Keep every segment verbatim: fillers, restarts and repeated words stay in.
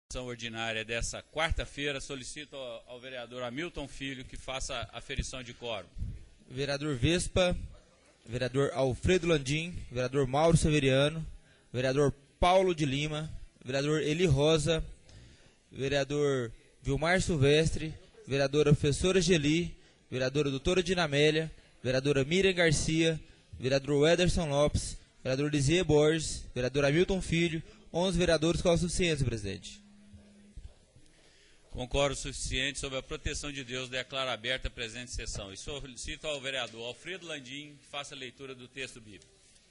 Sessão ordinária dessa quarta-feira, solicito ao, ao vereador Hamilton Filho que faça a aferição de quórum. Vereador Vespa, vereador Alfredo Landim, vereador Mauro Severiano, vereador Paulo de Lima, vereador Eli Rosa, vereador Vilmar Silvestre, vereadora professora Geli, vereadora doutora Dinamélia, vereadora Miriam Garcia, vereador Ederson Lopes, vereador Lisier Borges, vereador Hamilton Filho, onze vereadores com suficientes, presidente. Com quórum suficiente, sob a proteção de Deus, declaro aberta a presente sessão. E solicito ao vereador Alfredo Landim que faça a leitura do texto bíblico.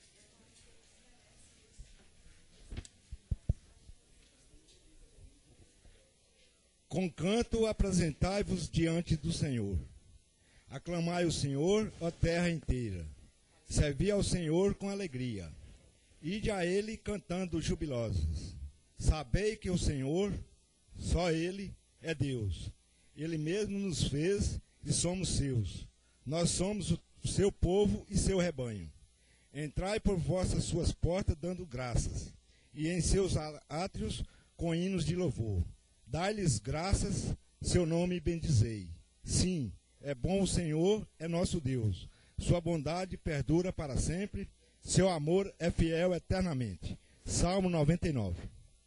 Com canto apresentai-vos diante do Senhor. Aclamai o Senhor, ó terra inteira. Servi ao Senhor com alegria. Ide a Ele cantando jubilosos. Sabei que o Senhor, só Ele, é Deus. Ele mesmo nos fez e somos seus. Nós somos o seu povo e seu rebanho. Entrai por vossas suas portas dando graças, e em seus átrios com hinos de louvor. Dai-lhes graças, seu nome bendizei. Sim, é bom o Senhor, é nosso Deus. Sua bondade perdura para sempre, seu amor é fiel eternamente. Salmo noventa e nove.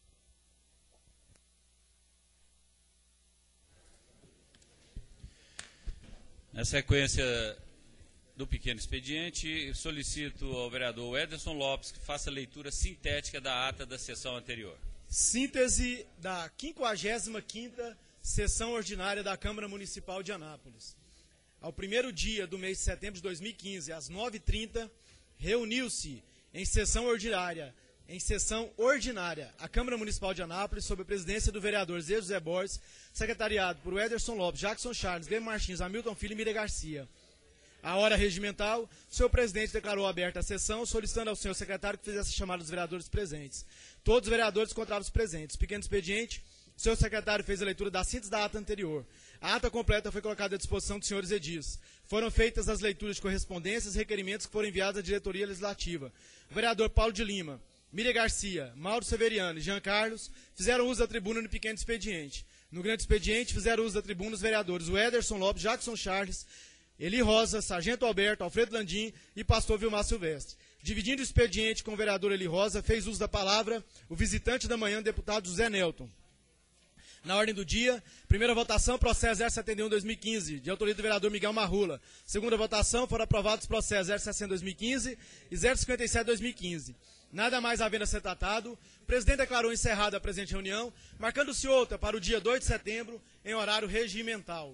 Na sequência do pequeno expediente, solicito ao vereador Ederson Lopes que faça a leitura sintética da ata da sessão anterior. Síntese da quinquagésima quinta sessão ordinária da Câmara Municipal de Anápolis. Ao primeiro dia do mês de setembro de dois mil e quinze, às nove e trinta, reuniu-se em sessão ordinária, em sessão ordinária, a Câmara Municipal de Anápolis, sob a presidência do vereador Zé José Borges, secretariado por Ederson Lopes, Jackson Charles, Guilherme Martins, Hamilton Filho e Miriam Garcia. A hora regimental, o senhor presidente declarou aberta a sessão, solicitando ao senhor secretário que fizesse a chamada dos vereadores presentes. Todos os vereadores encontraram-se presentes. Pequeno expediente, o senhor secretário fez a leitura da síntese da ata anterior. A ata completa foi colocada à disposição dos senhores edis. Foram feitas as leituras de correspondências e requerimentos que foram enviados à diretoria legislativa. O vereador Paulo de Lima, Miriam Garcia, Mauro Severiano e Jean Carlos fizeram uso da tribuna no pequeno expediente. No grande expediente fizeram uso da tribuna os vereadores o Ederson Lopes, Jackson Charles, Eli Rosa, Sargento Alberto, Alfredo Landim e pastor Vilmar Silvestre. Dividindo o expediente com o vereador Eli Rosa, fez uso da palavra o visitante da manhã, deputado José Nelton. Na ordem do dia, primeira votação, processo zero setenta e um barra dois mil e quinze, de autoria do vereador Miguel Marrula. Segunda votação, foram aprovados os processos zero sessenta dois mil e quinze e zero cinquenta e sete dois mil e quinze. Nada mais havendo a ser tratado, o presidente declarou encerrada a presente reunião, marcando-se outra para o dia dois de setembro, em horário regimental.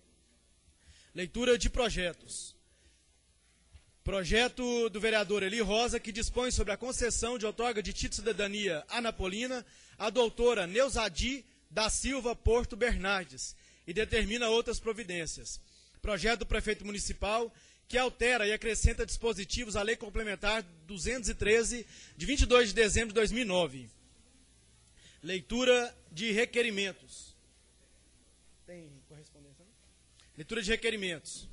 Leitura de projetos. Projeto do vereador Eli Rosa, que dispõe sobre a concessão de outorga de título de cidadania anapolina à doutora Neusadi da Silva Porto Bernardes e determina outras providências. Projeto do prefeito municipal, que altera e acrescenta dispositivos à Lei Complementar duzentos e treze, de vinte e dois de dezembro de dois mil e nove. Leitura de requerimentos. Tem correspondência? Não? Leitura de requerimentos.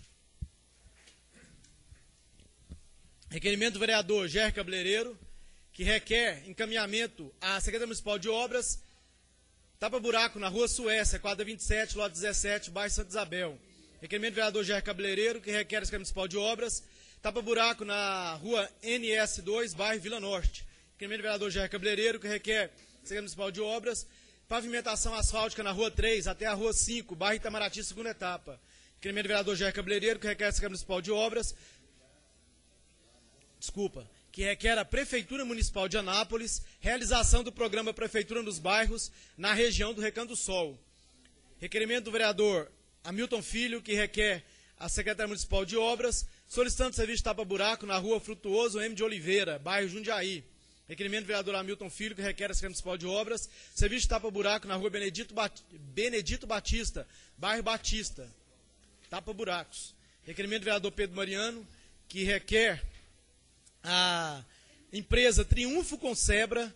Requerimento do vereador Jair Cabeleireiro, que requer encaminhamento à Secretaria Municipal de Obras, tapa-buraco na Rua Suécia, quadra vinte e sete, lote dezessete, bairro Santa Isabel. Requerimento do vereador Jair Cabeleireiro, que requer a Secretaria Municipal de Obras, tapa-buraco na Rua N S dois, bairro Vila Norte. Requerimento do vereador Jair Cabeleireiro, que requer a Secretaria Municipal de Obras, pavimentação asfáltica na Rua três até a Rua cinco, bairro Itamaraty, segunda etapa. Requerimento do vereador Jair Cabeleireiro, que requer a Secretaria Municipal de Obras, desculpa, que requer a Prefeitura Municipal de Anápolis, realização do programa Prefeitura nos Bairros, na região do Recanto do Sol. Requerimento do vereador Hamilton Filho, que requer a Secretaria Municipal de Obras, solicitando serviço de tapa-buraco na Rua Frutuoso M. de Oliveira, bairro Jundiaí. Requerimento do vereador Hamilton Filho, que requer a Secretaria Municipal de Obras, serviço de tapa-buraco na Rua Benedito, Bat... Benedito Batista, bairro Batista. Tapa-buracos. Requerimento do vereador Pedro Mariano, que requer a empresa Triunfo Concebra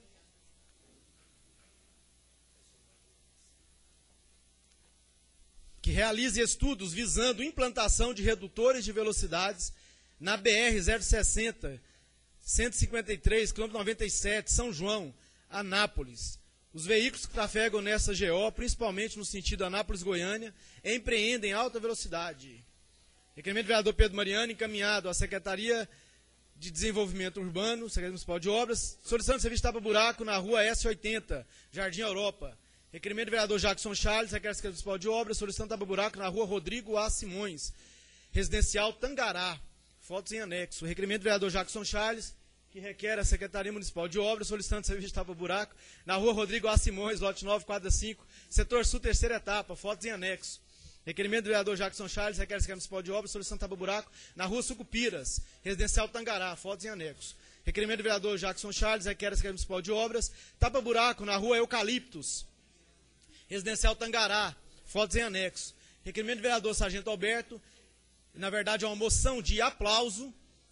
que realize estudos visando implantação de redutores de velocidades na B R zero sessenta, cento e cinquenta e três, quilômetro noventa e sete, São João, Anápolis. Os veículos que trafegam nessa G O, principalmente no sentido Anápolis-Goiânia, empreendem alta velocidade. Requerimento do vereador Pedro Mariano, encaminhado à Secretaria de Desenvolvimento Urbano, Secretaria Municipal de Obras, solicitando serviço de tapa-buraco na rua S oitenta, Jardim Europa. Requerimento do vereador Jackson Charles, Secretaria Municipal de Obras, solicitando tapa-buraco na rua Rodrigo A. Simões, Residencial Tangará. Fotos em anexo. Requerimento do vereador Jackson Charles, que requer a Secretaria Municipal de Obras, solicitando serviço de tapa-buraco na rua Rodrigo A. Simões, lote nove, quadra cinco, setor sul, terceira etapa, fotos em anexo. Requerimento do vereador Jackson Charles, requer a Secretaria Municipal de Obras, solicitando tapa-buraco na rua Sucupiras, Residencial Tangará, fotos em anexo. Requerimento do vereador Jackson Charles, requer a Secretaria Municipal de Obras, tapa-buraco na rua Eucaliptos, Residencial Tangará, fotos em anexo. Requerimento do vereador Sargento Alberto, na verdade é uma moção de aplauso,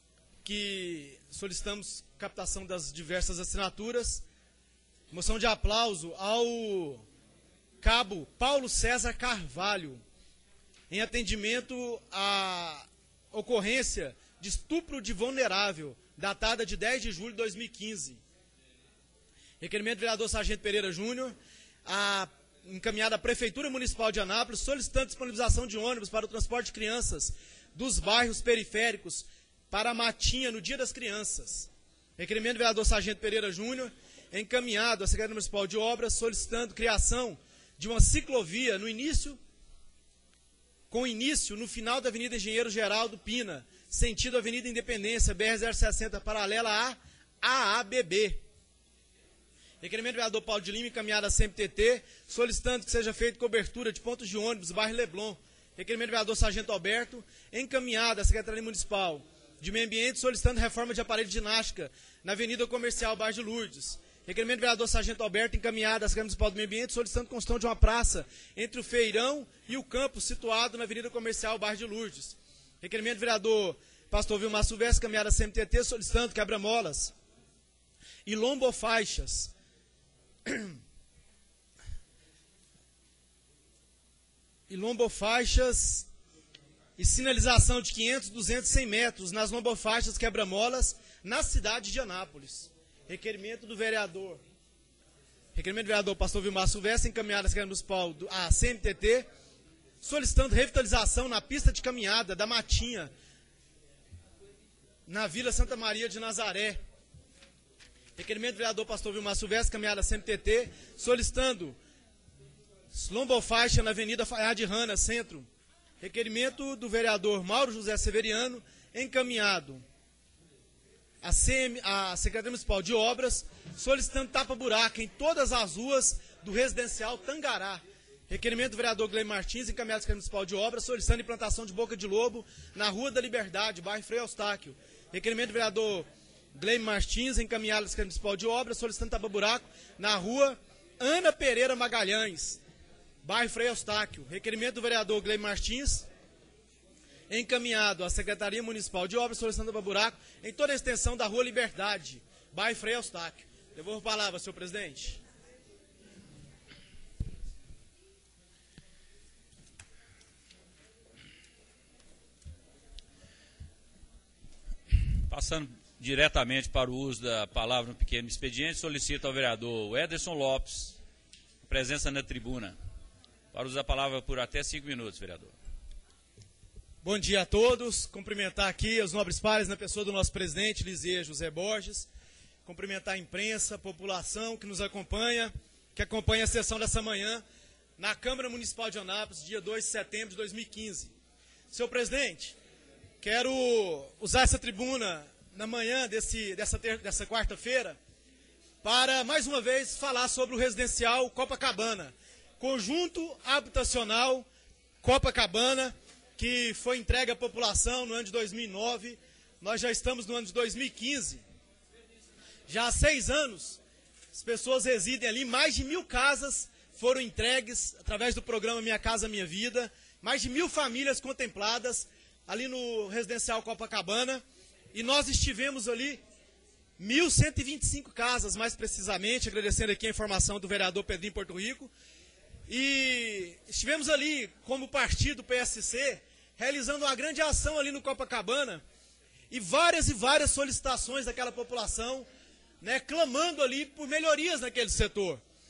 que solicitamos captação das diversas assinaturas. Moção de aplauso ao cabo Paulo César Carvalho, em atendimento à ocorrência de estupro de vulnerável, datada de dez de julho de dois mil e quinze. Requerimento do vereador Sargento Pereira Júnior, a, encaminhada à Prefeitura Municipal de Anápolis, solicitando disponibilização de ônibus para o transporte de crianças dos bairros periféricos para a Matinha no Dia das Crianças. Requerimento do vereador Sargento Pereira Júnior, encaminhado à Secretaria Municipal de Obras, solicitando criação de uma ciclovia no início, com início no final da Avenida Engenheiro Geraldo Pina, sentido Avenida Independência, B R zero sessenta, paralela a A A B B. Requerimento do vereador Paulo de Lima, encaminhado à C M T T, solicitando que seja feita cobertura de pontos de ônibus, bairro Leblon. Requerimento do vereador Sargento Alberto, encaminhado à Secretaria Municipal de Meio Ambiente, solicitando reforma de aparelho de ginástica na Avenida Comercial, bairro de Lourdes. Requerimento do vereador Sargento Alberto, encaminhado à Secretaria Municipal do Meio Ambiente, solicitando construção de uma praça entre o Feirão e o campo situado na Avenida Comercial, bairro de Lourdes. Requerimento do vereador Pastor Vilmar Silvestre, encaminhado à C M T T, solicitando quebra-molas e lombofaixas e lombofaixas e sinalização de quinhentos, duzentos, cem metros nas lombofaixas quebra-molas na cidade de Anápolis. Requerimento do vereador. Requerimento do vereador Pastor Vilmar Silvestre, encaminhado à Secretaria Municipal à C M T T, solicitando revitalização na pista de caminhada da Matinha, na Vila Santa Maria de Nazaré. Requerimento do vereador Pastor Vilmar Silvestre, encaminhado à C M T T, solicitando lombofaixa na Avenida Fayad Rana, centro. Requerimento do vereador Mauro José Severiano, encaminhado à, C M, à Secretaria Municipal de Obras, solicitando tapa-buraco em todas as ruas do residencial Tangará. Requerimento do vereador Gleim Martins, encaminhado à Secretaria Municipal de Obras, solicitando implantação de boca de lobo na Rua da Liberdade, bairro Frei Eustáquio. Requerimento do vereador Gleim Martins, encaminhado à Secretaria Municipal de Obras, solicitando tapa-buraco na Rua Ana Pereira Magalhães, bairro Frei Eustáquio. Requerimento do vereador Gleim Martins, encaminhado à Secretaria Municipal de Obras, solicitando tapa-buraco em toda a extensão da Rua Liberdade, bairro Frei Eustáquio. Devolvo a palavra, senhor presidente. Passando diretamente para o uso da palavra no pequeno expediente, solicito ao vereador Ederson Lopes presença na tribuna. Para usar a palavra por até cinco minutos, vereador. Bom dia a todos. Cumprimentar aqui os nobres pares na pessoa do nosso presidente, Lisê José Borges. Cumprimentar a imprensa, a população que nos acompanha, que acompanha a sessão dessa manhã na Câmara Municipal de Anápolis, dia dois de setembro de dois mil e quinze. Senhor presidente, quero usar essa tribuna na manhã desse, dessa, dessa quarta-feira para, mais uma vez, falar sobre o residencial Copacabana, conjunto habitacional Copacabana, que foi entregue à população no ano de dois mil e nove. Nós já estamos no ano de dois mil e quinze. Já há seis anos, as pessoas residem ali, mais de mil casas foram entregues através do programa Minha Casa Minha Vida, mais de mil famílias contempladas ali no residencial Copacabana, e nós estivemos ali, mil cento e vinte e cinco casas, mais precisamente, agradecendo aqui a informação do vereador Pedrinho Porto Rico, e estivemos ali, como partido P S C, realizando uma grande ação ali no Copacabana, e várias e várias solicitações daquela população, né, clamando ali por melhorias naquele setor.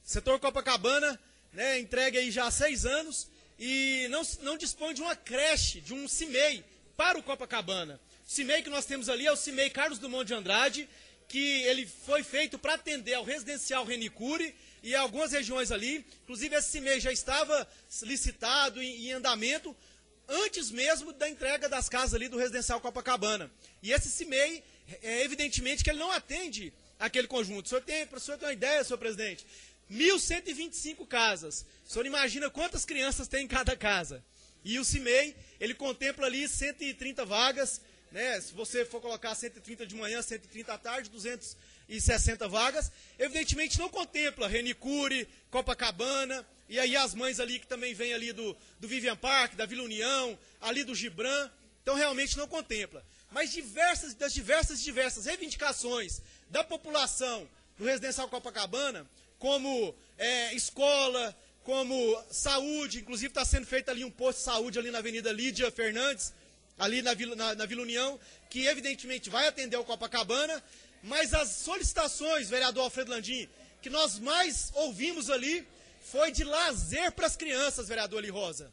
Setor Copacabana, né, entregue aí já há seis anos e não, não dispõe de uma creche, de um C I M E I para o Copacabana. O C I M E I que nós temos ali é o C I M E I Carlos Drummond de Andrade, que ele foi feito para atender ao residencial Renicure e algumas regiões ali. Inclusive, esse C I M E I já estava licitado e em andamento antes mesmo da entrega das casas ali do residencial Copacabana. E esse C I M E I, é, evidentemente, que ele não atende aquele conjunto. O senhor tem, para o senhor ter uma ideia, senhor presidente, mil cento e vinte e cinco casas. O senhor imagina quantas crianças tem em cada casa. E o C I M E I, ele contempla ali cento e trinta vagas, né? Se você for colocar cento e trinta de manhã, cento e trinta à tarde, duzentas e sessenta vagas, evidentemente não contempla Renicure, Copacabana, e aí as mães ali que também vêm ali do, do Vivian Park, da Vila União, ali do Gibran, então realmente não contempla. Mas diversas, das diversas diversas reivindicações da população do residencial Copacabana, como é, escola, como saúde, inclusive está sendo feito ali um posto de saúde ali na Avenida Lídia Fernandes, ali na Vila, na, na Vila União, que evidentemente vai atender o Copacabana, mas as solicitações, vereador Alfredo Landim, que nós mais ouvimos ali, foi de lazer para as crianças, vereador Eli Rosa.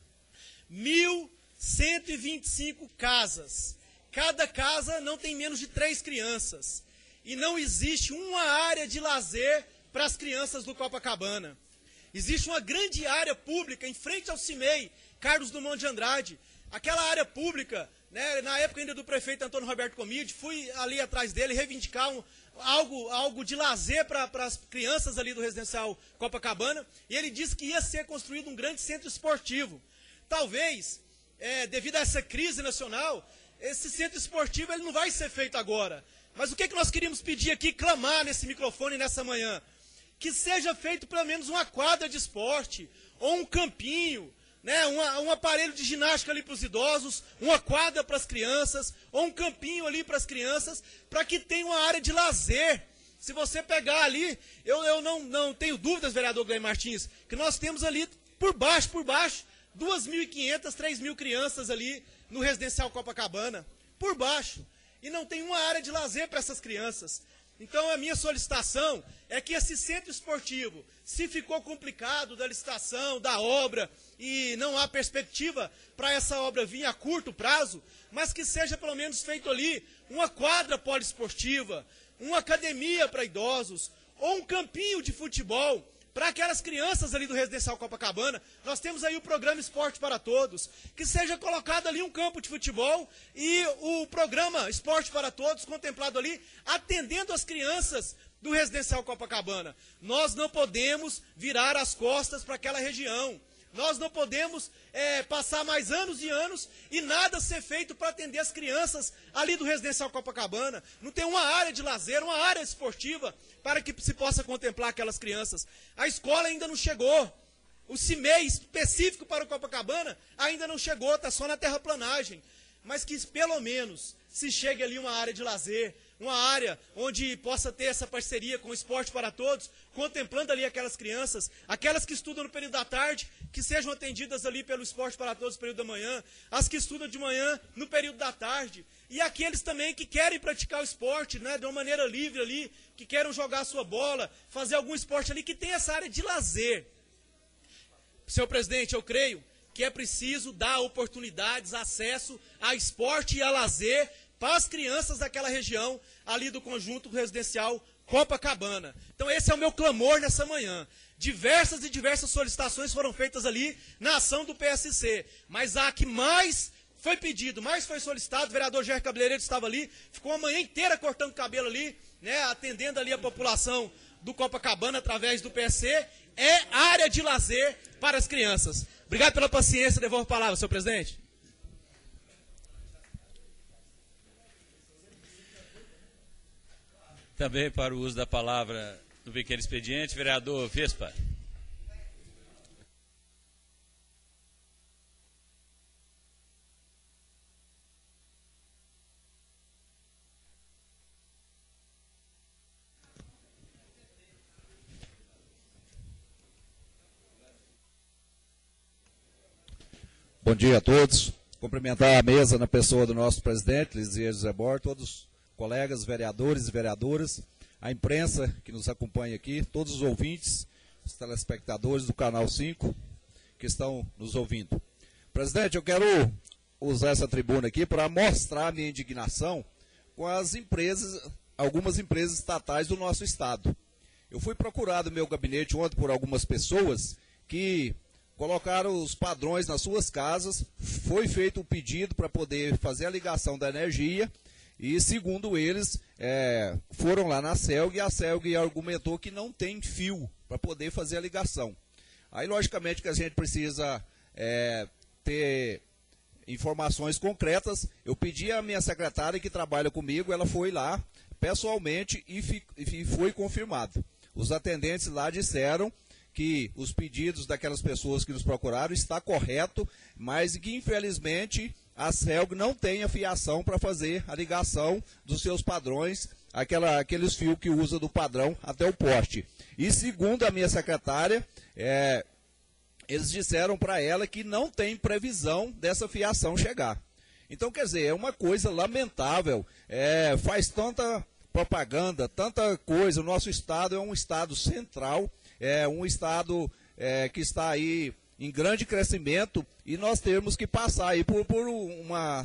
mil cento e vinte e cinco casas. Cada casa não tem menos de três crianças. E não existe uma área de lazer para as crianças do Copacabana. Existe uma grande área pública em frente ao C I M E I, Carlos Drummond de Andrade. Aquela área pública, né, na época ainda do prefeito Antônio Roberto Comide, fui ali atrás dele reivindicar um, algo, algo de lazer para as crianças ali do residencial Copacabana, e ele disse que ia ser construído um grande centro esportivo. Talvez, é, devido a essa crise nacional, esse centro esportivo ele não vai ser feito agora. Mas o que, que nós queríamos pedir aqui, clamar nesse microfone nessa manhã? Que seja feito pelo menos uma quadra de esporte, ou um campinho, né, uma, um aparelho de ginástica ali para os idosos, uma quadra para as crianças, ou um campinho ali para as crianças, para que tenha uma área de lazer. Se você pegar ali, eu, eu não, não tenho dúvidas, vereador Gleim Martins, que nós temos ali, por baixo, por baixo, duas mil e quinhentas, três mil crianças ali no residencial Copacabana, por baixo, e não tem uma área de lazer para essas crianças. Então, a minha solicitação é que esse centro esportivo, se ficou complicado da licitação, da obra, e não há perspectiva para essa obra vir a curto prazo, mas que seja pelo menos feito ali uma quadra poliesportiva, uma academia para idosos, ou um campinho de futebol, para aquelas crianças ali do residencial Copacabana. Nós temos aí o programa Esporte para Todos, que seja colocado ali um campo de futebol e o programa Esporte para Todos contemplado ali, atendendo as crianças do residencial Copacabana. Nós não podemos virar as costas para aquela região. Nós não podemos é, passar mais anos e anos e nada ser feito para atender as crianças ali do residencial Copacabana. Não tem uma área de lazer, uma área esportiva para que se possa contemplar aquelas crianças. A escola ainda não chegou. O C I M E I específico para o Copacabana ainda não chegou, está só na terraplanagem. Mas que pelo menos se chegue ali uma área de lazer, uma área onde possa ter essa parceria com o Esporte para Todos, contemplando ali aquelas crianças, aquelas que estudam no período da tarde, que sejam atendidas ali pelo Esporte para Todos no período da manhã, as que estudam de manhã no período da tarde, e aqueles também que querem praticar o esporte, né, de uma maneira livre ali, que queiram jogar a sua bola, fazer algum esporte ali, que tem essa área de lazer. Senhor presidente, eu creio que é preciso dar oportunidades, acesso a esporte e a lazer para as crianças daquela região, ali do conjunto residencial Copacabana. Então esse é o meu clamor nessa manhã. Diversas e diversas solicitações foram feitas ali na ação do P S C, mas a que mais foi pedido, mais foi solicitado, o vereador Jair Cabeleireiro estava ali, ficou a manhã inteira cortando cabelo ali, né, atendendo ali a população do Copacabana através do P S C, é área de lazer para as crianças. Obrigado pela paciência, devolvo a palavra, senhor presidente. Também para o uso da palavra do pequeno expediente, vereador Vespa. Bom dia a todos. Cumprimentar a mesa na pessoa do nosso presidente, Lisier José Bor, todos os colegas, vereadores e vereadoras, a imprensa que nos acompanha aqui, todos os ouvintes os telespectadores do Canal cinco que estão nos ouvindo. Presidente, eu quero usar essa tribuna aqui para mostrar a minha indignação com as empresas, algumas empresas estatais do nosso estado. Eu fui procurado no meu gabinete ontem por algumas pessoas que colocaram os padrões nas suas casas, foi feito o pedido para poder fazer a ligação da energia e, segundo eles, é, foram lá na CELG e a CELG argumentou que não tem fio para poder fazer a ligação. Aí, logicamente, que a gente precisa é, ter informações concretas. Eu pedi à minha secretária que trabalha comigo, ela foi lá pessoalmente e, fi, e foi confirmado. Os atendentes lá disseram que os pedidos daquelas pessoas que nos procuraram está correto, mas que infelizmente a CELG não tem a fiação para fazer a ligação dos seus padrões, aquela, aqueles fios que usa do padrão até o poste. E segundo a minha secretária, é, eles disseram para ela que não tem previsão dessa fiação chegar. Então, quer dizer, é uma coisa lamentável, é, faz tanta propaganda, tanta coisa. O nosso estado é um estado central, é um estado é, que está aí em grande crescimento e nós temos que passar aí por, por uma,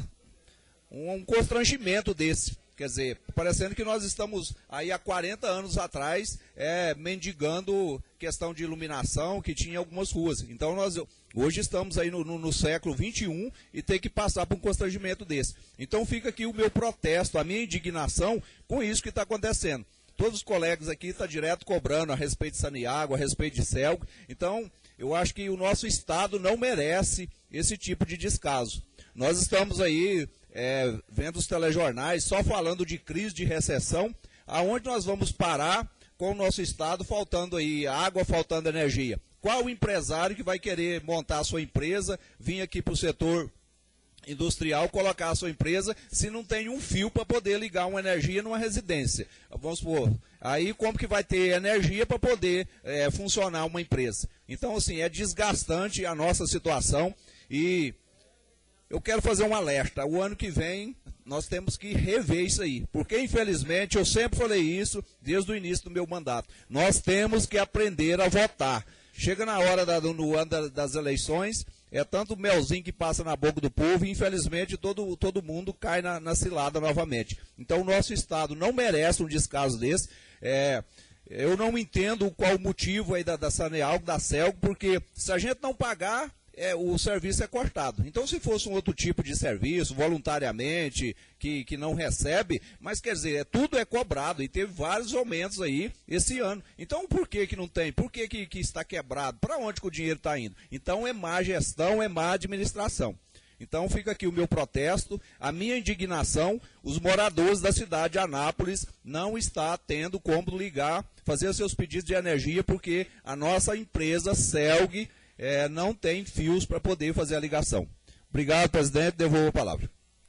um constrangimento desse. Quer dizer, parecendo que nós estamos aí há quarenta anos atrás é, mendigando questão de iluminação que tinha em algumas ruas. Então nós hoje estamos aí no, no, no século vinte e um e tem que passar por um constrangimento desse. Então fica aqui o meu protesto, a minha indignação com isso que está acontecendo. Todos os colegas aqui estão direto cobrando a respeito de Saneago, a respeito de CELG. Então, eu acho que o nosso estado não merece esse tipo de descaso. Nós estamos aí é, vendo os telejornais só falando de crise, de recessão, aonde nós vamos parar com o nosso estado faltando aí água, faltando energia. Qual o empresário que vai querer montar a sua empresa, vir aqui para o setor industrial, colocar a sua empresa, se não tem um fio para poder ligar uma energia numa residência? Vamos supor, aí como que vai ter energia para poder é, funcionar uma empresa? Então, assim, é desgastante a nossa situação e eu quero fazer um alerta. O ano que vem nós temos que rever isso aí, porque infelizmente eu sempre falei isso desde o início do meu mandato. Nós temos que aprender a votar. Chega na hora da, no ano das eleições, é tanto melzinho que passa na boca do povo e infelizmente todo, todo mundo cai na, na cilada novamente. Então o nosso estado não merece um descaso desse. É, eu não entendo qual o motivo aí da, da Saneago, da CELG, porque se a gente não pagar, É, o serviço é cortado. Então, se fosse um outro tipo de serviço, voluntariamente, que, que não recebe, mas quer dizer, é, tudo é cobrado e teve vários aumentos aí esse ano. Então, por que que não tem? Por que que, que está quebrado? Para onde que o dinheiro está indo? Então, é má gestão, é má administração. Então, fica aqui o meu protesto, a minha indignação. Os moradores da cidade de Anápolis não estão tendo como ligar, fazer seus pedidos de energia, porque a nossa empresa, CELG, É, não tem fios para poder fazer a ligação. Obrigado, presidente. Devolvo a palavra.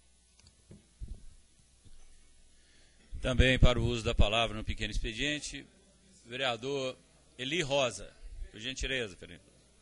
Também para o uso da palavra no pequeno expediente, vereador Eli Rosa. Por gentileza, Felipe.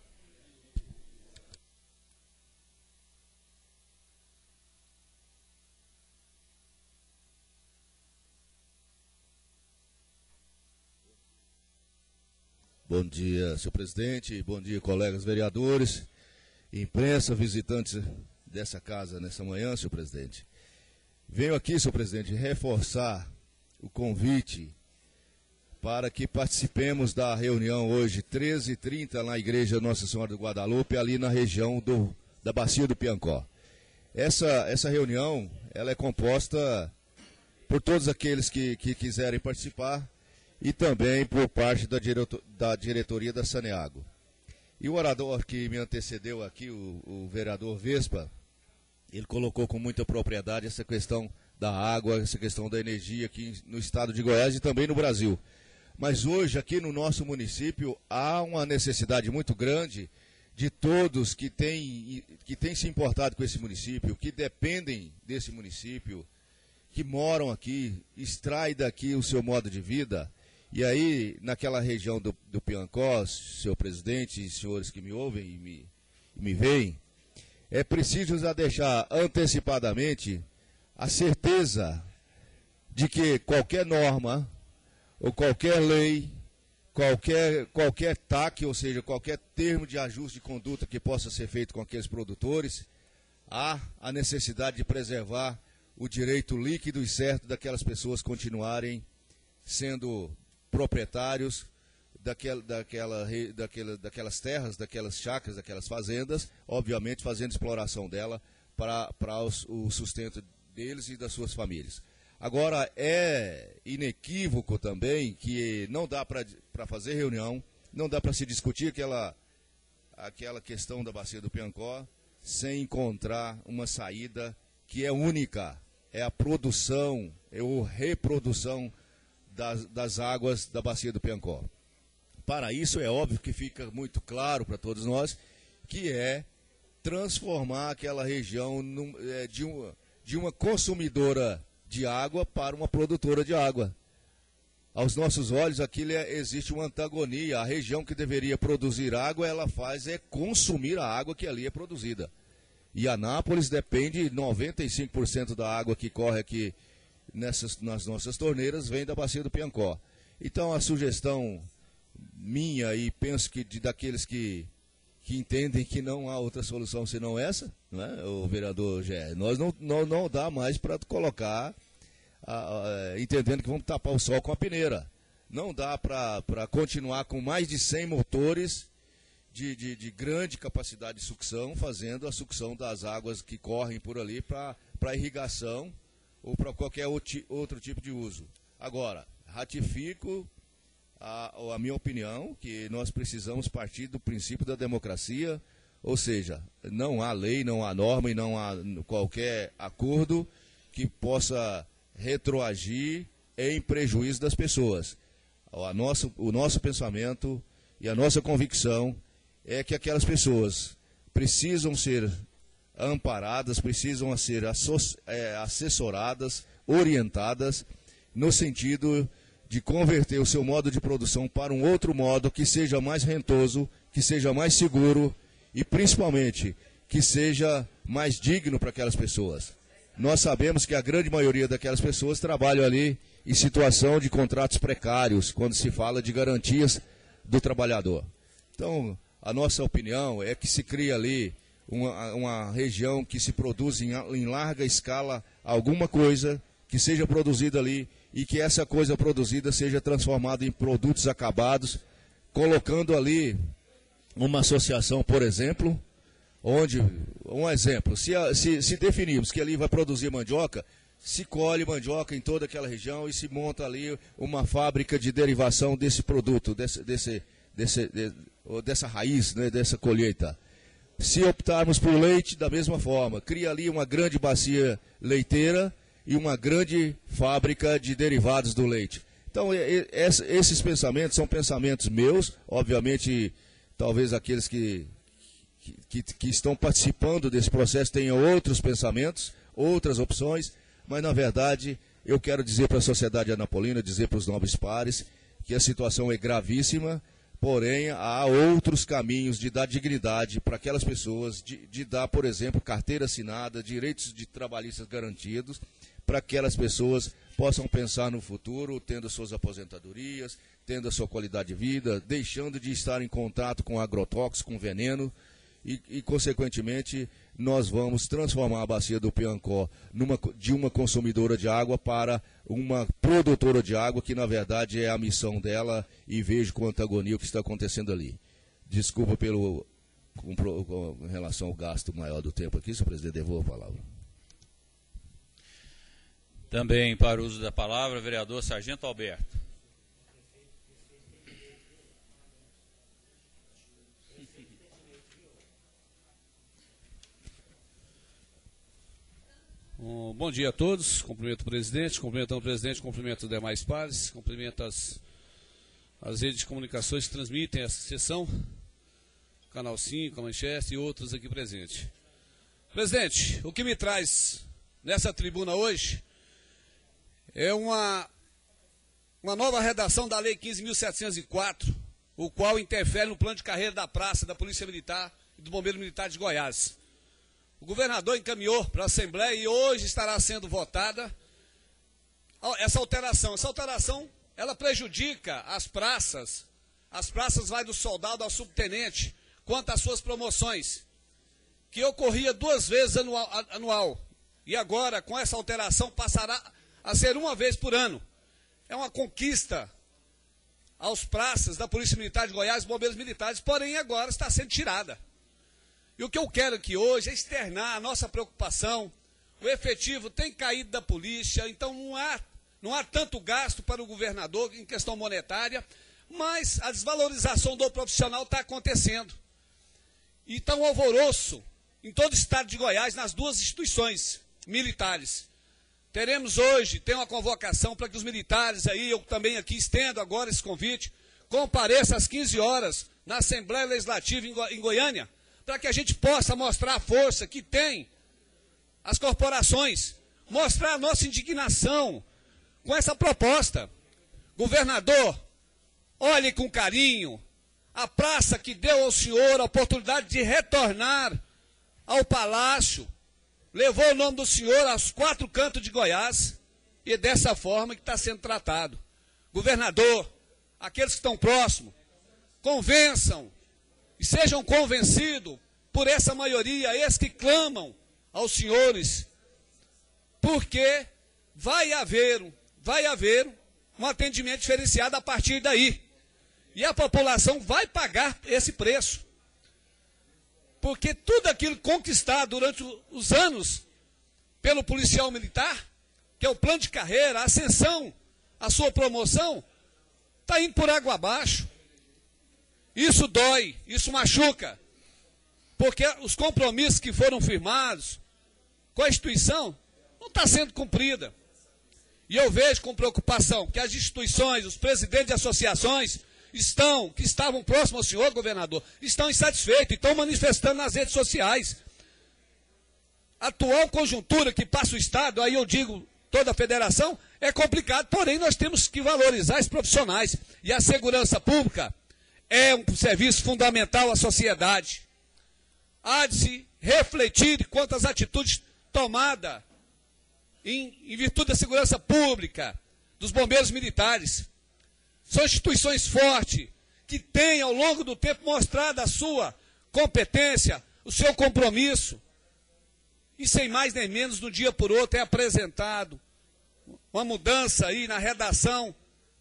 Bom dia, senhor presidente, bom dia, colegas vereadores, imprensa, visitantes dessa casa nessa manhã, senhor presidente. Venho aqui, senhor presidente, reforçar o convite para que participemos da reunião hoje, treze e trinta, na Igreja Nossa Senhora do Guadalupe, ali na região do, da Bacia do Piancó. Essa, essa reunião, ela é composta por todos aqueles que, que quiserem participar, e também por parte da, diretor, da diretoria da Saneago. E o orador que me antecedeu aqui, o, o vereador Vespa, ele colocou com muita propriedade essa questão da água, essa questão da energia aqui no estado de Goiás e também no Brasil. Mas hoje, aqui no nosso município, há uma necessidade muito grande de todos que têm, que têm se importado com esse município, que dependem desse município, que moram aqui, extraem daqui o seu modo de vida. E aí, naquela região do, do Piancó, senhor presidente e senhores que me ouvem e me, e me veem, é preciso já deixar antecipadamente a certeza de que qualquer norma ou qualquer lei qualquer, qualquer T A C, ou seja, qualquer termo de ajuste de conduta que possa ser feito com aqueles produtores, há a necessidade de preservar o direito líquido e certo daquelas pessoas continuarem sendo proprietários daquela, daquela, daquela, daquelas terras, daquelas chácaras, daquelas fazendas, obviamente fazendo exploração dela para, para os, o sustento deles e das suas famílias. Agora, é inequívoco também que não dá para fazer reunião, não dá para se discutir aquela, aquela questão da bacia do Piancó sem encontrar uma saída que é única, é a produção, é a reprodução das, das águas da bacia do Piancó. Para isso, é óbvio que fica muito claro para todos nós que é transformar aquela região num, é, de, uma, de uma consumidora de água para uma produtora de água. Aos nossos olhos, aquilo é, existe uma antagonia. A região que deveria produzir água, ela faz é consumir a água que ali é produzida. E Anápolis depende, noventa e cinco por cento da água que corre aqui nessas, nas nossas torneiras vem da bacia do Piancó. Então, a sugestão minha, e penso que de, daqueles que, que entendem que não há outra solução senão essa, não é, o vereador Gé, nós não, não, não dá mais para colocar, a, a, entendendo que vamos tapar o sol com a peneira. Não dá para continuar com mais de cem motores de, de, de grande capacidade de sucção, fazendo a sucção das águas que correm por ali para irrigação ou para qualquer outro tipo de uso. Agora, ratifico a, a minha opinião, que nós precisamos partir do princípio da democracia, ou seja, não há lei, não há norma e não há qualquer acordo que possa retroagir em prejuízo das pessoas. A nosso, o nosso pensamento e a nossa convicção é que aquelas pessoas precisam ser amparadas, precisam ser assessoradas, orientadas, no sentido de converter o seu modo de produção para um outro modo que seja mais rentoso, que seja mais seguro e, principalmente, que seja mais digno para aquelas pessoas. Nós sabemos que a grande maioria daquelas pessoas trabalham ali em situação de contratos precários, quando se fala de garantias do trabalhador. Então, a nossa opinião é que se cria ali uma, uma região que se produz em, em larga escala alguma coisa que seja produzida ali e que essa coisa produzida seja transformada em produtos acabados, colocando ali uma associação, por exemplo, onde, um exemplo, se, se, se definirmos que ali vai produzir mandioca, se colhe mandioca em toda aquela região e se monta ali uma fábrica de derivação desse produto, desse, desse, desse, de, dessa raiz, né, dessa colheita. Se optarmos por leite, da mesma forma, cria ali uma grande bacia leiteira e uma grande fábrica de derivados do leite. Então, esses pensamentos são pensamentos meus, obviamente, talvez aqueles que, que, que estão participando desse processo tenham outros pensamentos, outras opções, mas, na verdade, eu quero dizer para a sociedade anapolina, dizer para os nobres pares, que a situação é gravíssima, porém, há outros caminhos de dar dignidade para aquelas pessoas, de, de dar, por exemplo, carteira assinada, direitos de trabalhistas garantidos, para que aquelas pessoas possam pensar no futuro, tendo suas aposentadorias, tendo a sua qualidade de vida, deixando de estar em contato com agrotóxicos, com veneno, e, e consequentemente, nós vamos transformar a bacia do Piancó numa, de uma consumidora de água para uma produtora de água, que na verdade é a missão dela, e vejo com antagonia o que está acontecendo ali. Desculpa pelo com, com relação ao gasto maior do tempo aqui, senhor presidente, devolvo a palavra. Também para o uso da palavra, vereador Sargento Alberto. Um bom dia a todos, cumprimento o presidente, cumprimentando o presidente, cumprimento os demais pares, cumprimento as, as redes de comunicações que transmitem essa sessão, Canal cinco, a Manchester e outros aqui presentes. Presidente, o que me traz nessa tribuna hoje é uma, uma nova redação da Lei quinze mil setecentos e quatro, o qual interfere no plano de carreira da praça, da Polícia Militar e do Bombeiro Militar de Goiás. O governador encaminhou para a Assembleia e hoje estará sendo votada essa alteração. Essa alteração, ela prejudica as praças as praças vai do soldado ao subtenente, quanto às suas promoções, que ocorria duas vezes anual, anual. E agora, com essa alteração, passará a ser uma vez por ano. É uma conquista aos praças da Polícia Militar de Goiás, bombeiros militares, porém agora está sendo tirada. E o que eu quero aqui hoje é externar a nossa preocupação. O efetivo tem caído da polícia, então não há, não há tanto gasto para o governador em questão monetária, mas a desvalorização do profissional está acontecendo. E está um alvoroço em todo o estado de Goiás, nas duas instituições militares. Teremos hoje, tem uma convocação para que os militares aí, eu também aqui estendo agora esse convite, compareçam às quinze horas na Assembleia Legislativa em, Go em Goiânia, para que a gente possa mostrar a força que tem as corporações, mostrar a nossa indignação com essa proposta. Governador, olhe com carinho a praça que deu ao senhor a oportunidade de retornar ao palácio, levou o nome do senhor aos quatro cantos de Goiás, e é dessa forma que está sendo tratado. Governador, aqueles que estão próximos, convençam e sejam convencidos por essa maioria, esses que clamam aos senhores, porque vai haver, vai haver um atendimento diferenciado a partir daí. E a população vai pagar esse preço. Porque tudo aquilo conquistado durante os anos pelo policial militar, que é o plano de carreira, a ascensão, a sua promoção, está indo por água abaixo. Isso dói, isso machuca. Porque os compromissos que foram firmados com a instituição não está sendo cumprida. E eu vejo com preocupação que as instituições, os presidentes de associações, estão, que estavam próximos ao senhor governador, estão insatisfeitos e estão manifestando nas redes sociais. A atual conjuntura que passa o Estado, aí eu digo toda a federação, é complicado, porém nós temos que valorizar os profissionais. E a segurança pública é um serviço fundamental à sociedade. Há de se refletir quanto às atitudes tomadas em, em virtude da segurança pública, dos bombeiros militares. São instituições fortes, que têm ao longo do tempo mostrado a sua competência, o seu compromisso. E sem mais nem menos, de um dia por outro, é apresentado uma mudança aí na redação,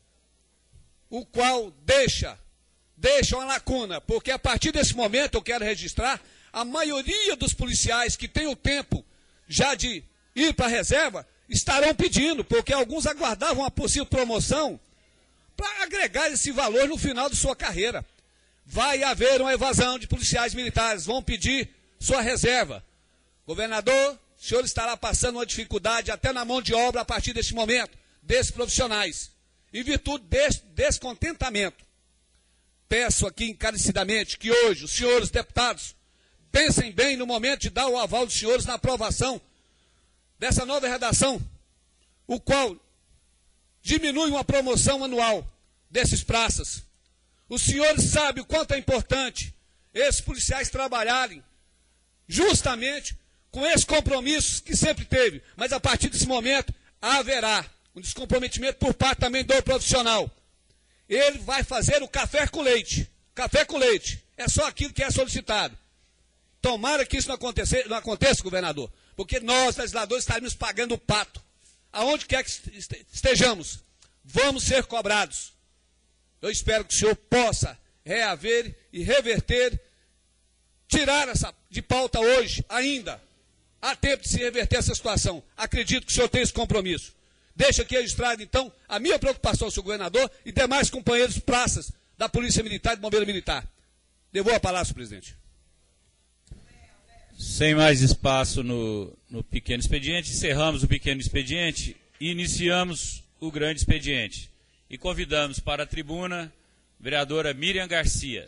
o qual deixa, deixa uma lacuna, porque a partir desse momento eu quero registrar, a maioria dos policiais que tem o tempo já de ir para a reserva, estarão pedindo, porque alguns aguardavam a possível promoção, para agregar esse valor no final de sua carreira. Vai haver uma evasão de policiais militares, vão pedir sua reserva. Governador, o senhor estará passando uma dificuldade até na mão de obra a partir deste momento, desses profissionais, em virtude desse descontentamento. Peço aqui encarecidamente que hoje os senhores deputados pensem bem no momento de dar o aval dos senhores na aprovação dessa nova redação, o qual diminui uma promoção anual desses praças. Os senhores sabem o quanto é importante esses policiais trabalharem justamente com esses compromissos que sempre teve. Mas a partir desse momento haverá um descomprometimento por parte também do profissional. Ele vai fazer o café com leite. Café com leite. É só aquilo que é solicitado. Tomara que isso não aconteça, não aconteça, governador. Porque nós, legisladores, estaremos pagando o pato. Aonde quer que estejamos, vamos ser cobrados. Eu espero que o senhor possa reaver e reverter, tirar essa de pauta hoje ainda. Há tempo de se reverter essa situação. Acredito que o senhor tem esse compromisso. Deixa aqui registrado, então, a minha preocupação, senhor governador, e demais companheiros praças da Polícia Militar e do Bombeiro Militar. Devolvo a palavra, senhor presidente. Sem mais espaço no, no pequeno expediente, encerramos o pequeno expediente e iniciamos o grande expediente. E convidamos para a tribuna a vereadora Miriam Garcia.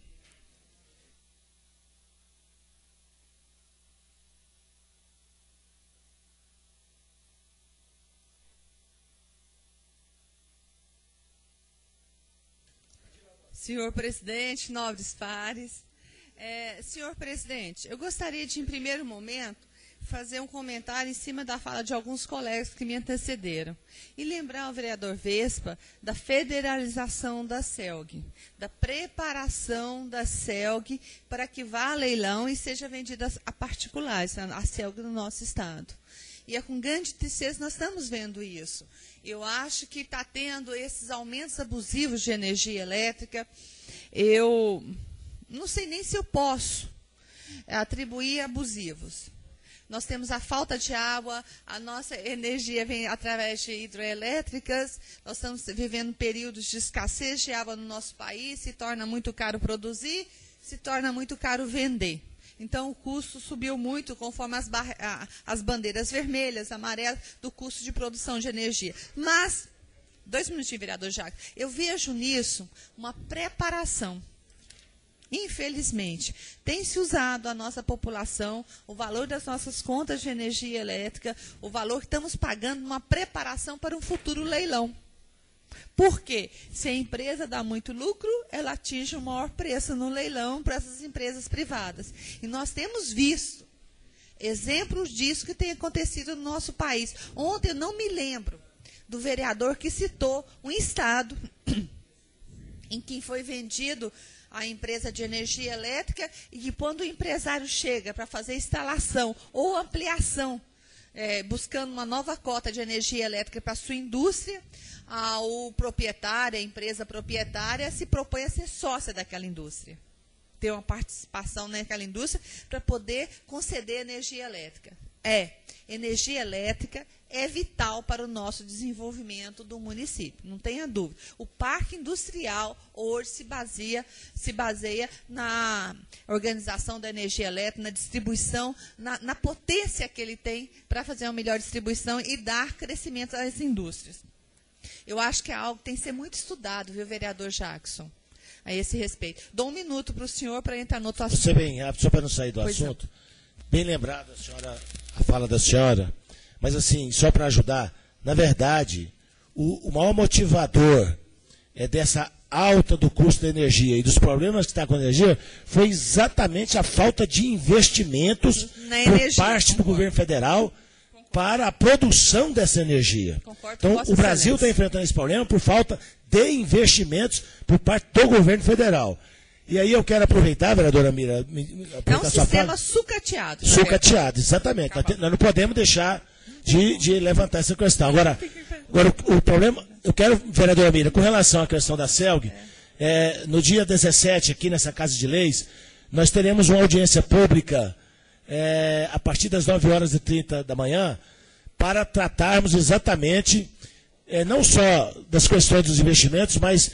Senhor presidente, nobres pares. É, senhor presidente, eu gostaria de, em primeiro momento, fazer um comentário em cima da fala de alguns colegas que me antecederam. E lembrar ao vereador Vespa da federalização da CELG, da preparação da CELG para que vá a leilão e seja vendida a particulares, a CELG no nosso estado. E é com grande tristeza nós estamos vendo isso. Eu acho que está tendo esses aumentos abusivos de energia elétrica. Eu não sei nem se eu posso atribuir abusivos. Nós temos a falta de água, a nossa energia vem através de hidroelétricas, nós estamos vivendo períodos de escassez de água no nosso país, se torna muito caro produzir, se torna muito caro vender. Então, o custo subiu muito conforme as, as bandeiras vermelhas, amarelas, do custo de produção de energia. Mas, dois minutinhos, vereador Jacques, eu vejo nisso uma preparação. Infelizmente, tem se usado a nossa população, o valor das nossas contas de energia elétrica, o valor que estamos pagando numa preparação para um futuro leilão. Por quê? Se a empresa dá muito lucro, ela atinge o maior preço no leilão para essas empresas privadas. E nós temos visto exemplos disso que tem acontecido no nosso país. Ontem eu não me lembro do vereador que citou um estado em que foi vendido a empresa de energia elétrica e que quando o empresário chega para fazer instalação ou ampliação, é, buscando uma nova cota de energia elétrica para a sua indústria, a, o proprietário, a empresa proprietária, se propõe a ser sócia daquela indústria. Ter uma participação naquela indústria para poder conceder energia elétrica. É, energia elétrica é vital para o nosso desenvolvimento do município, não tenha dúvida. O parque industrial hoje se baseia, se baseia na organização da energia elétrica, na distribuição, na, na potência que ele tem para fazer uma melhor distribuição e dar crescimento às indústrias. Eu acho que é algo que tem que ser muito estudado, viu, vereador Jackson, a esse respeito. Dou um minuto para o senhor para entrar no outro assunto. Você bem rápido, só para não sair do pois assunto. Não. Bem lembrado, a senhora, a fala da senhora. Mas, assim, só para ajudar, na verdade, o, o maior motivador é dessa alta do custo da energia e dos problemas que está com a energia foi exatamente a falta de investimentos na por energia, parte concordo. do governo federal concordo. para a produção dessa energia. Concordo então, o Brasil está enfrentando esse problema por falta de investimentos por parte do governo federal. E aí eu quero aproveitar, vereadora Mira, é um sistema sucateado. Sucateado, exatamente. Tá nós, nós não podemos deixar de, de levantar essa questão. Agora, agora o, o problema, eu quero, vereadora Mira, com relação à questão da CELG, é, no dia dezessete, aqui nessa Casa de Leis, nós teremos uma audiência pública é, a partir das nove horas e trinta da manhã, para tratarmos exatamente, é, não só das questões dos investimentos, mas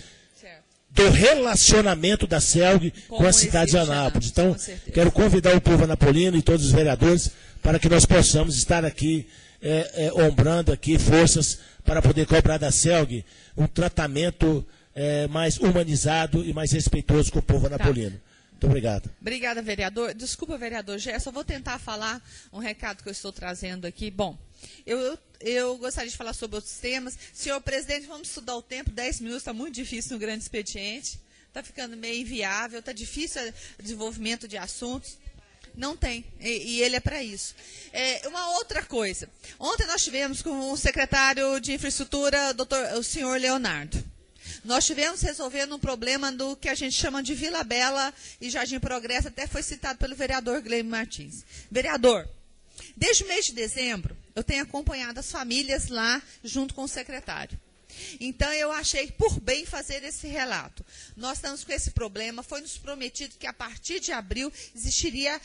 do relacionamento da CELG com, com a cidade de Anápolis. Então, quero convidar o povo anapolino e todos os vereadores para que nós possamos estar aqui, é, é, ombrando aqui forças para poder cobrar da CELG um tratamento é, mais humanizado e mais respeitoso com o povo anapolino. Tá. Muito obrigado. Obrigada, vereador. Desculpa, vereador Gé, só vou tentar falar um recado que eu estou trazendo aqui. Bom, eu, eu, eu gostaria de falar sobre outros temas. Senhor presidente, vamos estudar o tempo. dez minutos está muito difícil no grande expediente. Está ficando meio inviável, está difícil o desenvolvimento de assuntos. Não tem, e, e ele é para isso. É, uma outra coisa. Ontem nós tivemos com o secretário de infraestrutura, doutor, o senhor Leonardo. Nós tivemos resolvendo um problema do que a gente chama de Vila Bela e Jardim Progresso, até foi citado pelo vereador Glênio Martins. Vereador, desde o mês de dezembro, eu tenho acompanhado as famílias lá junto com o secretário. Então, eu achei por bem fazer esse relato. Nós estamos com esse problema, foi nos prometido que a partir de abril existiria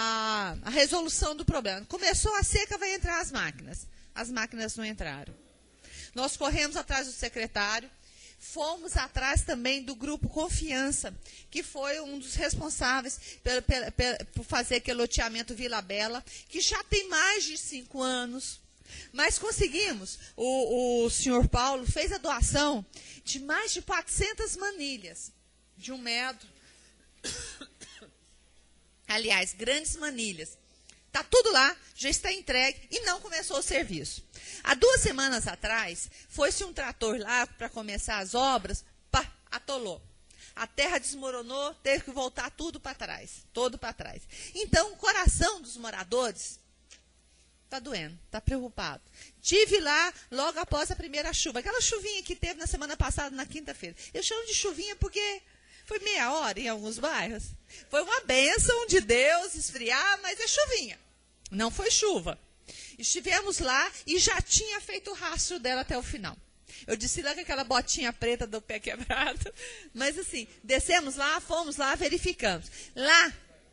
a, a resolução do problema. Começou a seca, vai entrar as máquinas. As máquinas não entraram. Nós corremos atrás do secretário, fomos atrás também do grupo Confiança, que foi um dos responsáveis por, por, por fazer aquele loteamento Vila Bela, que já tem mais de cinco anos. Mas conseguimos, o, o senhor Paulo fez a doação de mais de quatrocentas manilhas, de um metro. Aliás, grandes manilhas. Está tudo lá, já está entregue e não começou o serviço. Há duas semanas atrás, foi-se um trator lá para começar as obras, pá, atolou. A terra desmoronou, teve que voltar tudo para trás, todo para trás. Então, o coração dos moradores Está doendo, está preocupado. Tive lá logo após a primeira chuva, aquela chuvinha que teve na semana passada, na quinta-feira. Eu chamo de chuvinha porque foi meia hora em alguns bairros. Foi uma bênção de Deus esfriar, mas é chuvinha. Não foi chuva. Estivemos lá e já tinha feito o rastro dela até o final. Eu desci lá com aquela botinha preta do pé quebrado. Mas assim, descemos lá, fomos lá, verificamos. Lá,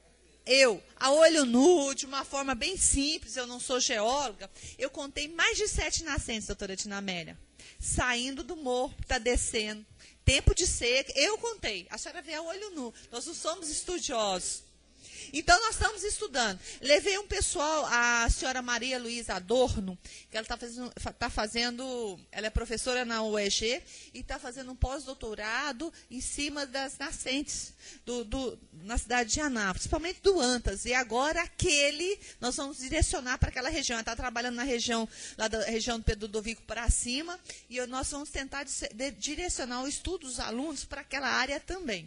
eu, a olho nu, de uma forma bem simples, eu não sou geóloga, eu contei mais de sete nascentes, doutora Dinamélia. Saindo do morro, está descendo. Tempo de seca, eu contei. A senhora vê a olho nu. Nós não somos estudiosos. Então, nós estamos estudando. Levei um pessoal, a senhora Maria Luísa Adorno, que ela está fazendo, tá fazendo, ela é professora na U E G, e está fazendo um pós-doutorado em cima das nascentes do, do, na cidade de Anápolis, principalmente do Antas. E agora, aquele, nós vamos direcionar para aquela região. Ela está trabalhando na região, lá da região do Pedro Ludovico para cima, e nós vamos tentar de, de, direcionar o estudo dos alunos para aquela área também.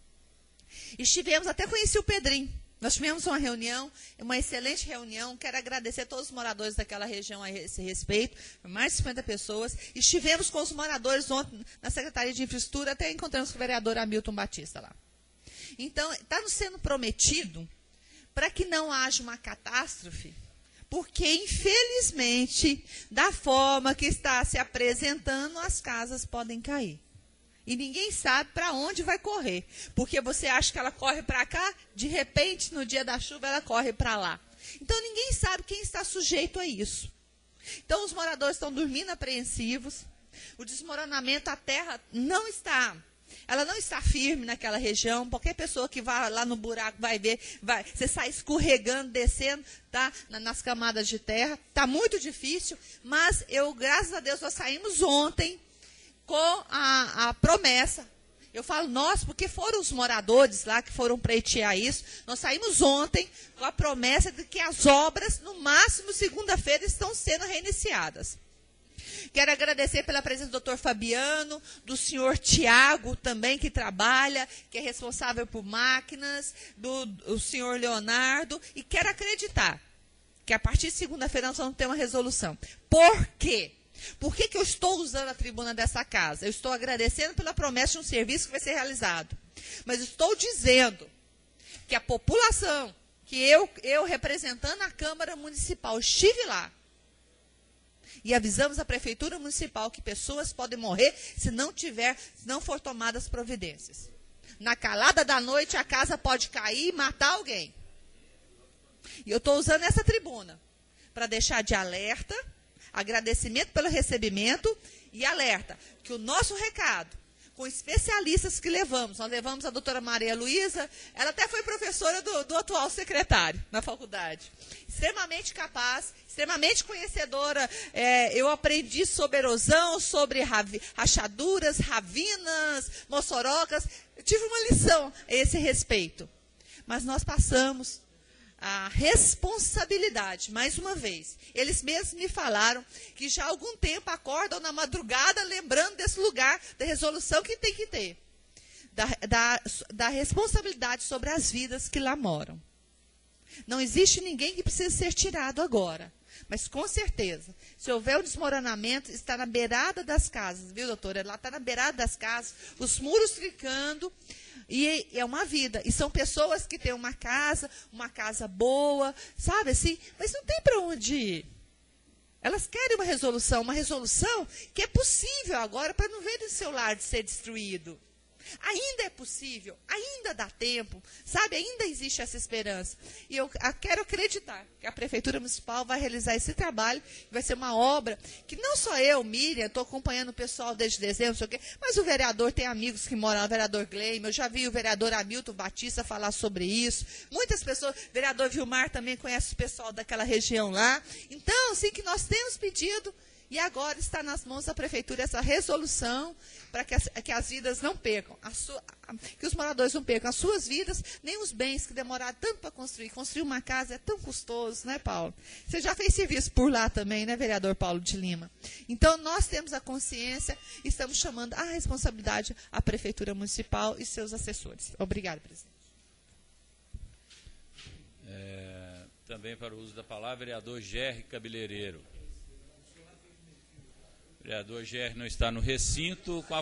Estivemos, até conheci o Pedrinho. Nós tivemos uma reunião, uma excelente reunião. Quero agradecer a todos os moradores daquela região a esse respeito. Mais de cinquenta pessoas. Estivemos com os moradores ontem na Secretaria de Infraestrutura, até encontramos com o vereador Hamilton Batista lá. Então, está nos sendo prometido para que não haja uma catástrofe, porque, infelizmente, da forma que está se apresentando, as casas podem cair. E ninguém sabe para onde vai correr. Porque você acha que ela corre para cá, de repente, no dia da chuva, ela corre para lá. Então, ninguém sabe quem está sujeito a isso. Então, os moradores estão dormindo apreensivos. O desmoronamento, a terra não está, ela não está firme naquela região. Qualquer pessoa que vá lá no buraco vai ver, vai, você sai escorregando, descendo, tá, nas camadas de terra. Está muito difícil, mas eu, graças a Deus, nós saímos ontem com a, a promessa. Eu falo nós, porque foram os moradores lá que foram pleitear isso. Nós saímos ontem com a promessa de que as obras, no máximo segunda-feira, estão sendo reiniciadas. Quero agradecer pela presença do doutor Fabiano, do senhor Tiago também, que trabalha, que é responsável por máquinas, do, do senhor Leonardo, e quero acreditar que a partir de segunda-feira nós vamos ter uma resolução. Por quê? Por que, que eu estou usando a tribuna dessa casa? Eu estou agradecendo pela promessa de um serviço que vai ser realizado. Mas estou dizendo que a população, que eu, eu representando a Câmara Municipal, estive lá. E avisamos a Prefeitura Municipal que pessoas podem morrer se não tiver, se não for tomadas providências. Na calada da noite, a casa pode cair e matar alguém. E eu estou usando essa tribuna para deixar de alerta, agradecimento pelo recebimento e alerta que o nosso recado, com especialistas que levamos, nós levamos a doutora Maria Luísa, ela até foi professora do, do atual secretário na faculdade, extremamente capaz, extremamente conhecedora. É, eu aprendi sobre erosão, sobre ravi, rachaduras, ravinas, mossorocas, eu tive uma lição a esse respeito, mas nós passamos a responsabilidade, mais uma vez. Eles mesmos me falaram que já há algum tempo acordam na madrugada lembrando desse lugar, da resolução que tem que ter, da, da, da responsabilidade sobre as vidas que lá moram. Não existe ninguém que precise ser tirado agora, mas com certeza, se houver um desmoronamento, está na beirada das casas, viu, doutora? Lá está na beirada das casas, os muros ficando. E é uma vida. E são pessoas que têm uma casa, uma casa boa, sabe assim? Mas não tem para onde ir. Elas querem uma resolução, uma resolução que é possível agora para não ver o seu lar de ser destruído. Ainda é possível, ainda dá tempo, sabe? Ainda existe essa esperança. E eu quero acreditar que a Prefeitura Municipal vai realizar esse trabalho, vai ser uma obra que não só eu, Miriam, estou acompanhando o pessoal desde dezembro, não sei o quê, mas o vereador tem amigos que moram lá, o vereador Gleim, eu já vi o vereador Hamilton Batista falar sobre isso. Muitas pessoas, o vereador Vilmar também conhece o pessoal daquela região lá. Então, assim que nós temos pedido, e agora está nas mãos da Prefeitura essa resolução para que as, que as vidas não percam, a sua, a, que os moradores não percam as suas vidas, nem os bens que demoraram tanto para construir. Construir uma casa é tão custoso, né, Paulo? Você já fez serviço por lá também, né, vereador Paulo de Lima? Então, nós temos a consciência e estamos chamando a responsabilidade à Prefeitura Municipal e seus assessores. Obrigada, presidente. É, também também para o uso da palavra, vereador Gerry Cabeleireiro. O vereador Gerry não está no recinto. Com a...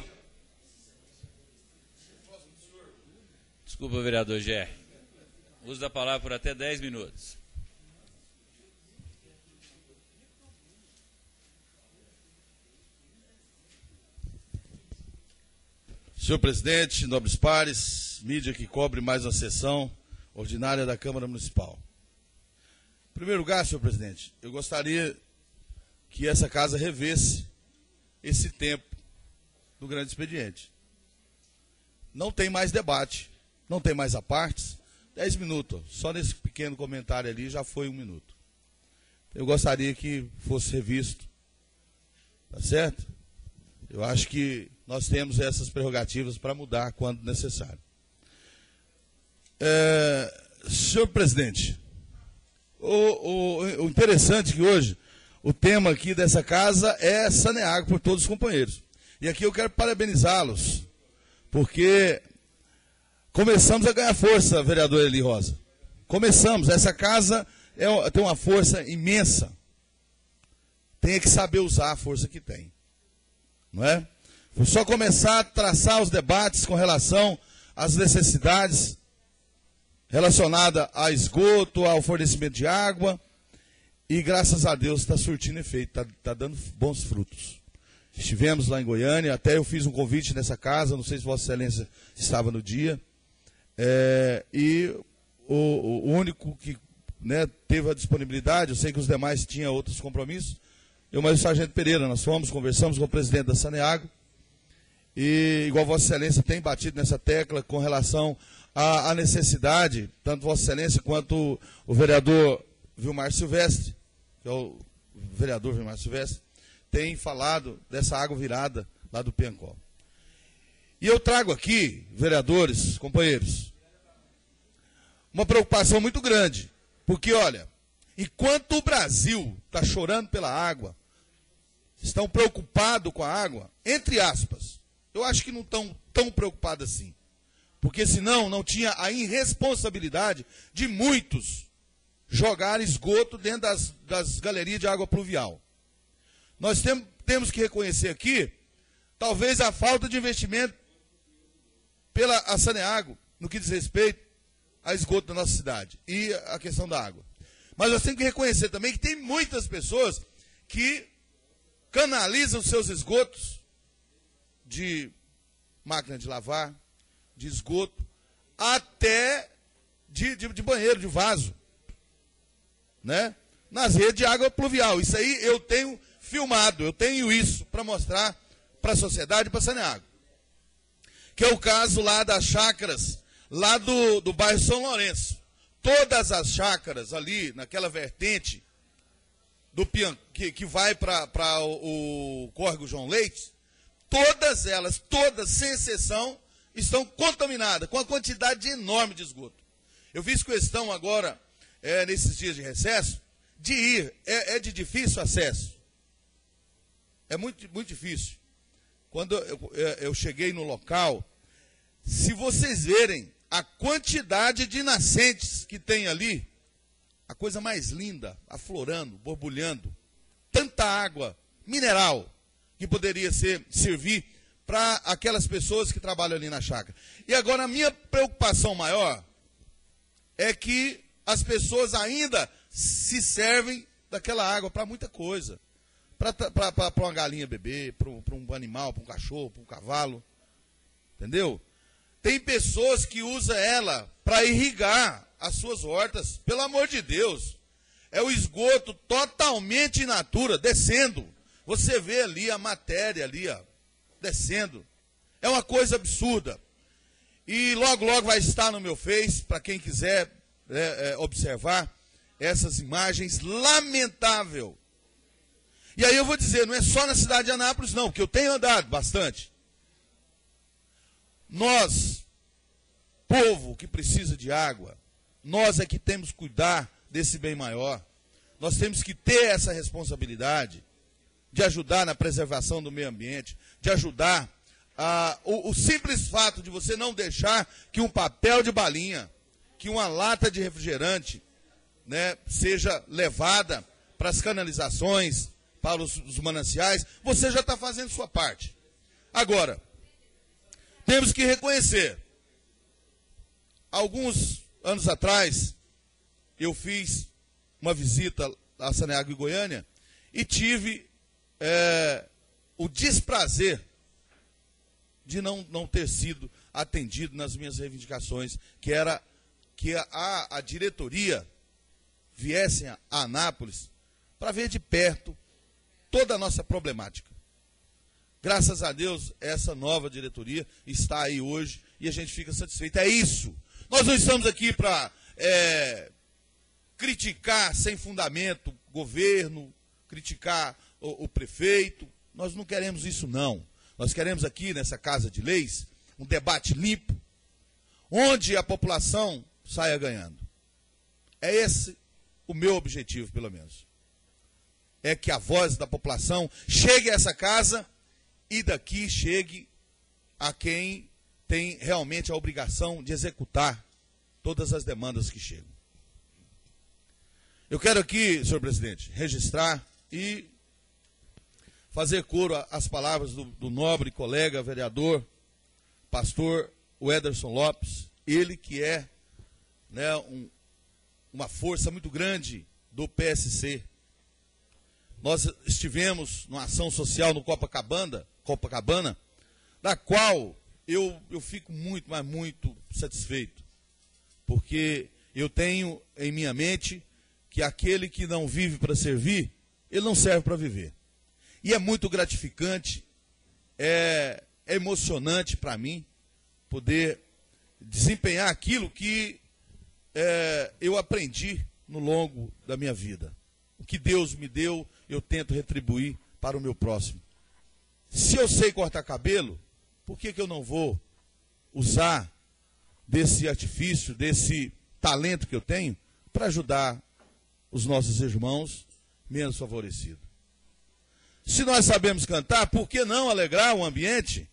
Desculpa, vereador Gerry. Uso da palavra por até dez minutos. Senhor presidente, nobres pares, mídia que cobre mais uma sessão ordinária da Câmara Municipal. Em primeiro lugar, senhor presidente, eu gostaria que essa casa revesse esse tempo do grande expediente. Não tem mais debate, não tem mais apartes. Dez minutos, só nesse pequeno comentário ali já foi um minuto. Eu gostaria que fosse revisto, tá certo? Eu acho que nós temos essas prerrogativas para mudar quando necessário. É, senhor presidente, o, o, o interessante é que hoje o tema aqui dessa casa é Saneago por todos os companheiros. E aqui eu quero parabenizá-los, porque começamos a ganhar força, vereador Eli Rosa. Começamos, essa casa é, tem uma força imensa. Tem que saber usar a força que tem. Não é? Foi só começar a traçar os debates com relação às necessidades relacionadas a esgoto, ao fornecimento de água, e graças a Deus está surtindo efeito, está tá dando bons frutos. Estivemos lá em Goiânia, até eu fiz um convite nessa casa, não sei se Vossa Excelência estava no dia, é, e o, o único que, né, teve a disponibilidade, eu sei que os demais tinham outros compromissos, eu mais o Sargento Pereira, nós fomos, conversamos com o presidente da Saneago, e igual Vossa Excelência tem batido nessa tecla com relação à, à necessidade, tanto Vossa Excelência quanto o, o vereador Vilmar Silvestre, que é o vereador Vilmar Silvestre, tem falado dessa água virada lá do Piancó. E eu trago aqui, vereadores, companheiros, uma preocupação muito grande, porque olha, enquanto o Brasil está chorando pela água, estão preocupados com a água, entre aspas, eu acho que não estão tão preocupados assim. Porque senão não tinha a irresponsabilidade de muitos jogar esgoto dentro das, das galerias de água pluvial. Nós tem, temos que reconhecer aqui, talvez a falta de investimento pela a Saneago, no que diz respeito a esgoto da nossa cidade e a questão da água. Mas nós temos que reconhecer também que tem muitas pessoas que canalizam seus esgotos de máquina de lavar, de esgoto, até de, de, de banheiro, de vaso, né? Nas redes de água pluvial. Isso aí eu tenho filmado, eu tenho isso para mostrar para a sociedade e para a Saneago. Que é o caso lá das chácaras, lá do, do bairro São Lourenço. Todas as chácaras ali, naquela vertente do Pian, que, que vai para o, o córrego João Leite, todas elas, todas, sem exceção, estão contaminadas com a quantidade enorme de esgoto. Eu fiz questão agora, é, nesses dias de recesso, de ir. É, é de difícil acesso. É muito, muito difícil. Quando eu, eu cheguei no local, se vocês verem a quantidade de nascentes que tem ali, a coisa mais linda, aflorando, borbulhando, tanta água mineral que poderia ser, servir para aquelas pessoas que trabalham ali na chácara. E agora a minha preocupação maior é que as pessoas ainda se servem daquela água para muita coisa. Para uma galinha beber, para um, um animal, para um cachorro, para um cavalo. Entendeu? Tem pessoas que usam ela para irrigar as suas hortas. Pelo amor de Deus. É o esgoto totalmente in natura, descendo. Você vê ali a matéria ali, ó, descendo. É uma coisa absurda. E logo, logo vai estar no meu Face, para quem quiser é, é, observar essas imagens. Lamentável. E aí eu vou dizer, não é só na cidade de Anápolis, não, porque eu tenho andado bastante. Nós, povo que precisa de água, nós é que temos que cuidar desse bem maior. Nós temos que ter essa responsabilidade de ajudar na preservação do meio ambiente, de ajudar a, o, o simples fato de você não deixar que um papel de balinha, que uma lata de refrigerante né, seja levada para as canalizações, para os, os mananciais. Você já está fazendo sua parte. Agora, temos que reconhecer, alguns anos atrás, eu fiz uma visita a Saneago e Goiânia e tive é, o desprazer de não, não ter sido atendido nas minhas reivindicações, que era que a, a diretoria viesse a Anápolis para ver de perto toda a nossa problemática. Graças a Deus, essa nova diretoria está aí hoje e a gente fica satisfeito. É isso. Nós não estamos aqui para é, criticar sem fundamento o governo, criticar o, o prefeito. Nós não queremos isso, não. Nós queremos aqui, nessa Casa de Leis, um debate limpo, onde a população saia ganhando. É esse o meu objetivo, pelo menos. É que a voz da população chegue a essa casa e daqui chegue a quem tem realmente a obrigação de executar todas as demandas que chegam. Eu quero aqui, senhor presidente, registrar e fazer coro às palavras do, do nobre colega vereador, pastor Wederson Lopes, ele que é, né, um, uma força muito grande do P S C. Nós estivemos numa ação social no Copacabana, Copacabana, da qual eu, eu fico muito, mas muito satisfeito, porque eu tenho em minha mente que aquele que não vive para servir, ele não serve para viver. E é muito gratificante, é, é emocionante para mim poder desempenhar aquilo que é, eu aprendi no longo da minha vida. O que Deus me deu, eu tento retribuir para o meu próximo. Se eu sei cortar cabelo, por que que eu não vou usar desse artifício, desse talento que eu tenho, para ajudar os nossos irmãos menos favorecidos? Se nós sabemos cantar, por que não alegrar o ambiente?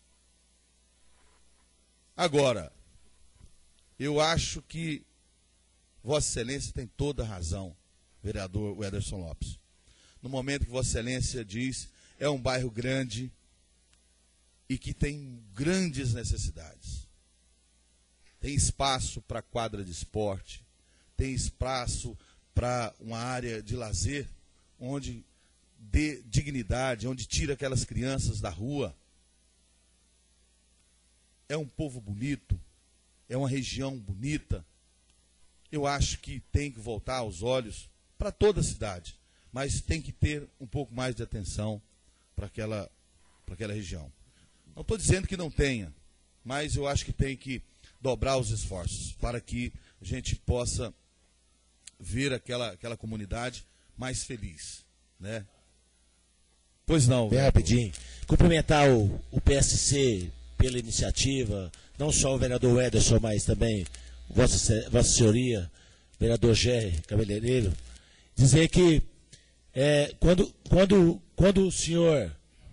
Agora, eu acho que Vossa Excelência tem toda a razão, vereador Wederson Lopes. No momento que Vossa Excelência diz, é um bairro grande e que tem grandes necessidades. Tem espaço para quadra de esporte, tem espaço para uma área de lazer, onde dê dignidade, onde tira aquelas crianças da rua. É um povo bonito, é uma região bonita. Eu acho que tem que voltar os olhos para toda a cidade, mas tem que ter um pouco mais de atenção para aquela, para aquela região. Não estou dizendo que não tenha, mas eu acho que tem que dobrar os esforços para que a gente possa ver aquela, aquela comunidade mais feliz, né? Pois não. Bem rapidinho. Cumprimentar o, o P S C pela iniciativa, não só o vereador Wederson, mas também Vossa, Vossa Senhoria, vereador Gé Cabeleireiro, dizer que é, quando, quando, quando o senhor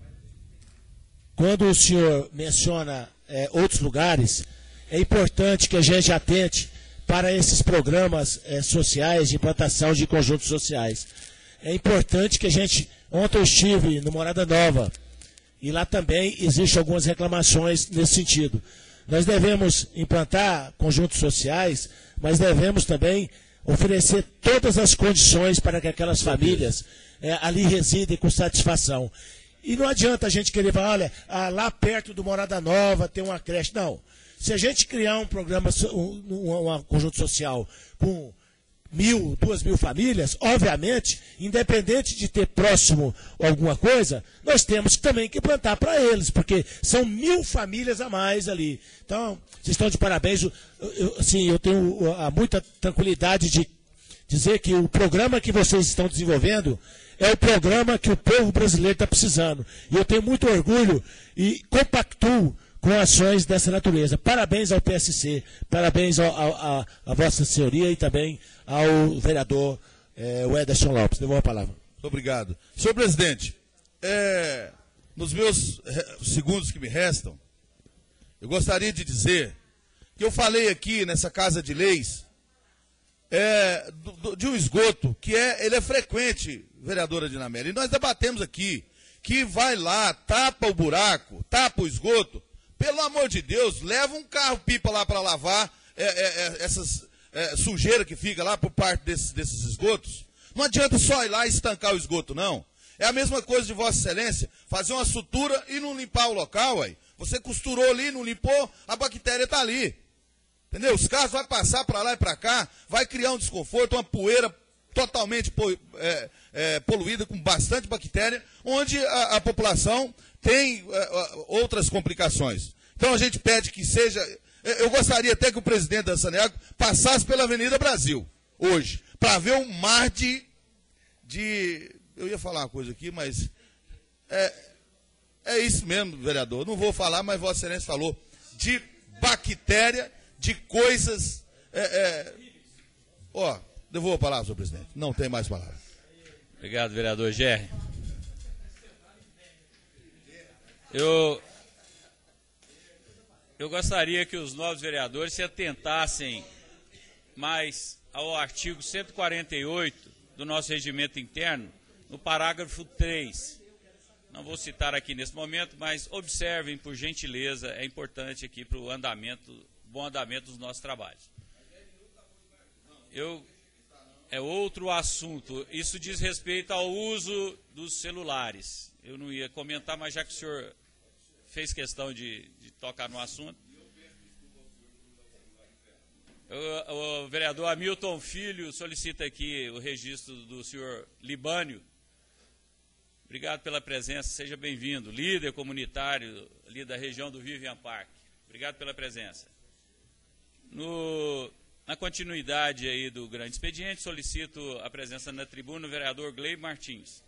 quando o senhor menciona é, outros lugares, é importante que a gente atente para esses programas é, sociais de implantação de conjuntos sociais. É importante que a gente... Ontem eu estive no Morada Nova e lá também existem algumas reclamações nesse sentido. Nós devemos implantar conjuntos sociais, mas devemos também oferecer todas as condições para que aquelas famílias é, ali residem com satisfação. E não adianta a gente querer falar, olha, ah, lá perto do Morada Nova tem uma creche. Não. Se a gente criar um programa, um, um, um conjunto social com mil, duas mil famílias, obviamente, independente de ter próximo alguma coisa, nós temos também que plantar para eles, porque são mil famílias a mais ali. Então, vocês estão de parabéns. Eu, eu, assim, eu tenho a, muita tranquilidade de dizer que o programa que vocês estão desenvolvendo é o programa que o povo brasileiro está precisando. E eu tenho muito orgulho e compactuo com ações dessa natureza. Parabéns ao P S C, parabéns ao, ao, ao, à Vossa Senhoria e também ao vereador é, Wederson Lopes. Devolvo a palavra. Muito obrigado. Senhor presidente, é, nos meus segundos que me restam, eu gostaria de dizer que eu falei aqui nessa Casa de Leis é, do, do, de um esgoto que é, ele é frequente, vereadora Dinamela, e nós debatemos aqui, que vai lá, tapa o buraco, tapa o esgoto, pelo amor de Deus, leva um carro-pipa lá para lavar é, é, é, essas é, sujeira que fica lá por parte desses, desses esgotos. Não adianta só ir lá e estancar o esgoto, não. É a mesma coisa de Vossa Excelência, fazer uma sutura e não limpar o local, aí. Você costurou ali, não limpou, a bactéria está ali. Entendeu? Os carros vão passar para lá e para cá, vai criar um desconforto, uma poeira totalmente é, é, poluída, com bastante bactéria, onde a, a população tem é, outras complicações. Então a gente pede que seja... Eu gostaria até que o presidente da Saneago passasse pela Avenida Brasil, hoje, para ver um mar de, de... Eu ia falar uma coisa aqui, mas... É, é isso mesmo, vereador. Não vou falar, mas Vossa Excelência falou de bactéria, de coisas... É, é, ó, devolvo a palavra, senhor presidente. Não tem mais palavra. Obrigado, vereador Gerry. Eu, eu gostaria que os novos vereadores se atentassem mais ao artigo cento e quarenta e oito do nosso regimento interno, no parágrafo três. Não vou citar aqui nesse momento, mas observem, por gentileza, é importante aqui para o andamento, bom andamento dos nossos trabalhos. Eu, é outro assunto, isso diz respeito ao uso dos celulares. Eu não ia comentar, mas já que o senhor fez questão de, de tocar no assunto. O, o vereador Hamilton Filho solicita aqui o registro do senhor Libânio. Obrigado pela presença, seja bem-vindo. Líder comunitário ali da região do Vivian Park. Obrigado pela presença. No, na continuidade aí do grande expediente, solicito a presença na tribuna do vereador Gleiber Martins.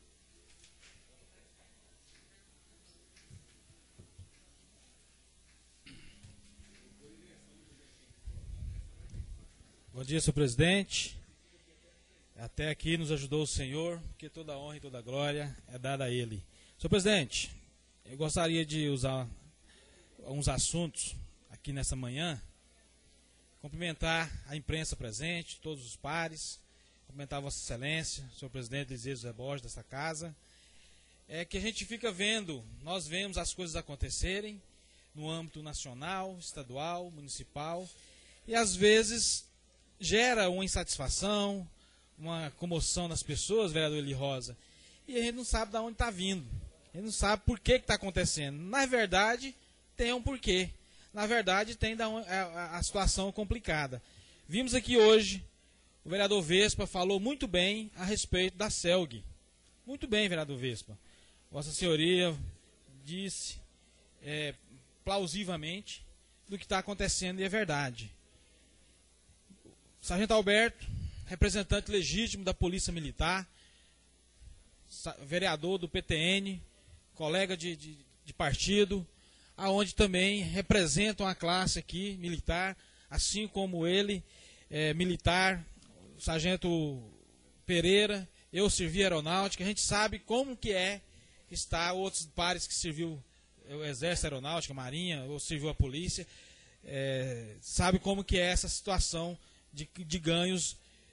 Bom dia, senhor presidente. Até aqui nos ajudou o senhor, porque toda a honra e toda a glória é dada a ele. Senhor presidente, eu gostaria de usar alguns assuntos aqui nessa manhã, cumprimentar a imprensa presente, todos os pares, cumprimentar a Vossa Excelência, senhor presidente Eliseu José Borges dessa casa, é que a gente fica vendo, nós vemos as coisas acontecerem no âmbito nacional, estadual, municipal, e às vezes gera uma insatisfação, uma comoção nas pessoas, vereador Eli Rosa, e a gente não sabe de onde está vindo, a gente não sabe por que está acontecendo. Na verdade, tem um porquê. Na verdade, tem da onde, a, a situação complicada. Vimos aqui hoje, o vereador Vespa falou muito bem a respeito da CELG. Muito bem, vereador Vespa. Vossa Senhoria disse é, plausivamente do que está acontecendo e é verdade. Sargento Alberto, representante legítimo da Polícia Militar, vereador do P T N, colega de, de, de partido, aonde também representam a classe aqui, militar, assim como ele, é, militar, o sargento Pereira, eu servi aeronáutica, a gente sabe como que é estar, outros pares que serviu o Exército, Aeronáutica, Marinha, ou serviu a Polícia, é, sabe como que é essa situação de, de ganhos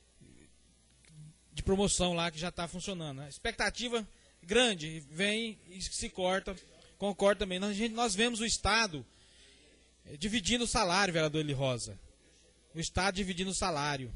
de promoção lá que já está funcionando. A expectativa grande, vem e se corta, concordo também. Nós, nós vemos o Estado dividindo o salário, vereador Eli Rosa. O Estado dividindo o salário.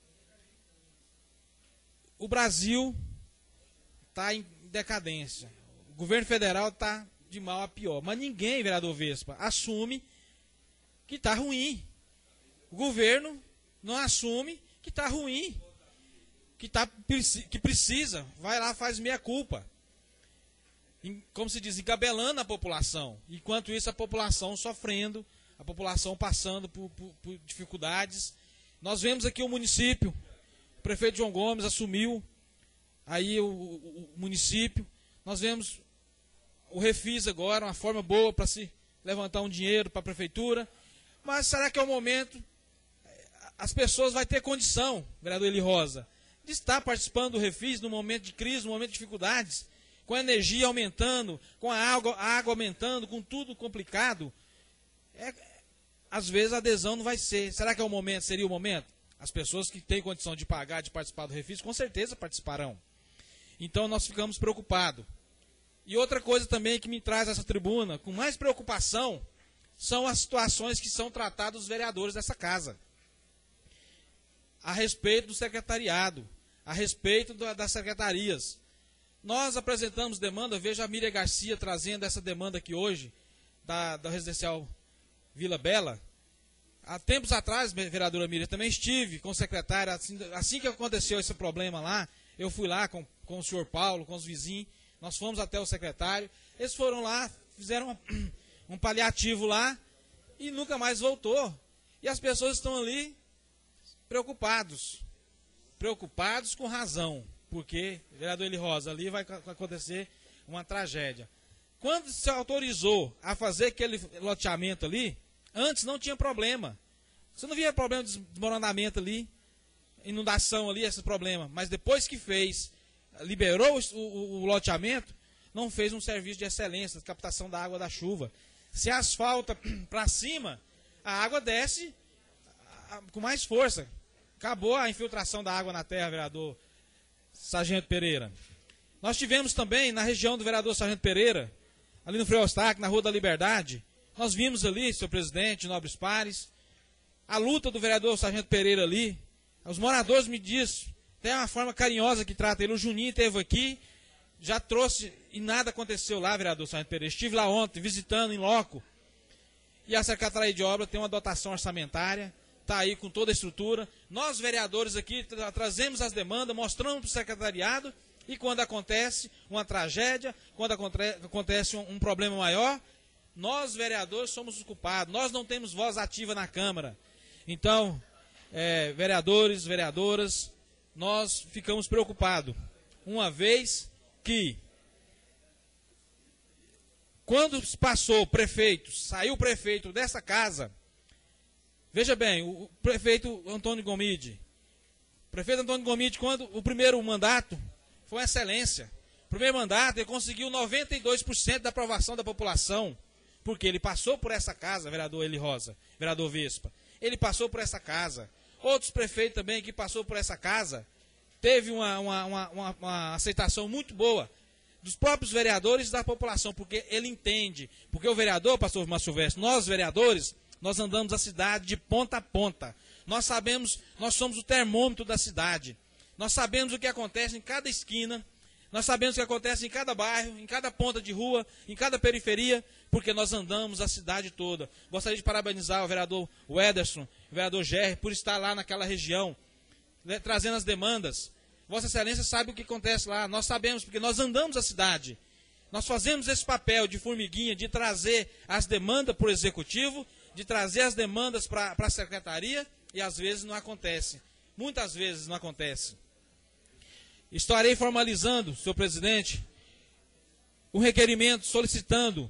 O Brasil está em decadência. O governo federal está de mal a pior. Mas ninguém, vereador Vespa, assume que está ruim. O governo não assume que está ruim. Que, tá, que precisa, vai lá, faz meia-culpa. Como se diz, encabelando a população. Enquanto isso, a população sofrendo, a população passando por, por, por dificuldades. Nós vemos aqui o município, o prefeito João Gomes assumiu aí o, o, o município. Nós vemos o Refis agora, uma forma boa para se levantar um dinheiro para a prefeitura. Mas será que é o momento? As pessoas vão ter condição, vereador Eli Rosa, de estar participando do Refis no momento de crise, no momento de dificuldades, com a energia aumentando, com a água, a água aumentando, com tudo complicado. É, às vezes a adesão não vai ser. Será que é o momento? Seria o momento? As pessoas que têm condição de pagar, de participar do refis, com certeza participarão. Então nós ficamos preocupados. E outra coisa também que me traz essa tribuna com mais preocupação são as situações que são tratadas os vereadores dessa casa. A respeito do secretariado, a respeito das secretarias. Nós apresentamos demanda, vejo a Miriam Garcia trazendo essa demanda aqui hoje, da, da residencial Vila Bela. Há tempos atrás, vereadora Miriam, também estive com o secretário, assim, assim que aconteceu esse problema lá, eu fui lá com, com o senhor Paulo, com os vizinhos, nós fomos até o secretário, eles foram lá, fizeram um, um paliativo lá e nunca mais voltou. E as pessoas estão ali preocupados, preocupados com razão, porque, vereador Eli Rosa, ali vai acontecer uma tragédia. Quando se autorizou a fazer aquele loteamento ali, antes não tinha problema. Você não via problema de desmoronamento ali, inundação ali, esse problema. Mas depois que fez, liberou o, o, o loteamento, não fez um serviço de excelência, de captação da água da chuva. Se asfalta para cima, a água desce a, a, com mais força. Acabou a infiltração da água na terra, vereador Sargento Pereira. Nós tivemos também, na região do vereador Sargento Pereira, ali no Frei Eustáquio, na Rua da Liberdade, nós vimos ali, senhor presidente, nobres pares, a luta do vereador Sargento Pereira ali. Os moradores me dizem, tem uma forma carinhosa que trata ele. O Juninho esteve aqui, já trouxe, e nada aconteceu lá, vereador Sargento Pereira. Estive lá ontem, visitando em loco. E a Secretaria de Obra tem uma dotação orçamentária, está aí com toda a estrutura. Nós, vereadores aqui, tra trazemos as demandas, mostramos para o secretariado, e quando acontece uma tragédia, quando acontece um, um problema maior, nós, vereadores, somos os culpados. Nós não temos voz ativa na Câmara. Então, é, vereadores, vereadoras, nós ficamos preocupados. Uma vez que, quando passou o prefeito, saiu o prefeito dessa casa, veja bem, o prefeito Antônio Gomide, o prefeito Antônio Gomide, quando o primeiro mandato foi uma excelência. O primeiro mandato ele conseguiu noventa e dois por cento da aprovação da população. Porque ele passou por essa casa, vereador Eli Rosa, vereador Vespa. Ele passou por essa casa. Outros prefeitos também que passou por essa casa, teve uma, uma, uma, uma, uma aceitação muito boa dos próprios vereadores e da população, porque ele entende. Porque o vereador, pastor Márcio Silvestre, nós vereadores, nós andamos a cidade de ponta a ponta. Nós sabemos, nós somos o termômetro da cidade. Nós sabemos o que acontece em cada esquina. Nós sabemos o que acontece em cada bairro, em cada ponta de rua, em cada periferia, porque nós andamos a cidade toda. Gostaria de parabenizar o vereador Wederson, o vereador Gerry, por estar lá naquela região, né, trazendo as demandas. Vossa Excelência sabe o que acontece lá, nós sabemos, porque nós andamos a cidade. Nós fazemos esse papel de formiguinha, de trazer as demandas para o Executivo, de trazer as demandas para a Secretaria, e às vezes não acontece. Muitas vezes não acontece. Estarei formalizando, senhor presidente, um requerimento solicitando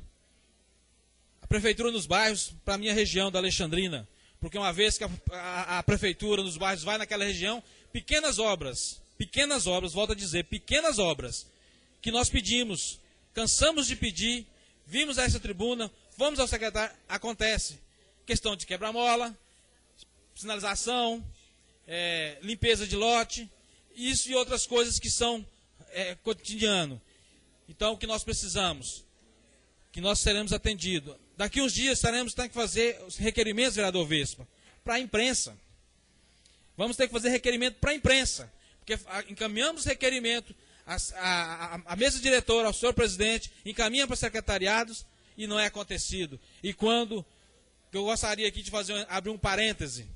a prefeitura nos bairros para a minha região da Alexandrina. Porque uma vez que a, a, a prefeitura nos bairros vai naquela região, pequenas obras, pequenas obras, volto a dizer, pequenas obras, que nós pedimos, cansamos de pedir, vimos a essa tribuna, fomos ao secretário, acontece. Questão de quebra-mola, sinalização, é, limpeza de lote, isso e outras coisas que são é, cotidiano. Então, o que nós precisamos? Que nós seremos atendidos. Daqui uns dias estaremos tendo que fazer os requerimentos, vereador Vespa, para a imprensa. Vamos ter que fazer requerimento para a imprensa. Porque encaminhamos requerimento, a, a, a mesa diretora, ao senhor presidente, encaminha para secretariados e não é acontecido. E quando, que eu gostaria aqui de fazer, abrir um parêntese,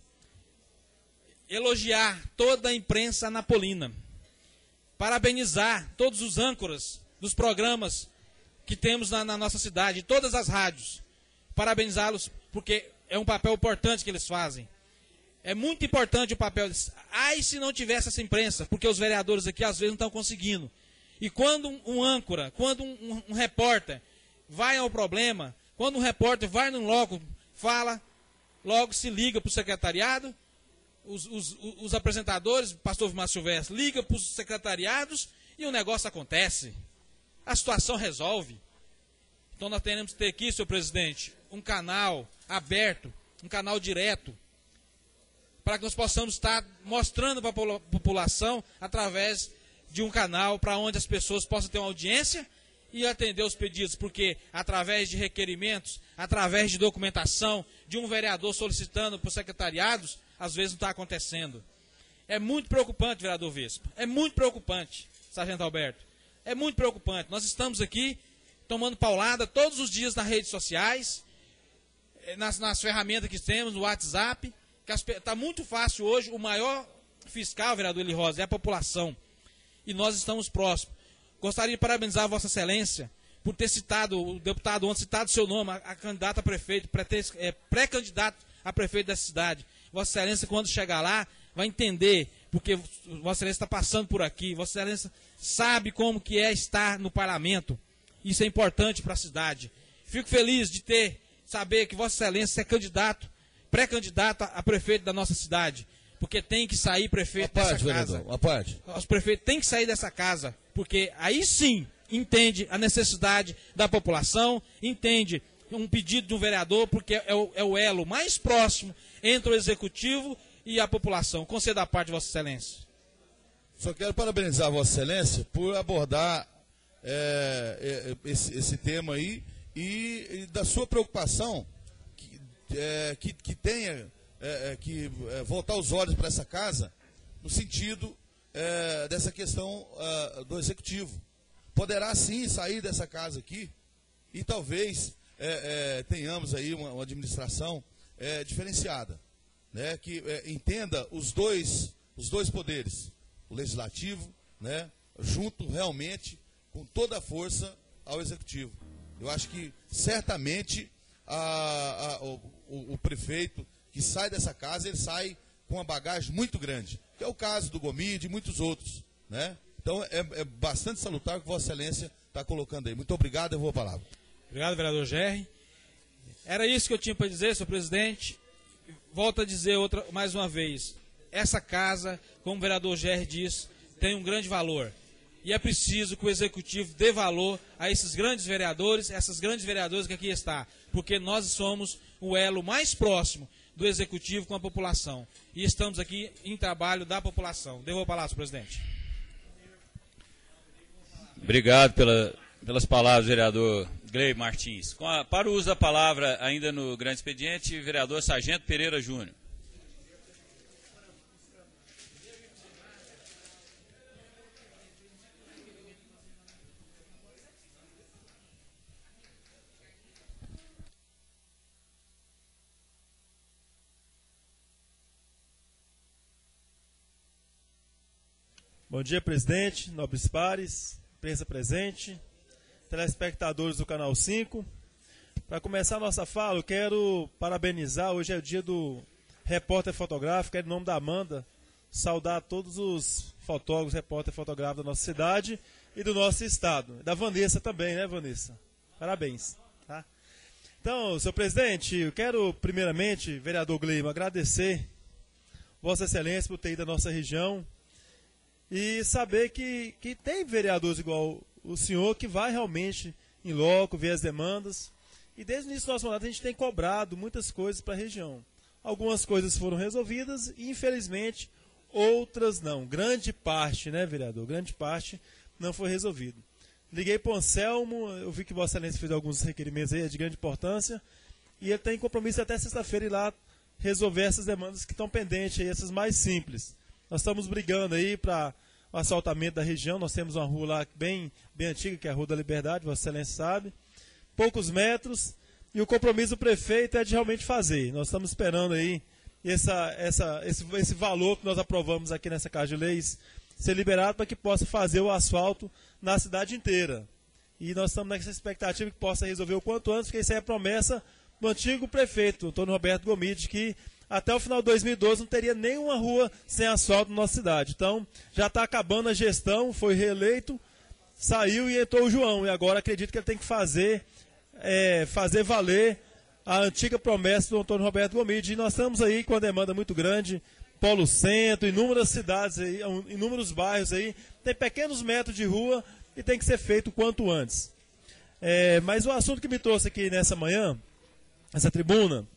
elogiar toda a imprensa anapolina, parabenizar todos os âncoras dos programas que temos na, na nossa cidade, todas as rádios, parabenizá-los, porque é um papel importante que eles fazem. É muito importante o papel deles. Ai, se não tivesse essa imprensa, porque os vereadores aqui às vezes não estão conseguindo. E quando um, um âncora, quando um, um, um repórter vai ao problema, quando um repórter vai num loco, fala, logo se liga para o secretariado, Os, os, os apresentadores, pastor Márcio Silvestre, liga para os secretariados e o negócio acontece. A situação resolve. Então nós teremos que ter aqui, senhor presidente, um canal aberto, um canal direto, para que nós possamos estar mostrando para a população através de um canal para onde as pessoas possam ter uma audiência e atender os pedidos, porque através de requerimentos, através de documentação, de um vereador solicitando para os secretariados, às vezes não está acontecendo. É muito preocupante, vereador Vespa, é muito preocupante, sargento Alberto, é muito preocupante. Nós estamos aqui tomando paulada todos os dias nas redes sociais, nas, nas ferramentas que temos, no WhatsApp, que está muito fácil hoje, o maior fiscal, vereador Eli Rosa, é a população, e nós estamos próximos. Gostaria de parabenizar a Vossa Excelência por ter citado, o deputado ontem citado seu nome, a, a candidata a prefeito, pré-candidato a prefeito dessa cidade. Vossa Excelência, quando chegar lá, vai entender, porque Vossa Excelência está passando por aqui, Vossa Excelência sabe como que é estar no parlamento. Isso é importante para a cidade. Fico feliz de ter, saber que Vossa Excelência é candidato, pré-candidato a prefeito da nossa cidade. Porque tem que sair prefeito uma dessa parte, casa. Vereador, uma parte. Os prefeitos têm que sair dessa casa, porque aí sim entende a necessidade da população, entende um pedido de um vereador, porque é o, é o elo mais próximo entre o executivo e a população. Conceda a parte de Vossa Excelência. Só quero parabenizar Vossa Excelência por abordar é, é, esse, esse tema aí e, e da sua preocupação que, é, que, que tenha é, que é, voltar os olhos para essa casa no sentido é, dessa questão é, do executivo. Poderá sim sair dessa casa aqui e talvez é, é, tenhamos aí uma, uma administração é, diferenciada, né, que é, entenda os dois, os dois poderes, o legislativo, né, junto realmente com toda a força ao executivo. Eu acho que certamente a, a, o, o, o prefeito que sai dessa casa, ele sai com uma bagagem muito grande, que é o caso do Gomide e muitos outros, né? Então é, é bastante salutar o que Vossa Excelência está colocando aí. Muito obrigado, eu vou a palavra. Obrigado, vereador Gerry. Era isso que eu tinha para dizer, senhor presidente. Volto a dizer outra, mais uma vez, essa casa, como o vereador Gerry disse, tem um grande valor. E é preciso que o executivo dê valor a esses grandes vereadores, essas grandes vereadoras que aqui estão, porque nós somos o elo mais próximo do executivo com a população. E estamos aqui em trabalho da população. Devolvo a palavra, senhor presidente. Obrigado pela, pelas palavras, vereador Gley Martins. Com a, para o uso da palavra, ainda no grande expediente, vereador Sargento Pereira Júnior. Bom dia, presidente, nobres pares, imprensa presente, telespectadores do Canal cinco. Para começar a nossa fala, eu quero parabenizar, hoje é o dia do repórter fotográfico, é em nome da Amanda, saudar todos os fotógrafos, repórter fotográfico da nossa cidade e do nosso estado. Da Vanessa também, né, Vanessa? Parabéns. Tá? Então, senhor presidente, eu quero primeiramente, vereador Gleima, agradecer Vossa Excelência por ter ido à nossa região, e saber que, que tem vereadores igual o senhor que vai realmente em loco, ver as demandas. E desde o início do nosso mandato a gente tem cobrado muitas coisas para a região. Algumas coisas foram resolvidas e, infelizmente, outras não. Grande parte, né, vereador? Grande parte não foi resolvido. Liguei para o Anselmo, eu vi que Vossa Excelência fez alguns requerimentos aí de grande importância, e ele tem compromisso até sexta-feira ir lá resolver essas demandas que estão pendentes, aí, essas mais simples. Nós estamos brigando aí para o asfaltamento da região. Nós temos uma rua lá bem, bem antiga, que é a Rua da Liberdade, Vossa Excelência sabe. Poucos metros. E o compromisso do prefeito é de realmente fazer. Nós estamos esperando aí essa, essa, esse, esse valor que nós aprovamos aqui nessa Casa de Leis ser liberado para que possa fazer o asfalto na cidade inteira. E nós estamos nessa expectativa que possa resolver o quanto antes, porque isso é a promessa do antigo prefeito, Antônio Roberto Gomide, que até o final de dois mil e doze não teria nenhuma rua sem asfalto na nossa cidade. Então, já está acabando a gestão, foi reeleito, saiu e entrou o João. E agora acredito que ele tem que fazer, é, fazer valer a antiga promessa do Antônio Roberto Gomide. E nós estamos aí com uma demanda muito grande, Polo Centro, inúmeras cidades, aí, inúmeros bairros aí, tem pequenos metros de rua e tem que ser feito o quanto antes. É, mas o assunto que me trouxe aqui nessa manhã, essa tribuna,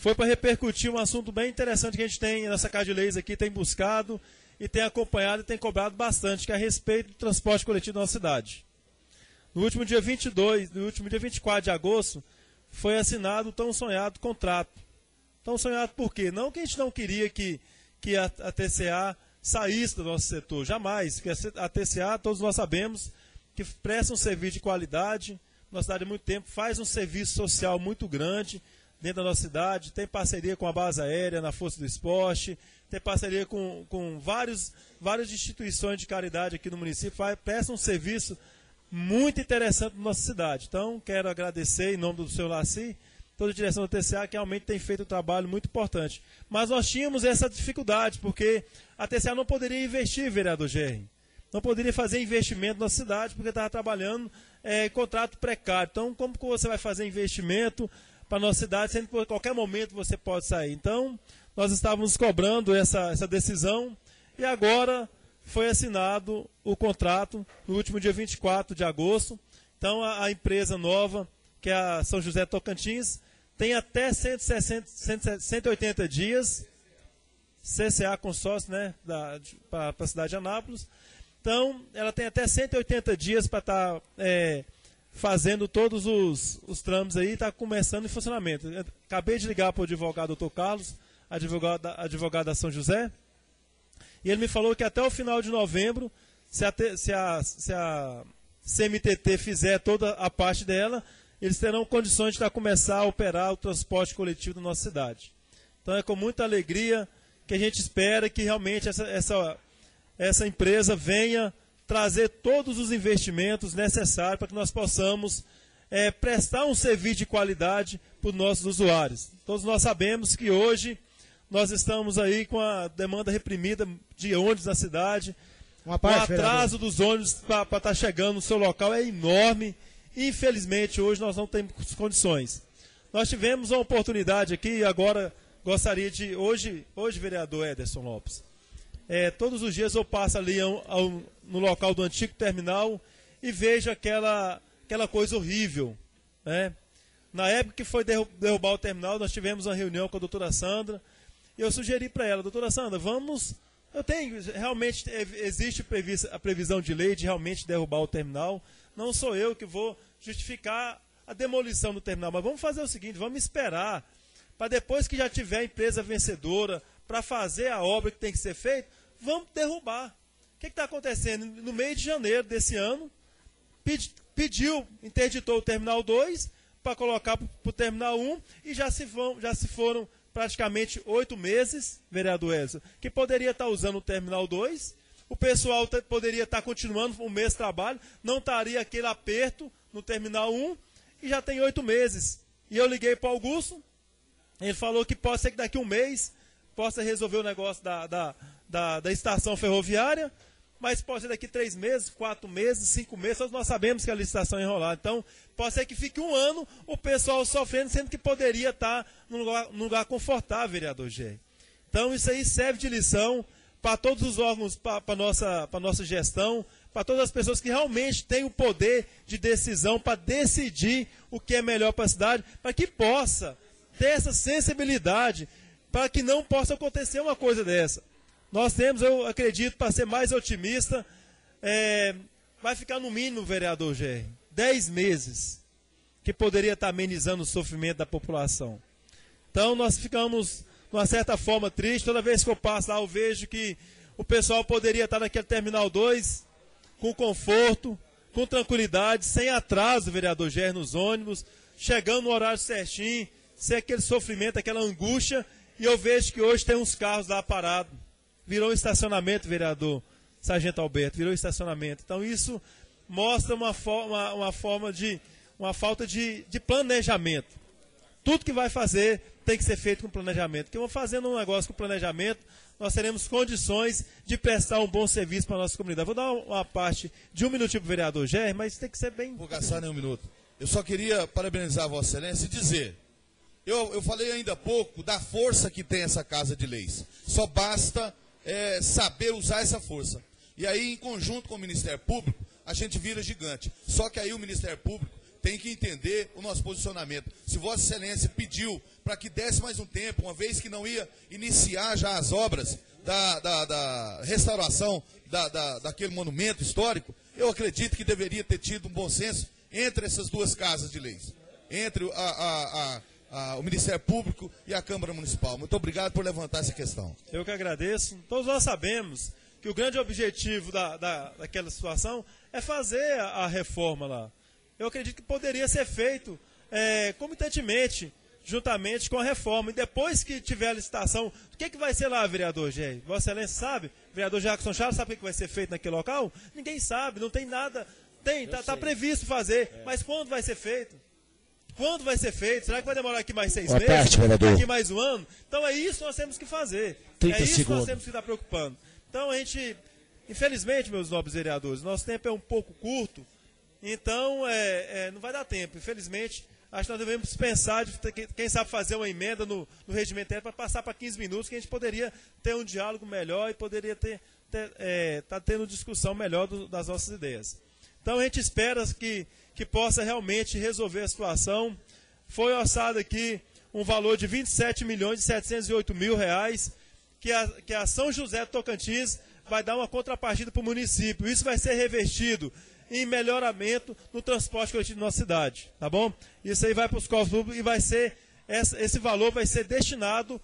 foi para repercutir um assunto bem interessante que a gente tem nessa Casa de Leis aqui, tem buscado e tem acompanhado e tem cobrado bastante, que é a respeito do transporte coletivo da nossa cidade. No último dia vinte e dois, no último dia vinte e quatro de agosto, foi assinado o tão sonhado contrato. Tão sonhado por quê? Não que a gente não queria que, que a, a T C A saísse do nosso setor, jamais. Porque a T C A, todos nós sabemos, que presta um serviço de qualidade, nossa cidade há muito tempo, faz um serviço social muito grande dentro da nossa cidade, tem parceria com a base aérea, na Força do Esporte, tem parceria com, com vários, várias instituições de caridade aqui no município, faz, presta um serviço muito interessante na nossa cidade. Então, quero agradecer em nome do senhor Laci, toda a direção da T C A, que realmente tem feito um trabalho muito importante. Mas nós tínhamos essa dificuldade, porque a T C A não poderia investir, vereador Gerry. Não poderia fazer investimento na cidade, porque estava trabalhando é, em contrato precário. Então, como que você vai fazer investimento para a nossa cidade, sendo que a qualquer momento você pode sair? Então, nós estávamos cobrando essa, essa decisão e agora foi assinado o contrato no último dia vinte e quatro de agosto. Então, a, a empresa nova, que é a São José Tocantins, tem até cento e sessenta, cento e oitenta dias, C C A consórcio, né, para a cidade de Anápolis. Então, ela tem até cento e oitenta dias para estar tá, é, fazendo todos os, os trâmites aí, está começando em funcionamento. Eu acabei de ligar para o advogado doutor Carlos, advogado, advogado da São José, e ele me falou que até o final de novembro, se a, se a, se a C M T T fizer toda a parte dela, eles terão condições de tá, começar a operar o transporte coletivo da nossa cidade. Então é com muita alegria que a gente espera que realmente essa, essa, essa empresa venha trazer todos os investimentos necessários para que nós possamos é, prestar um serviço de qualidade para os nossos usuários. Todos nós sabemos que hoje nós estamos aí com a demanda reprimida de ônibus na cidade. Uma parte, o atraso vereador. dos ônibus para estar tá chegando no seu local é enorme. Infelizmente, hoje nós não temos condições. Nós tivemos uma oportunidade aqui e agora gostaria de... Hoje, hoje vereador Ederson Lopes, é, todos os dias eu passo ali ao, ao, no local do antigo terminal e vejo aquela, aquela coisa horrível. Né? Na época que foi derrubar o terminal, nós tivemos uma reunião com a doutora Sandra e eu sugeri para ela, doutora Sandra, vamos... Eu tenho, realmente existe a previsão de lei de realmente derrubar o terminal. Não sou eu que vou justificar a demolição do terminal, mas vamos fazer o seguinte, vamos esperar para depois que já tiver a empresa vencedora para fazer a obra que tem que ser feita, vamos derrubar. O que está acontecendo? No mês de janeiro desse ano, pediu, interditou o terminal dois para colocar para o terminal um e já se, vão, já se foram praticamente oito meses, vereador Edson, que poderia estar usando o terminal dois, o pessoal poderia estar continuando um mês de trabalho, não estaria aquele aperto no terminal um, e já tem oito meses. E eu liguei para o Augusto, ele falou que pode ser que daqui a um mês possa resolver o negócio da, da, da, da estação ferroviária, mas pode ser daqui três meses, quatro meses, cinco meses, todos nós sabemos que a licitação é enrolada. Então, pode ser que fique um ano o pessoal sofrendo, sendo que poderia estar num lugar, num lugar confortável, vereador G. Então, isso aí serve de lição para todos os órgãos, para a nossa, para nossa gestão, para todas as pessoas que realmente têm o poder de decisão para decidir o que é melhor para a cidade, para que possa ter essa sensibilidade, para que não possa acontecer uma coisa dessa. Nós temos, eu acredito, para ser mais otimista, é, vai ficar no mínimo, vereador G, dez meses, que poderia estar amenizando o sofrimento da população. Então, nós ficamos, de uma certa forma, tristes. Toda vez que eu passo lá, eu vejo que o pessoal poderia estar naquele terminal dois, com conforto, com tranquilidade, sem atraso, vereador G, nos ônibus, chegando no horário certinho, sem aquele sofrimento, aquela angústia, e eu vejo que hoje tem uns carros lá parados. Virou um estacionamento, vereador Sargento Alberto, virou um estacionamento. Então isso mostra uma forma, uma forma de, uma falta de, de planejamento. Tudo que vai fazer tem que ser feito com planejamento. Porque fazendo um negócio com planejamento, nós teremos condições de prestar um bom serviço para a nossa comunidade. Vou dar uma parte de um minutinho para o vereador Gerry, mas tem que ser bem... Vou gastar nem um minuto. Eu só queria parabenizar a Vossa Excelência e dizer, eu, eu falei ainda há pouco da força que tem essa Casa de Leis. Só basta... É, saber usar essa força. E aí, em conjunto com o Ministério Público, a gente vira gigante. Só que aí o Ministério Público tem que entender o nosso posicionamento. Se Vossa Excelência pediu para que desse mais um tempo, uma vez que não ia iniciar já as obras da, da, da restauração da, da, daquele monumento histórico, eu acredito que deveria ter tido um bom senso entre essas duas casas de leis, entre a, a, a, a, o Ministério Público e a Câmara Municipal. Muito obrigado por levantar essa questão. Eu que agradeço. Todos nós sabemos que o grande objetivo da, da, daquela situação é fazer a, a reforma lá. Eu acredito que poderia ser feito é, comitantemente, juntamente com a reforma. E depois que tiver a licitação, o que, que vai ser lá, vereador Gê? Vossa Excelência sabe? Vereador Jackson Charles sabe o que vai ser feito naquele local? Ninguém sabe, não tem nada. Tem, tá, tá previsto fazer, é. Mas quando vai ser feito? Quando vai ser feito? Será que vai demorar aqui mais seis Boa meses? tarde, vereador. Aqui mais um ano? Então é isso que nós temos que fazer. trinta é isso segundos. que nós temos que estar preocupando. Então a gente, infelizmente, meus nobres vereadores, nosso tempo é um pouco curto, então é, é, não vai dar tempo. Infelizmente, acho que nós devemos pensar, de, quem sabe, fazer uma emenda no, no regimento para passar para quinze minutos, que a gente poderia ter um diálogo melhor e poderia ter, ter é, tá tendo discussão melhor do, das nossas ideias. Então a gente espera que, que possa realmente resolver a situação. Foi orçado aqui um valor de vinte e sete milhões e setecentos e oito mil reais, que a, que a São José do Tocantins vai dar uma contrapartida para o município. Isso vai ser revestido em melhoramento no transporte coletivo da nossa cidade, tá bom? Isso aí vai para os cofres públicos e vai ser, esse valor vai ser destinado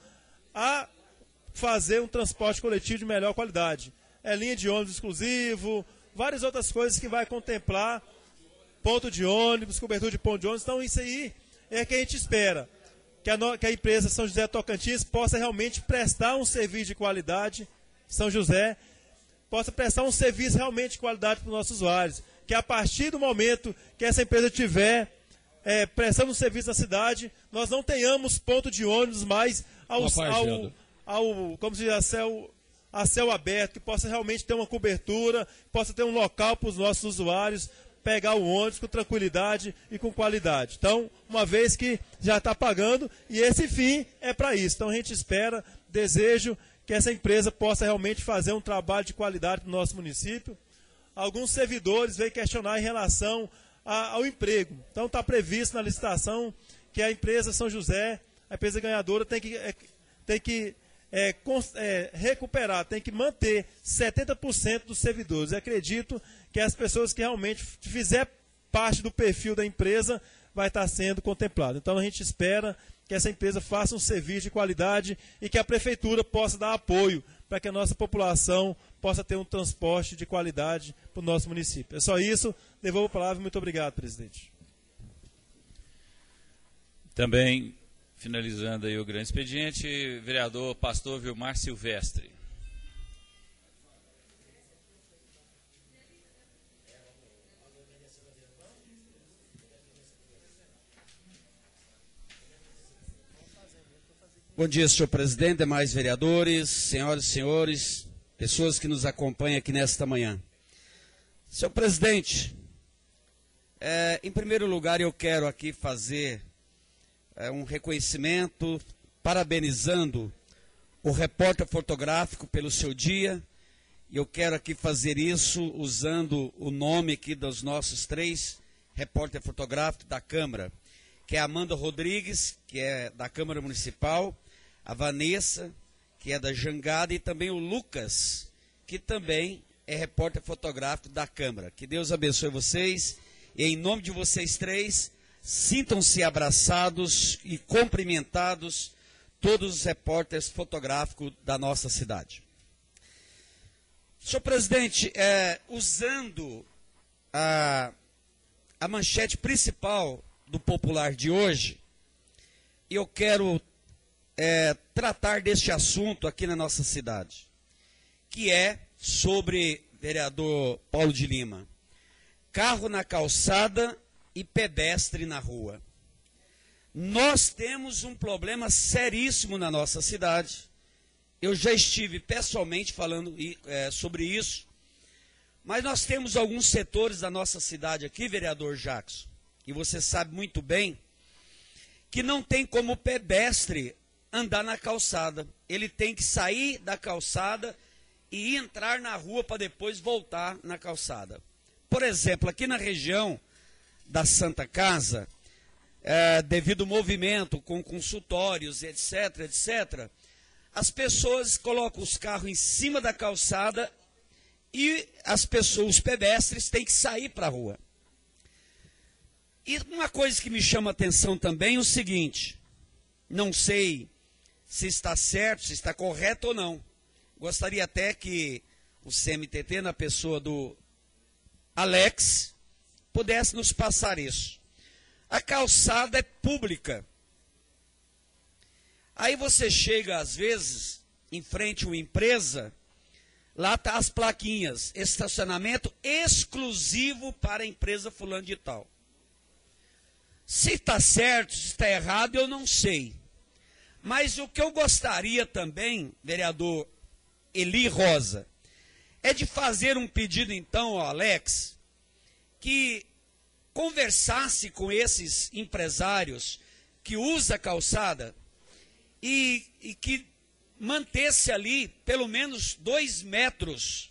a fazer um transporte coletivo de melhor qualidade. É linha de ônibus exclusivo, várias outras coisas que vai contemplar ponto de ônibus, cobertura de ponto de ônibus. Então isso aí é que a gente espera, que a, no, que a empresa São José Tocantins possa realmente prestar um serviço de qualidade, São José, possa prestar um serviço realmente de qualidade para os nossos usuários. Que a partir do momento que essa empresa tiver é, prestando um serviço na cidade, nós não tenhamos ponto de ônibus mais ao, ao, ao, como se diz, a céu, a céu aberto, que possa realmente ter uma cobertura, possa ter um local para os nossos usuários pegar o ônibus com tranquilidade e com qualidade. Então, uma vez que já está pagando, e esse fim é para isso. Então, a gente espera, desejo que essa empresa possa realmente fazer um trabalho de qualidade para o nosso município. Alguns servidores veio questionar em relação a, ao emprego. Então, está previsto na licitação que a empresa São José, a empresa ganhadora, tem que, é, tem que é, é, recuperar, tem que manter setenta por cento dos servidores. Eu acredito que as pessoas que realmente fizer parte do perfil da empresa vai estar sendo contemplado. Então, a gente espera que essa empresa faça um serviço de qualidade e que a prefeitura possa dar apoio para que a nossa população possa ter um transporte de qualidade para o nosso município. É só isso. Devolvo a palavra. Muito obrigado, presidente. Também, finalizando aí o grande expediente, vereador Pastor Vilmar Silvestre. Bom dia, senhor presidente, demais vereadores, senhoras e senhores, pessoas que nos acompanham aqui nesta manhã. Senhor presidente, é, em primeiro lugar eu quero aqui fazer é, um reconhecimento, parabenizando o repórter fotográfico pelo seu dia. E eu quero aqui fazer isso usando o nome aqui dos nossos três repórteres fotográficos da Câmara, que é a Amanda Rodrigues, que é da Câmara Municipal, a Vanessa, que é da Jangada, e também o Lucas, que também é repórter fotográfico da Câmara. Que Deus abençoe vocês, e em nome de vocês três, sintam-se abraçados e cumprimentados todos os repórteres fotográficos da nossa cidade. Senhor presidente, é, usando a, a manchete principal do Popular de hoje, eu quero é, tratar deste assunto aqui na nossa cidade, que é sobre, vereador Paulo de Lima, carro na calçada e pedestre na rua. Nós temos um problema seríssimo na nossa cidade. Eu já estive pessoalmente falando é, sobre isso, mas nós temos alguns setores da nossa cidade aqui, vereador Jackson, e você sabe muito bem, que não tem como o pedestre andar na calçada. Ele tem que sair da calçada e entrar na rua para depois voltar na calçada. Por exemplo, aqui na região da Santa Casa, é, devido ao movimento com consultórios, etc, etcétera, as pessoas colocam os carros em cima da calçada e as pessoas, os pedestres, têm que sair para a rua. E uma coisa que me chama a atenção também é o seguinte, não sei se está certo, se está correto ou não. Gostaria até que o C M T T, na pessoa do Alex, pudesse nos passar isso. A calçada é pública. Aí você chega, às vezes, em frente a uma empresa, lá está as plaquinhas, estacionamento exclusivo para a empresa fulano de tal. Se está certo, se está errado, eu não sei. Mas o que eu gostaria também, vereador Eli Rosa, é de fazer um pedido então ao Alex, que conversasse com esses empresários que usam a calçada e, e que mantesse ali pelo menos dois metros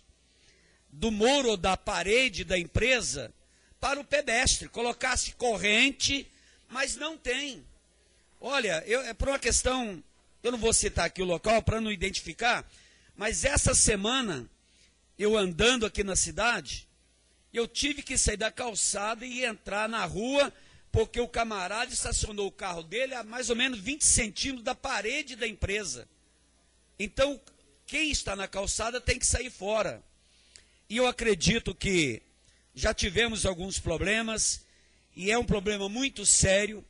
do muro ou da parede da empresa para o pedestre, colocasse corrente, mas não tem. Olha, eu, é por uma questão, eu não vou citar aqui o local para não identificar, mas essa semana, eu andando aqui na cidade, eu tive que sair da calçada e entrar na rua, porque o camarada estacionou o carro dele a mais ou menos vinte centímetros da parede da empresa. Então, quem está na calçada tem que sair fora. E eu acredito que já tivemos alguns problemas, e é um problema muito sério,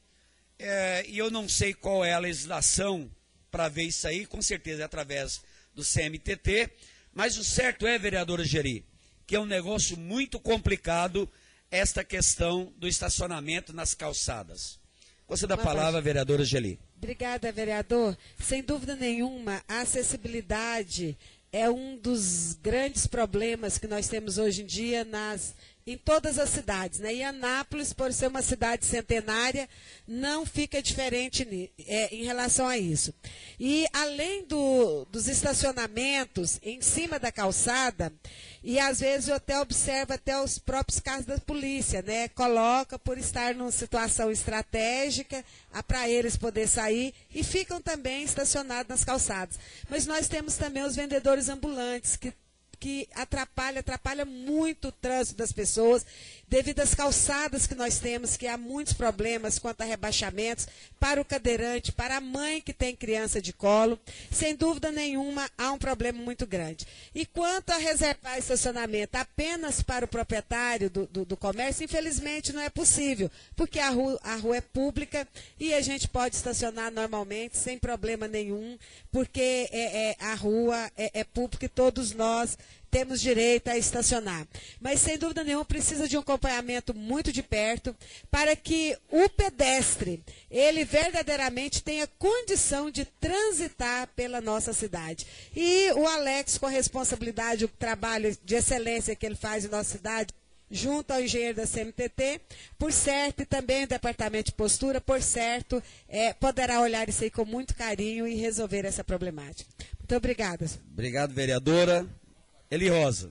é, e eu não sei qual é a legislação para ver isso aí, com certeza é através do C M T T, mas o certo é, vereadora Geri, que é um negócio muito complicado esta questão do estacionamento nas calçadas. Você dá a palavra, vereadora Geli. Obrigada, vereador. Sem dúvida nenhuma, a acessibilidade é um dos grandes problemas que nós temos hoje em dia nas, em todas as cidades, né? E Anápolis, por ser uma cidade centenária, não fica diferente é, em relação a isso. E além do, dos estacionamentos em cima da calçada, e às vezes eu até observo até os próprios carros da polícia, né? Coloca por estar numa situação estratégica para eles poder sair e ficam também estacionados nas calçadas. Mas nós temos também os vendedores ambulantes que que atrapalha, atrapalha muito o trânsito das pessoas, devido às calçadas que nós temos, que há muitos problemas quanto a rebaixamentos, para o cadeirante, para a mãe que tem criança de colo, sem dúvida nenhuma, há um problema muito grande. E quanto a reservar estacionamento apenas para o proprietário do, do, do comércio, infelizmente não é possível, porque a rua, a rua é pública e a gente pode estacionar normalmente, sem problema nenhum, porque é, é, a rua é, é pública e todos nós temos direito a estacionar. Mas, sem dúvida nenhuma, precisa de um acompanhamento muito de perto para que o pedestre, ele verdadeiramente tenha condição de transitar pela nossa cidade. E o Alex, com a responsabilidade, o trabalho de excelência que ele faz em nossa cidade, junto ao engenheiro da C M T T, por certo, e também o departamento de postura, por certo, é, poderá olhar isso aí com muito carinho e resolver essa problemática. Muito obrigada. Obrigado, vereadora. Eli Rosa.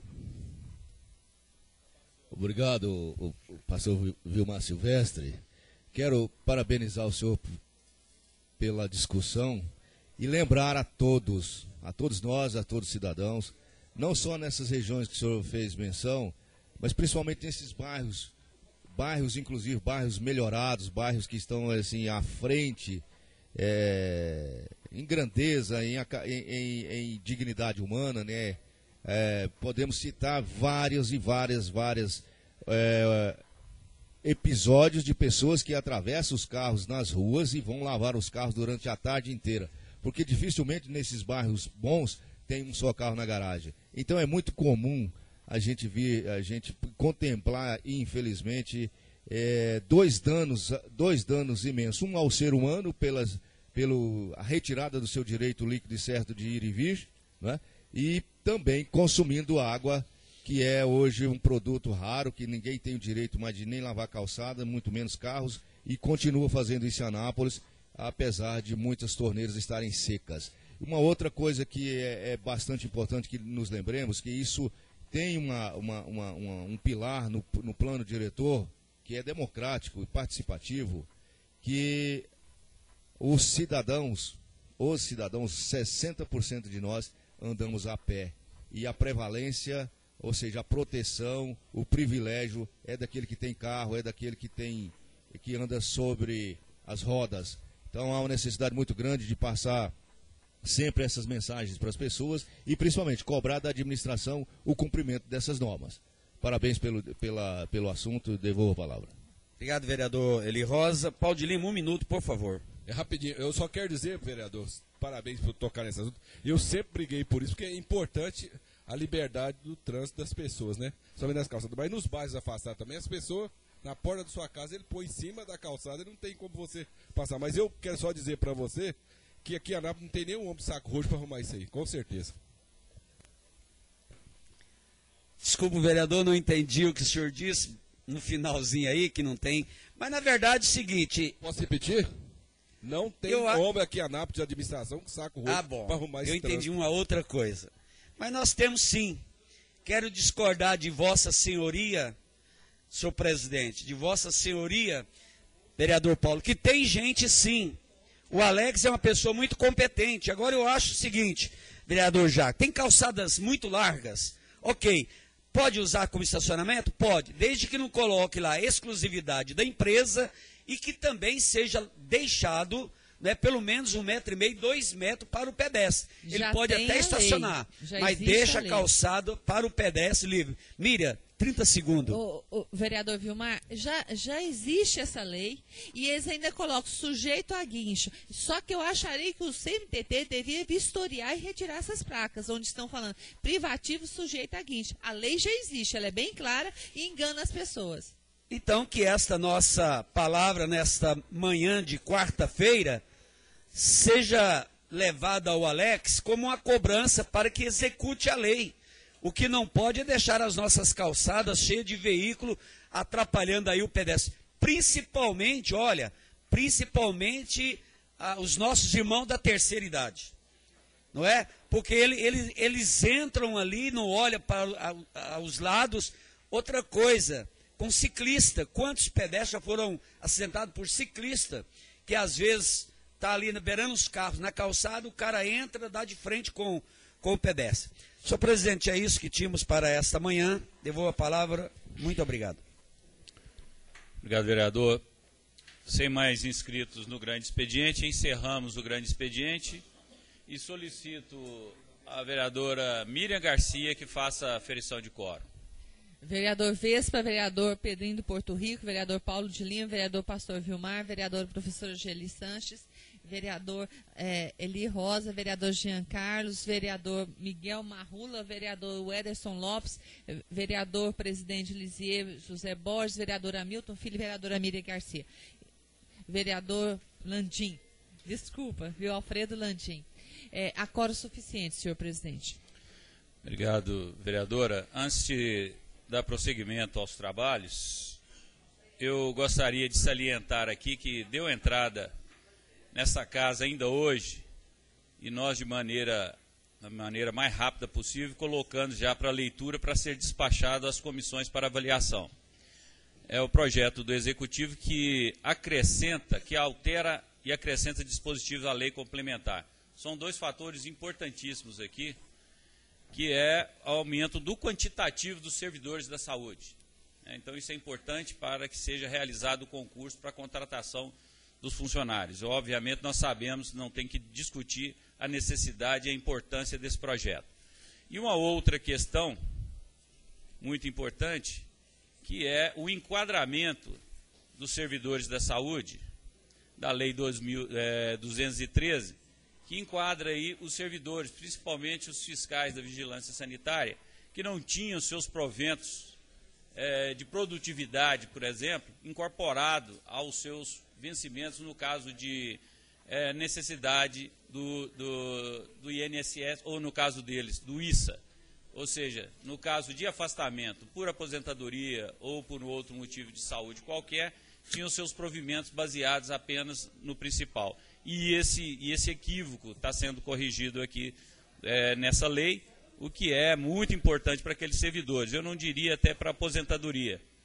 Obrigado, o, o pastor Vilmar Silvestre. Quero parabenizar o senhor pela discussão e lembrar a todos, a todos nós, a todos os cidadãos, não só nessas regiões que o senhor fez menção, mas principalmente nesses bairros, bairros inclusive bairros melhorados, bairros que estão assim à frente, é, em grandeza, em, em, em dignidade humana, né? É, podemos citar vários e várias, várias é, episódios de pessoas que atravessam os carros nas ruas e vão lavar os carros durante a tarde inteira. Porque dificilmente nesses bairros bons tem um só carro na garagem. Então é muito comum a gente vir, a gente contemplar, infelizmente, é, dois danos, dois danos imensos. Um ao ser humano pelas, pela retirada do seu direito líquido e certo de ir e vir, né? E também consumindo água, que é hoje um produto raro, que ninguém tem o direito mais de nem lavar calçada, muito menos carros, e continua fazendo isso em Anápolis, apesar de muitas torneiras estarem secas. Uma outra coisa que é, é bastante importante que nos lembremos, que isso tem uma, uma, uma, uma, um pilar no, no plano diretor, que é democrático e participativo, que os cidadãos, os cidadãos, sessenta por cento de nós andamos a pé. E a prevalência, ou seja, a proteção, o privilégio é daquele que tem carro, é daquele que tem, que anda sobre as rodas. Então há uma necessidade muito grande de passar sempre essas mensagens para as pessoas e principalmente cobrar da administração o cumprimento dessas normas. Parabéns pelo, pela, pelo assunto, devolvo a palavra. Obrigado, vereador Eli Rosa. Paulo de Lima, um minuto, por favor. É rapidinho, eu só quero dizer, vereador, parabéns por tocar nesse assunto. Eu sempre briguei por isso, porque é importante a liberdade do trânsito das pessoas, né? Somente nas calçadas. Mas nos bairros afastados também, as pessoas, na porta da sua casa, ele põe em cima da calçada e não tem como você passar. Mas eu quero só dizer para você que aqui em Anápolis não tem nenhum homem de saco roxo para arrumar isso aí, com certeza. Desculpa, vereador, não entendi o que o senhor disse no finalzinho aí, que não tem. Mas na verdade é o seguinte... Posso repetir? Não tem eu, homem aqui em Anápolis de administração com saco roxo ah, bom, para arrumar esse eu entendi trânsito. uma outra coisa. Mas nós temos sim. Quero discordar de Vossa Senhoria, senhor presidente, de Vossa Senhoria, vereador Paulo, que tem gente sim. O Alex é uma pessoa muito competente. Agora eu acho o seguinte, vereador Jacques, tem calçadas muito largas, ok, pode usar como estacionamento? Pode, desde que não coloque lá a exclusividade da empresa e que também seja deixado, né, pelo menos um metro e meio, dois metros para o pedestre. Ele Já pode tem até a estacionar, lei. mas deixa a calçada para o pedestre livre. Miriam, trinta segundos. O, o vereador Vilmar, já, já existe essa lei e eles ainda colocam sujeito a guincho. Só que eu acharia que o C M T T devia vistoriar e retirar essas placas, onde estão falando privativo sujeito a guincho. A lei já existe, ela é bem clara e engana as pessoas. Então, que esta nossa palavra nesta manhã de quarta-feira seja levada ao Alex como uma cobrança para que execute a lei. O que não pode é deixar as nossas calçadas cheias de veículo atrapalhando aí o pedestre. Principalmente, olha, principalmente ah, os nossos irmãos da terceira idade. Não é? Porque ele, ele, eles entram ali, não olham para a, a, os lados. Outra coisa, com ciclista, quantos pedestres já foram acidentados por ciclista, que às vezes está ali beirando os carros na calçada, o cara entra, dá de frente com, com o pedestre. Senhor presidente, é isso que tínhamos para esta manhã. Devolvo a palavra. Muito obrigado. Obrigado, vereador. Sem mais inscritos no grande expediente, encerramos o grande expediente e solicito a vereadora Miriam Garcia que faça a aferição de quórum. Vereador Vespa, vereador Pedrinho do Porto Rico, vereador Paulo de Lima, vereador Pastor Vilmar, vereador professor Geli Sanches, vereador eh, Eli Rosa, vereador Jean Carlos, vereador Miguel Marrula, vereador Ederson Lopes, vereador presidente Lisier José Borges, vereador Hamilton Filho e vereadora Miriam Garcia. Vereador Landim, desculpa, viu, Alfredo Landim. É, acórdão suficiente, senhor presidente. Obrigado, vereadora. Antes de dar prosseguimento aos trabalhos, eu gostaria de salientar aqui que deu entrada nessa casa ainda hoje, e nós de maneira, da maneira mais rápida possível, colocando já para leitura para ser despachado às comissões para avaliação. É o projeto do Executivo que acrescenta, que altera e acrescenta dispositivos à lei complementar. São dois fatores importantíssimos aqui, que é o aumento do quantitativo dos servidores da saúde. Então isso é importante para que seja realizado o concurso para a contratação dos funcionários. Obviamente nós sabemos, não tem que discutir a necessidade e a importância desse projeto. E uma outra questão muito importante, que é o enquadramento dos servidores da saúde, da Lei dois mil duzentos e treze, que enquadra aí os servidores, principalmente os fiscais da vigilância sanitária, que não tinham seus proventos é, de produtividade, por exemplo, incorporado aos seus vencimentos no caso de é, necessidade do, do, do I N S S, ou no caso deles, do I S A. Ou seja, no caso de afastamento por aposentadoria ou por outro motivo de saúde qualquer, tinham seus provimentos baseados apenas no principal. E esse, e esse equívoco está sendo corrigido aqui é, nessa lei, o que é muito importante para aqueles servidores. Eu não diria até para aposentadoria,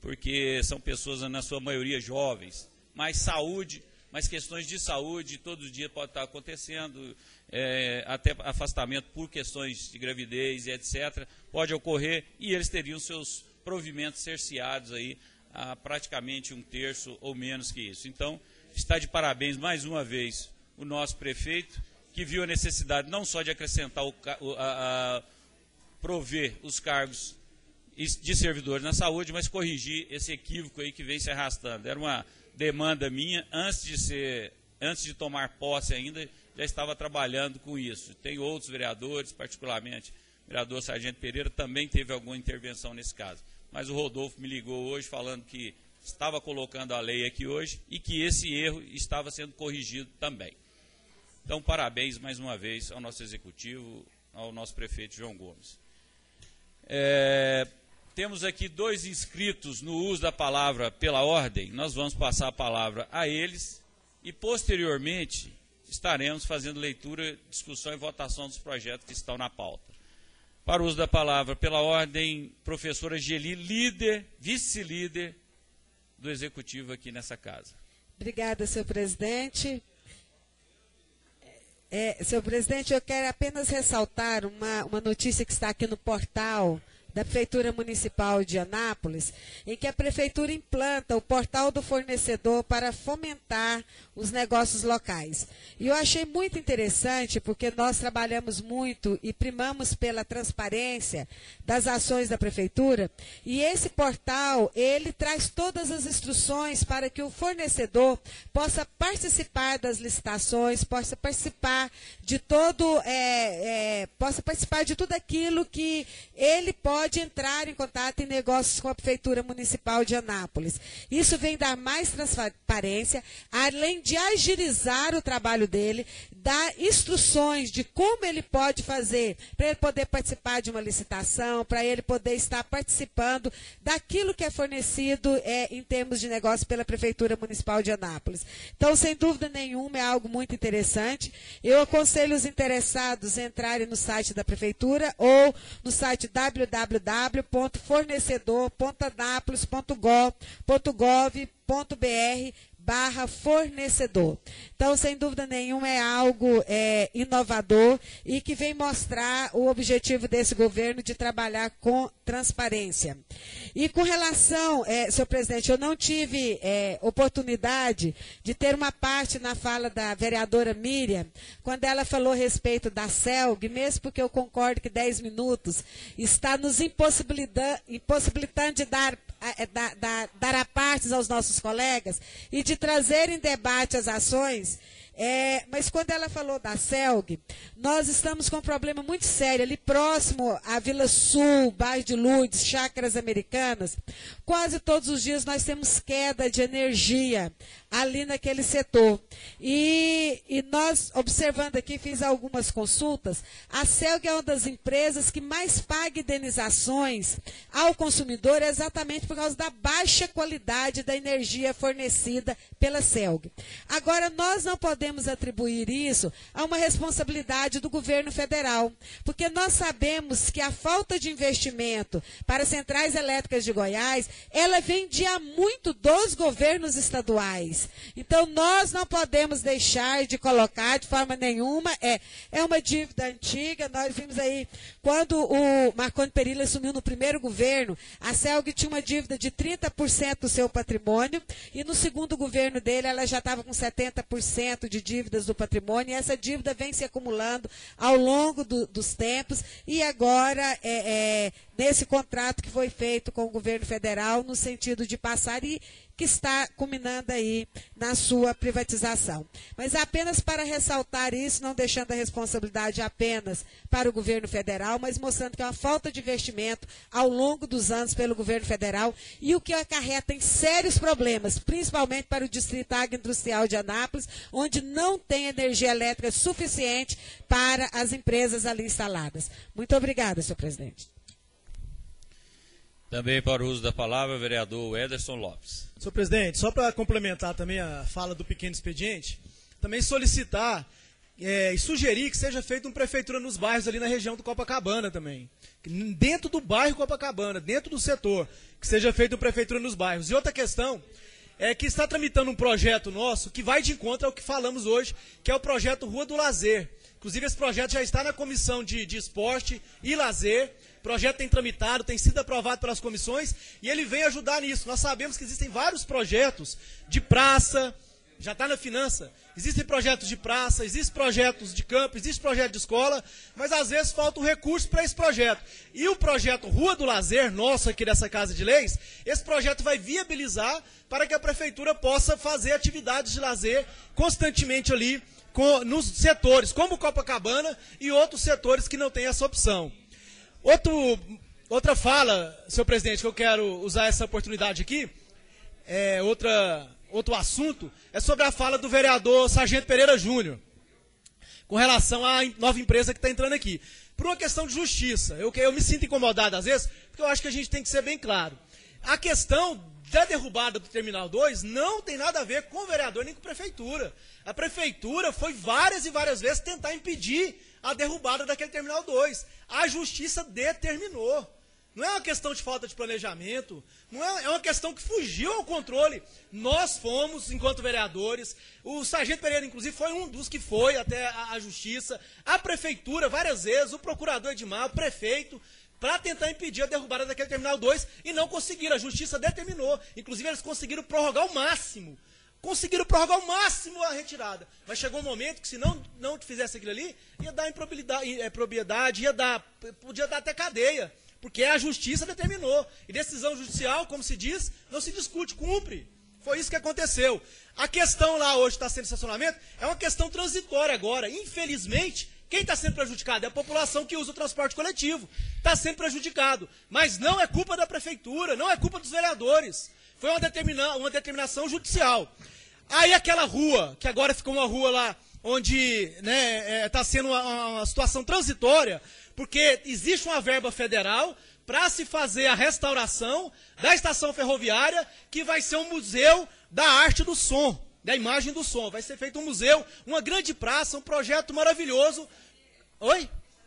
porque são pessoas, na sua maioria, jovens, mas saúde, mas questões de saúde, todo dia pode estar acontecendo, é, até afastamento por questões de gravidez e etcétera, pode ocorrer, e eles teriam seus provimentos cerceados aí a praticamente um terço ou menos que isso. Então, está de parabéns mais uma vez o nosso prefeito, que viu a necessidade não só de acrescentar, o, a, a, prover os cargos de servidores na saúde, mas corrigir esse equívoco aí que vem se arrastando. Era uma demanda minha, antes de ser, antes de tomar posse ainda, já estava trabalhando com isso. Tem outros vereadores, particularmente o vereador Sargento Pereira, também teve alguma intervenção nesse caso. Mas o Rodolfo me ligou hoje falando que estava colocando a lei aqui hoje e que esse erro estava sendo corrigido também. Então, parabéns mais uma vez ao nosso executivo, ao nosso prefeito João Gomes. É, temos aqui dois inscritos no uso da palavra pela ordem. Nós vamos passar a palavra a eles e, posteriormente, estaremos fazendo leitura, discussão e votação dos projetos que estão na pauta. Para o uso da palavra pela ordem, professora Geli, líder, vice-líder do Executivo aqui nessa casa. Obrigada, senhor presidente. É, senhor presidente, eu quero apenas ressaltar uma, uma notícia que está aqui no portal da Prefeitura Municipal de Anápolis, em que a Prefeitura implanta o portal do fornecedor para fomentar os negócios locais. E eu achei muito interessante, porque nós trabalhamos muito e primamos pela transparência das ações da Prefeitura, e esse portal, ele traz todas as instruções para que o fornecedor possa participar das licitações, possa participar de todo, é, é, possa participar de tudo aquilo que ele pode pode entrar em contato em negócios com a Prefeitura Municipal de Anápolis. Isso vem dar mais transparência, além de agilizar o trabalho dele, dar instruções de como ele pode fazer para ele poder participar de uma licitação, para ele poder estar participando daquilo que é fornecido é, em termos de negócio pela Prefeitura Municipal de Anápolis. Então, sem dúvida nenhuma, é algo muito interessante. Eu aconselho os interessados a entrarem no site da Prefeitura ou no site w w w ponto fornecedor ponto anápolis ponto gov ponto b r barra fornecedor. Então, sem dúvida nenhuma, é algo é, inovador e que vem mostrar o objetivo desse governo de trabalhar com transparência. E com relação, é, senhor presidente, eu não tive é, oportunidade de ter uma parte na fala da vereadora Miriam, quando ela falou a respeito da CELG, mesmo porque eu concordo que dez minutos está nos impossibilitando, impossibilitando de dar, a, da, da, dar a partes aos nossos colegas e de trazer em debate as ações. É, mas quando ela falou da CELG, nós estamos com um problema muito sério ali próximo à Vila Sul, bairro de Lourdes, Chácaras Americanas. Quase todos os dias nós temos queda de energia ali naquele setor. E, e nós, observando aqui, fiz algumas consultas, a CELG é uma das empresas que mais paga indenizações ao consumidor exatamente por causa da baixa qualidade da energia fornecida pela CELG. Agora, nós não podemos atribuir isso a uma responsabilidade do governo federal, porque nós sabemos que a falta de investimento para centrais elétricas de Goiás, ela vem de há muito dos governos estaduais. Então, nós não podemos deixar de colocar de forma nenhuma, é, é uma dívida antiga. Nós vimos aí, quando o Marconi Perillo assumiu no primeiro governo, a CELG tinha uma dívida de trinta por cento do seu patrimônio, e no segundo governo dele, ela já estava com setenta por cento de dívidas do patrimônio, e essa dívida vem se acumulando ao longo do, dos tempos, e agora, é, é, nesse contrato que foi feito com o governo federal, no sentido de passar e que está culminando aí na sua privatização. Mas apenas para ressaltar isso, não deixando a responsabilidade apenas para o governo federal, mas mostrando que é uma falta de investimento ao longo dos anos pelo governo federal, e o que acarreta em sérios problemas, principalmente para o Distrito Agroindustrial de Anápolis, onde não tem energia elétrica suficiente para as empresas ali instaladas. Muito obrigada, senhor presidente. Também para o uso da palavra, o vereador Ederson Lopes. Senhor presidente, só para complementar também a fala do pequeno expediente, também solicitar é, e sugerir que seja feita uma prefeitura nos bairros ali na região do Copacabana também. Dentro do bairro Copacabana, dentro do setor, que seja feita uma prefeitura nos bairros. E outra questão é que está tramitando um projeto nosso que vai de encontro ao que falamos hoje, que é o projeto Rua do Lazer. Inclusive, esse projeto já está na Comissão de, de Esporte e Lazer. O projeto tem tramitado, tem sido aprovado pelas comissões e ele vem ajudar nisso. Nós sabemos que existem vários projetos de praça, já está na finança. Existem projetos de praça, existem projetos de campo, existem projetos de escola, mas às vezes falta o recurso para esse projeto. E o projeto Rua do Lazer, nosso aqui dessa Casa de Leis, esse projeto vai viabilizar para que a prefeitura possa fazer atividades de lazer constantemente ali com, nos setores, como Copacabana e outros setores que não têm essa opção. Outro, outra fala, senhor presidente, que eu quero usar essa oportunidade aqui, é outra... Outro assunto é sobre a fala do vereador Sargento Pereira Júnior, com relação à nova empresa que está entrando aqui. Por uma questão de justiça, eu, eu me sinto incomodado às vezes, porque eu acho que a gente tem que ser bem claro. A questão da derrubada do Terminal dois não tem nada a ver com o vereador nem com a prefeitura. A prefeitura foi várias e várias vezes tentar impedir a derrubada daquele Terminal dois. A justiça determinou. Não é uma questão de falta de planejamento, não é, é uma questão que fugiu ao controle. Nós fomos, enquanto vereadores, o Sargento Pereira, inclusive, foi um dos que foi até a, a justiça, a prefeitura, várias vezes, o procurador Edmar, o prefeito, para tentar impedir a derrubada daquele Terminal dois, e não conseguiram, a justiça determinou. Inclusive, eles conseguiram prorrogar o máximo. Conseguiram prorrogar o máximo a retirada. Mas chegou um momento que, se não, não fizesse aquilo ali, ia dar improbidade, ia dar, podia dar até cadeia. Porque a justiça determinou. E decisão judicial, como se diz, não se discute, cumpre. Foi isso que aconteceu. A questão lá hoje está sendo estacionamento, é uma questão transitória agora. Infelizmente, quem está sendo prejudicado é a população que usa o transporte coletivo. Está sendo prejudicado. Mas não é culpa da prefeitura, não é culpa dos vereadores. Foi uma, determina uma determinação judicial. Aí aquela rua, que agora ficou uma rua lá, onde está né, é, sendo uma, uma situação transitória, porque existe uma verba federal para se fazer a restauração da estação ferroviária, que vai ser um museu da arte do som, da imagem do som. Vai ser feito um museu, uma grande praça, um projeto maravilhoso. Oi?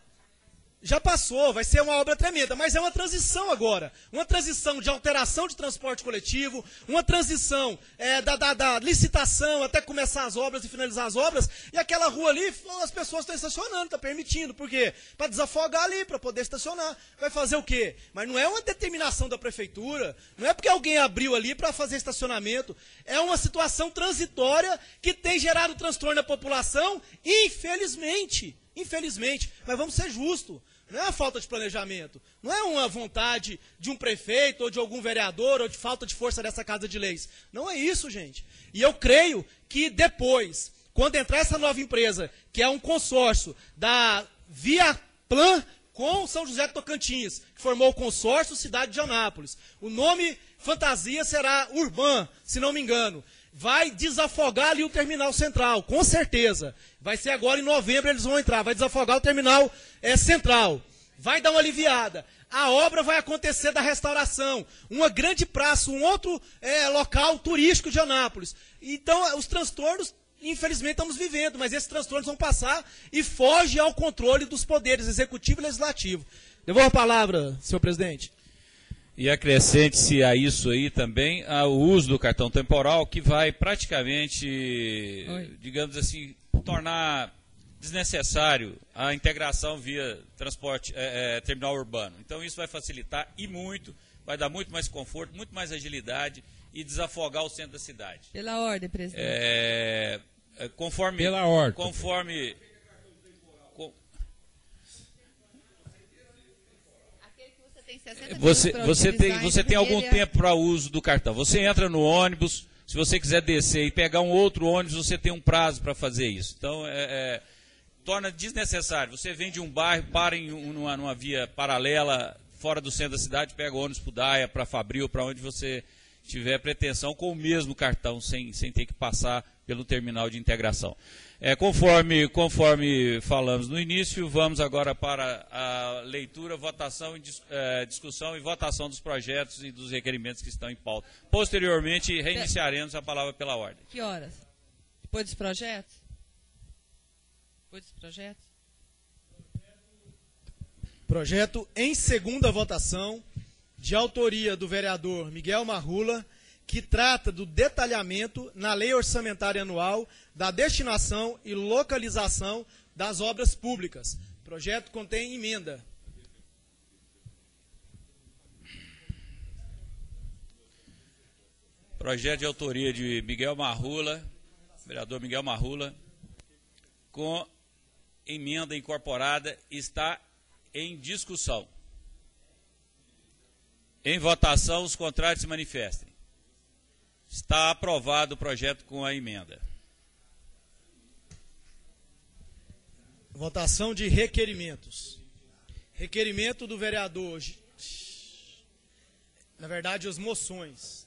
Já passou, vai ser uma obra tremenda, mas é uma transição agora. Uma transição de alteração de transporte coletivo, uma transição é, da, da, da licitação até começar as obras e finalizar as obras. E aquela rua ali, as pessoas estão estacionando, está permitindo. Por quê? Para desafogar ali, para poder estacionar. Vai fazer o quê? Mas não é uma determinação da prefeitura, não é porque alguém abriu ali para fazer estacionamento. É uma situação transitória que tem gerado transtorno na população, infelizmente. Infelizmente, mas vamos ser justos, não é uma falta de planejamento, não é uma vontade de um prefeito ou de algum vereador ou de falta de força dessa Casa de Leis. Não é isso, gente. E eu creio que depois, quando entrar essa nova empresa, que é um consórcio da Viaplan com São José do Tocantins, que formou o consórcio Cidade de Anápolis, o nome fantasia será Urban, se não me engano. Vai desafogar ali o terminal central, com certeza. Vai ser agora em novembro, eles vão entrar. Vai desafogar o terminal é, central. Vai dar uma aliviada. A obra vai acontecer da restauração. Uma grande praça, um outro é, local turístico de Anápolis. Então, os transtornos, infelizmente, estamos vivendo. Mas esses transtornos vão passar e foge ao controle dos poderes executivo e legislativo. Devolvo a palavra, senhor presidente. E acrescente-se a isso aí também o uso do cartão temporal, que vai praticamente, Oi. digamos assim, tornar desnecessário a integração via transporte é, é, terminal urbano. Então isso vai facilitar e muito, vai dar muito mais conforto, muito mais agilidade e desafogar o centro da cidade. Pela ordem, presidente. É, conforme, Pela ordem. Conforme... Você, você tem, você tem algum tempo para o uso do cartão. Você entra no ônibus, se você quiser descer e pegar um outro ônibus, você tem um prazo para fazer isso. Então, é, é, torna desnecessário. Você vem de um bairro, para em uma, numa via paralela, fora do centro da cidade, pega o ônibus para o Daia, para Fabril, para onde você tiver pretensão, com o mesmo cartão, sem, sem ter que passar pelo terminal de integração. É, conforme, conforme falamos no início, vamos agora para a leitura, votação, é, discussão e votação dos projetos e dos requerimentos que estão em pauta. Posteriormente, reiniciaremos a palavra pela ordem. Que horas? Depois dos projetos? Outros projetos? Projeto em segunda votação, de autoria do vereador Miguel Marrula, que trata do detalhamento na lei orçamentária anual da destinação e localização das obras públicas. O projeto contém emenda. Projeto de autoria de Miguel Marrula, vereador Miguel Marrula, com emenda incorporada, está em discussão. Em votação, os contrários se manifestem. Está aprovado o projeto com a emenda. Votação de requerimentos. Requerimento do vereador. Na verdade, as moções.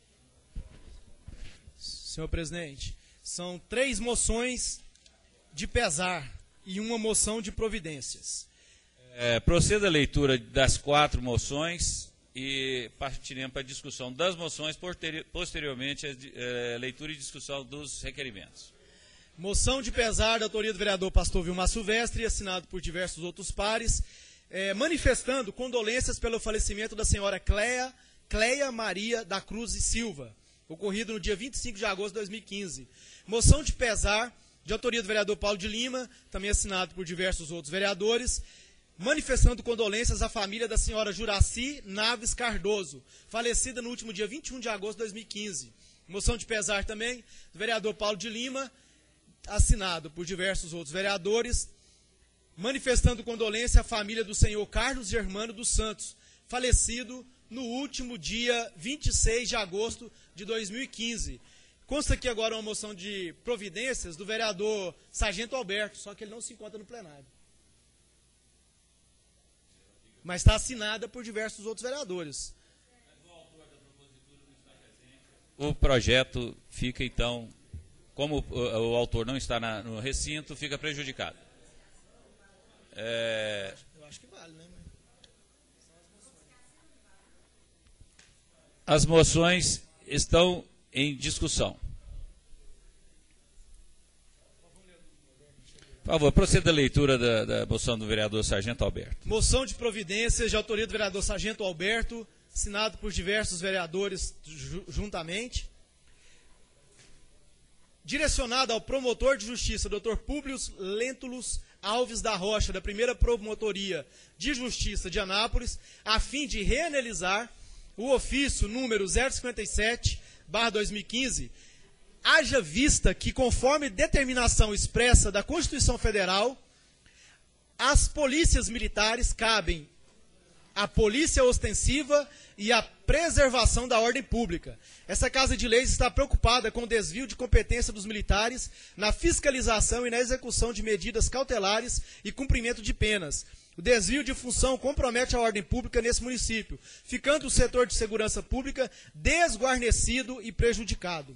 Senhor presidente, são três moções de pesar e uma moção de providências. É, proceda a leitura das quatro moções e partiremos para a discussão das moções, posteriormente a é, leitura e discussão dos requerimentos. Moção de pesar da autoria do vereador Pastor Vilmar Silvestre, assinado por diversos outros pares, é, manifestando condolências pelo falecimento da senhora Cleia, Cleia Maria da Cruz e Silva, ocorrido no dia vinte e cinco de agosto de dois mil e quinze. Moção de pesar de autoria do vereador Paulo de Lima, também assinado por diversos outros vereadores, manifestando condolências à família da senhora Juraci Naves Cardoso, falecida no último dia vinte e um de agosto de dois mil e quinze. Moção de pesar também do vereador Paulo de Lima, assinado por diversos outros vereadores, manifestando condolência à família do senhor Carlos Germano dos Santos, falecido no último dia vinte e seis de agosto de dois mil e quinze. Consta aqui agora uma moção de providências do vereador Sargento Alberto, só que ele não se encontra no plenário. Mas está assinada por diversos outros vereadores. O projeto fica, então, como o, o autor não está na, no recinto, fica prejudicado. É... Eu acho que vale, né? As moções estão em discussão. Por favor, proceda a leitura da, da moção do vereador Sargento Alberto. Moção de providências de autoria do vereador Sargento Alberto, assinado por diversos vereadores ju juntamente. Direcionada ao promotor de justiça, doutor Públio Lentulus Alves da Rocha, da primeira Promotoria de Justiça de Anápolis, a fim de reanalisar o ofício número zero cinquenta e sete barra dois mil e quinze, haja vista que, conforme determinação expressa da Constituição Federal, as polícias militares cabem a polícia ostensiva e a preservação da ordem pública. Essa Casa de Leis está preocupada com o desvio de competência dos militares na fiscalização e na execução de medidas cautelares e cumprimento de penas. O desvio de função compromete a ordem pública nesse município, ficando o setor de segurança pública desguarnecido e prejudicado.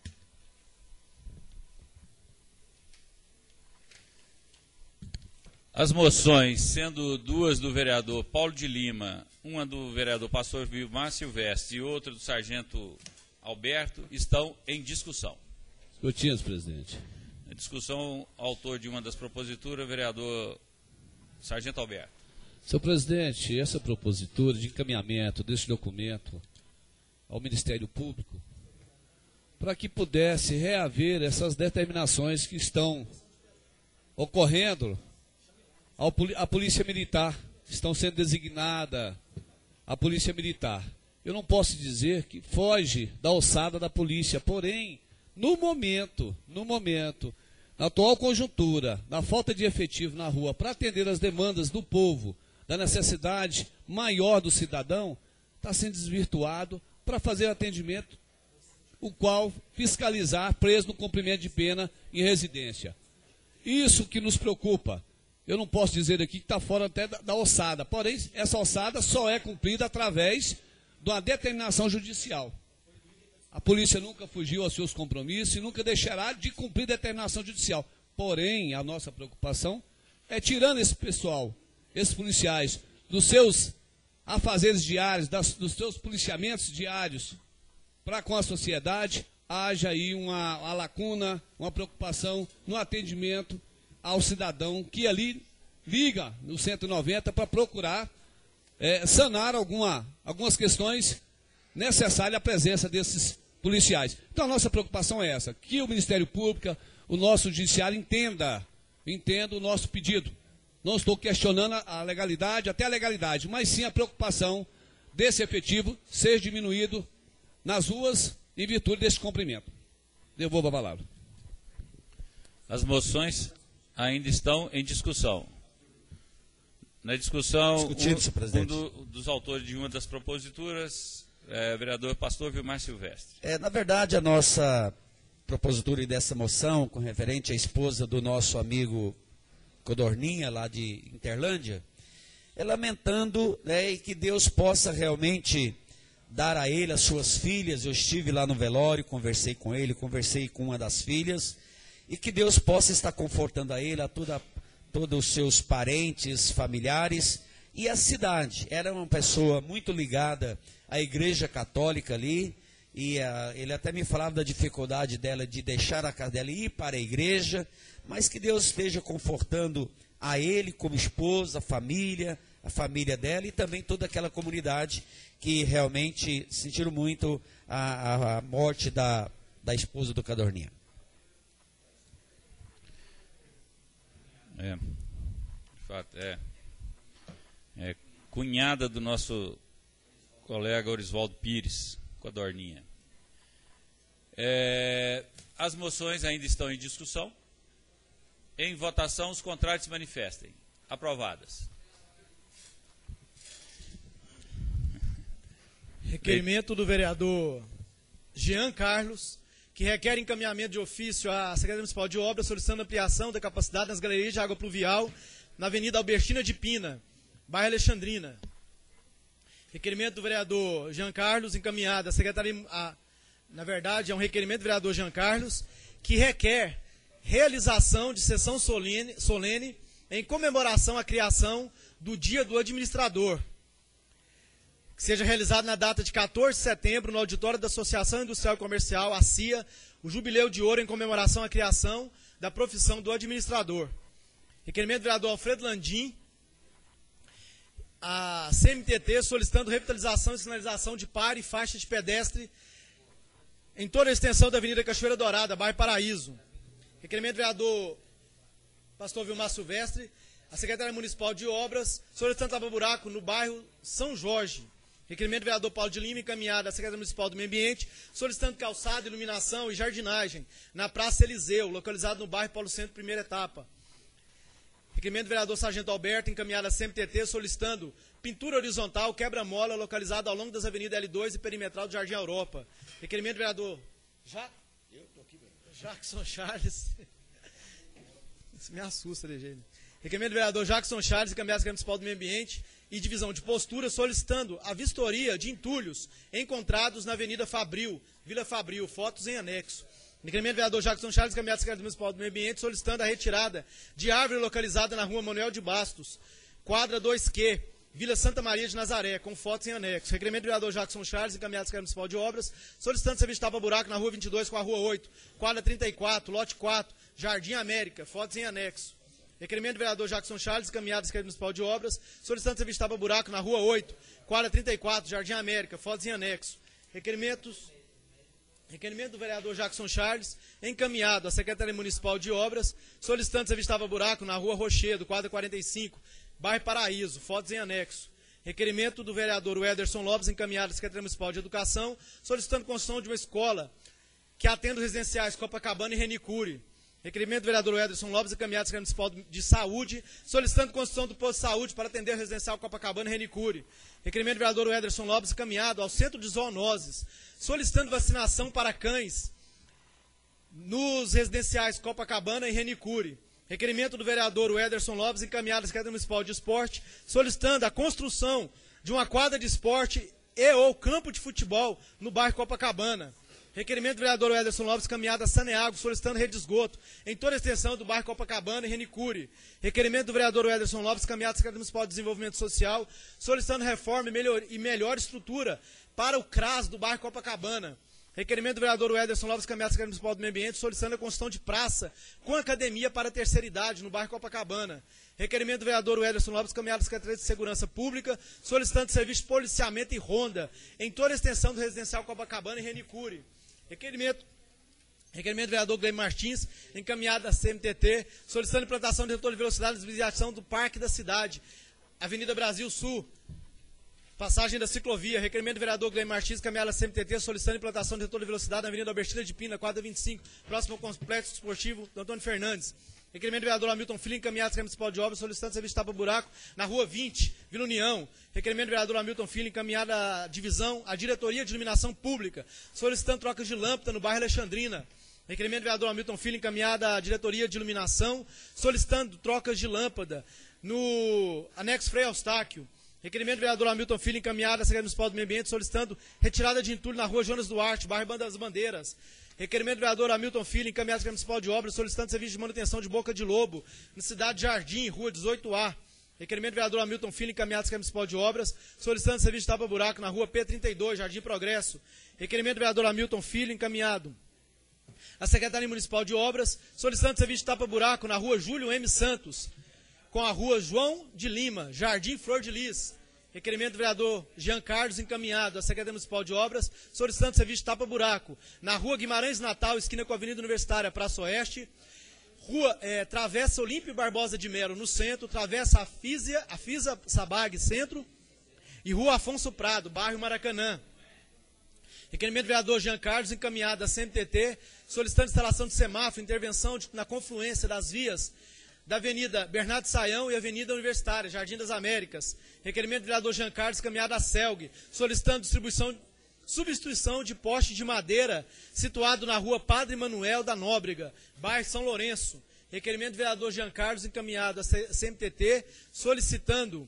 As moções, sendo duas do vereador Paulo de Lima, uma do vereador Pastor Vilmar Silvestre e outra do sargento Alberto, estão em discussão. Discutindo, presidente. Na discussão, autor de uma das proposituras, vereador Sargento Alberto. Senhor presidente, essa propositura de encaminhamento desse documento ao Ministério Público, para que pudesse reaver essas determinações que estão ocorrendo ao, à Polícia Militar, estão sendo designada a Polícia Militar. Eu não posso dizer que foge da alçada da polícia, porém, no momento, no momento, na atual conjuntura, na falta de efetivo na rua para atender as demandas do povo, da necessidade maior do cidadão, está sendo desvirtuado para fazer atendimento, o qual fiscalizar preso no cumprimento de pena em residência. Isso que nos preocupa. Eu não posso dizer aqui que está fora até da, da alçada, porém, essa alçada só é cumprida através de uma determinação judicial. A polícia nunca fugiu aos seus compromissos e nunca deixará de cumprir determinação judicial. Porém, a nossa preocupação é tirando esse pessoal, esses policiais, dos seus afazeres diários, das, dos seus policiamentos diários, para com a sociedade, haja aí uma, uma lacuna, uma preocupação no atendimento ao cidadão que ali liga no cento e noventa para procurar é, sanar alguma, algumas questões necessárias à presença desses policiais. Então a nossa preocupação é essa, que o Ministério Público, o nosso judiciário entenda, entenda o nosso pedido. Não estou questionando a legalidade, até a legalidade, mas sim a preocupação desse efetivo ser diminuído nas ruas em virtude desse cumprimento. Devolvo a palavra. As moções ainda estão em discussão. Na discussão, Discutido, um, senhor presidente. um do, dos autores de uma das proposituras, é, vereador Pastor Vilmar Silvestre. É, na verdade, a nossa propositura dessa moção, com referente à esposa do nosso amigo Codorninha, lá de Interlândia, é lamentando, né, e que Deus possa realmente dar a ele as suas filhas. Eu estive lá no velório, conversei com ele, conversei com uma das filhas, e que Deus possa estar confortando a ele, a toda, todos os seus parentes, familiares, e a cidade. Era uma pessoa muito ligada à Igreja Católica ali, e a, ele até me falava da dificuldade dela de deixar a casa dela e ir para a igreja, mas que Deus esteja confortando a ele como esposa, a família, a família dela e também toda aquela comunidade que realmente sentiram muito a, a, a morte da, da esposa do Codorninha. É, de fato, é, é cunhada do nosso colega Orisvaldo Pires, Codorninha. É, as moções ainda estão em discussão. Em votação, os contrários se manifestem. Aprovadas. Requerimento do vereador Jean Carlos, que requer encaminhamento de ofício à Secretaria Municipal de Obras, solicitando ampliação da capacidade nas galerias de água pluvial na Avenida Albertina de Pina, bairro Alexandrina. Requerimento do vereador Jean Carlos, encaminhado à Secretaria... A, na verdade, é um requerimento do vereador Jean Carlos, que requer realização de sessão solene, solene em comemoração à criação do Dia do Administrador, que seja realizado na data de quatorze de setembro no auditório da Associação Industrial e Comercial, a C I A, o Jubileu de Ouro em comemoração à criação da profissão do administrador. Requerimento do vereador Alfredo Landim, a C M T T solicitando revitalização e sinalização de par e faixa de pedestre em toda a extensão da Avenida Cachoeira Dourada, bairro Paraíso. Requerimento do vereador Pastor Vilmar Silvestre, a Secretaria Municipal de Obras, solicitando tapa-buraco no bairro São Jorge. Requerimento do vereador Paulo de Lima, encaminhado à Secretaria Municipal do Meio Ambiente, solicitando calçada, iluminação e jardinagem na Praça Eliseu, localizado no bairro Paulo Centro, primeira etapa. Requerimento do vereador Sargento Alberto, encaminhado à C M T T, solicitando pintura horizontal, quebra-mola, localizado ao longo das avenidas L dois e perimetral do Jardim Europa. Requerimento do vereador ja... Eu tô aqui, Jackson Charles. Isso me assusta, Legênio. Requerimento do vereador Jackson Charles, encaminhado à Secretaria Municipal do Meio Ambiente e Divisão de Postura, solicitando a vistoria de entulhos encontrados na Avenida Fabril, Vila Fabril, fotos em anexo. Requerimento do vereador Jackson Charles, encaminhado à Secretaria Municipal do Meio Ambiente, solicitando a retirada de árvore localizada na rua Manuel de Bastos, quadra dois Q, Vila Santa Maria de Nazaré, com fotos em anexo. Requerimento do vereador Jackson Charles, encaminhado à Secretaria Municipal de Obras, solicitando serviço de tapa-buraco na rua vinte e dois com a rua oito, quadra trinta e quatro, lote quatro, Jardim América, fotos em anexo. Requerimento do vereador Jackson Charles, encaminhado à Secretaria Municipal de Obras, solicitando serviço de tapa-buraco na rua oito, quadra trinta e quatro, Jardim América, fotos em anexo. Requerimentos... Requerimento do vereador Jackson Charles, encaminhado à Secretaria Municipal de Obras, solicitando serviço de tapa-buraco na rua Rochedo, quadra quarenta e cinco, bairro Paraíso, fotos em anexo. Requerimento do vereador Wederson Lopes, encaminhado à Secretaria Municipal de Educação, solicitando construção de uma escola que atenda os residenciais Copacabana e Renicure. Requerimento do vereador Wederson Lopes, encaminhado à Secretaria Municipal de Saúde, solicitando construção do posto de saúde para atender o residencial Copacabana e Renicure. Requerimento do vereador Wederson Lopes, encaminhado ao Centro de Zoonoses, solicitando vacinação para cães nos residenciais Copacabana e Renicure. Requerimento do vereador Wederson Lopes, encaminhado à Secretaria Municipal de Esporte, solicitando a construção de uma quadra de esporte e ou campo de futebol no bairro Copacabana. Requerimento do vereador Wederson Lopes, encaminhado a Saneago, solicitando rede de esgoto em toda a extensão do bairro Copacabana e Renicure. Requerimento do vereador Wederson Lopes, encaminhado à Secretaria Municipal de Desenvolvimento Social, solicitando reforma e melhor, e melhor estrutura para o C R A S do bairro Copacabana. Requerimento do vereador Ederson Lopes, caminhada da Secretaria Municipal do Meio Ambiente, solicitando a construção de praça com academia para a terceira idade, no bairro Copacabana. Requerimento do vereador Ederson Lopes, caminhada da Secretaria de Segurança Pública, solicitando serviço de policiamento e ronda em toda a extensão do residencial Copacabana e Renicure. Requerimento, requerimento do vereador Guilherme Martins, encaminhado da C M T T, solicitando implantação de redutor de velocidade e desviação do Parque da Cidade, Avenida Brasil Sul, passagem da ciclovia. Requerimento do vereador Guilherme Martins, caminhada da C M T T, solicitando implantação de redutor de velocidade na Avenida Albertina de Pina, quadra vinte e cinco, próximo ao complexo esportivo do Antônio Fernandes. Requerimento do vereador Hamilton Filho, encaminhado da Secretaria Municipal de Obras, solicitando serviço de tapa-buraco na Rua vinte, Vila União. Requerimento do vereador Hamilton Filho, encaminhado à divisão, à Diretoria de Iluminação Pública, solicitando trocas de lâmpada no bairro Alexandrina. Requerimento do vereador Hamilton Filho, encaminhado à Diretoria de Iluminação, solicitando trocas de lâmpada no anexo Frei Eustáquio. Requerimento do vereador Hamilton Filho, encaminhado à Secretaria Municipal do Meio Ambiente, solicitando retirada de entulho na Rua Jonas Duarte, bairro Banda das Bandeiras. Requerimento do vereador Hamilton Filho, encaminhado à Secretaria Municipal de Obras, solicitando serviço de manutenção de Boca de Lobo, na Cidade Jardim, Rua dezoito A. Requerimento do vereador Hamilton Filho, encaminhado à Secretaria Municipal de Obras, solicitando serviço de tapa-buraco na Rua P trinta e dois, Jardim Progresso. Requerimento do vereador Hamilton Filho, encaminhado à Secretaria Municipal de Obras, solicitando serviço de tapa-buraco na Rua Júlio M. Santos, com a Rua João de Lima, Jardim Flor de Lis. Requerimento do vereador Jean Carlos, encaminhado à Secretaria Municipal de Obras, solicitando serviço de tapa-buraco na Rua Guimarães Natal, esquina com a Avenida Universitária, Praça Oeste, Rua é, Travessa Olímpio Barbosa de Melo, no centro, Travessa Afisa, Afisa Sabag, centro, e Rua Afonso Prado, bairro Maracanã. Requerimento do vereador Jean Carlos, encaminhado à C M T T, solicitando instalação de semáforo, intervenção de, na confluência das vias da Avenida Bernardo Saião e Avenida Universitária, Jardim das Américas. Requerimento do vereador Jean Carlos, encaminhado à CELG, solicitando distribuição, substituição de poste de madeira situado na Rua Padre Manuel da Nóbrega, bairro São Lourenço. Requerimento do vereador Jean Carlos, encaminhado à C M T T, solicitando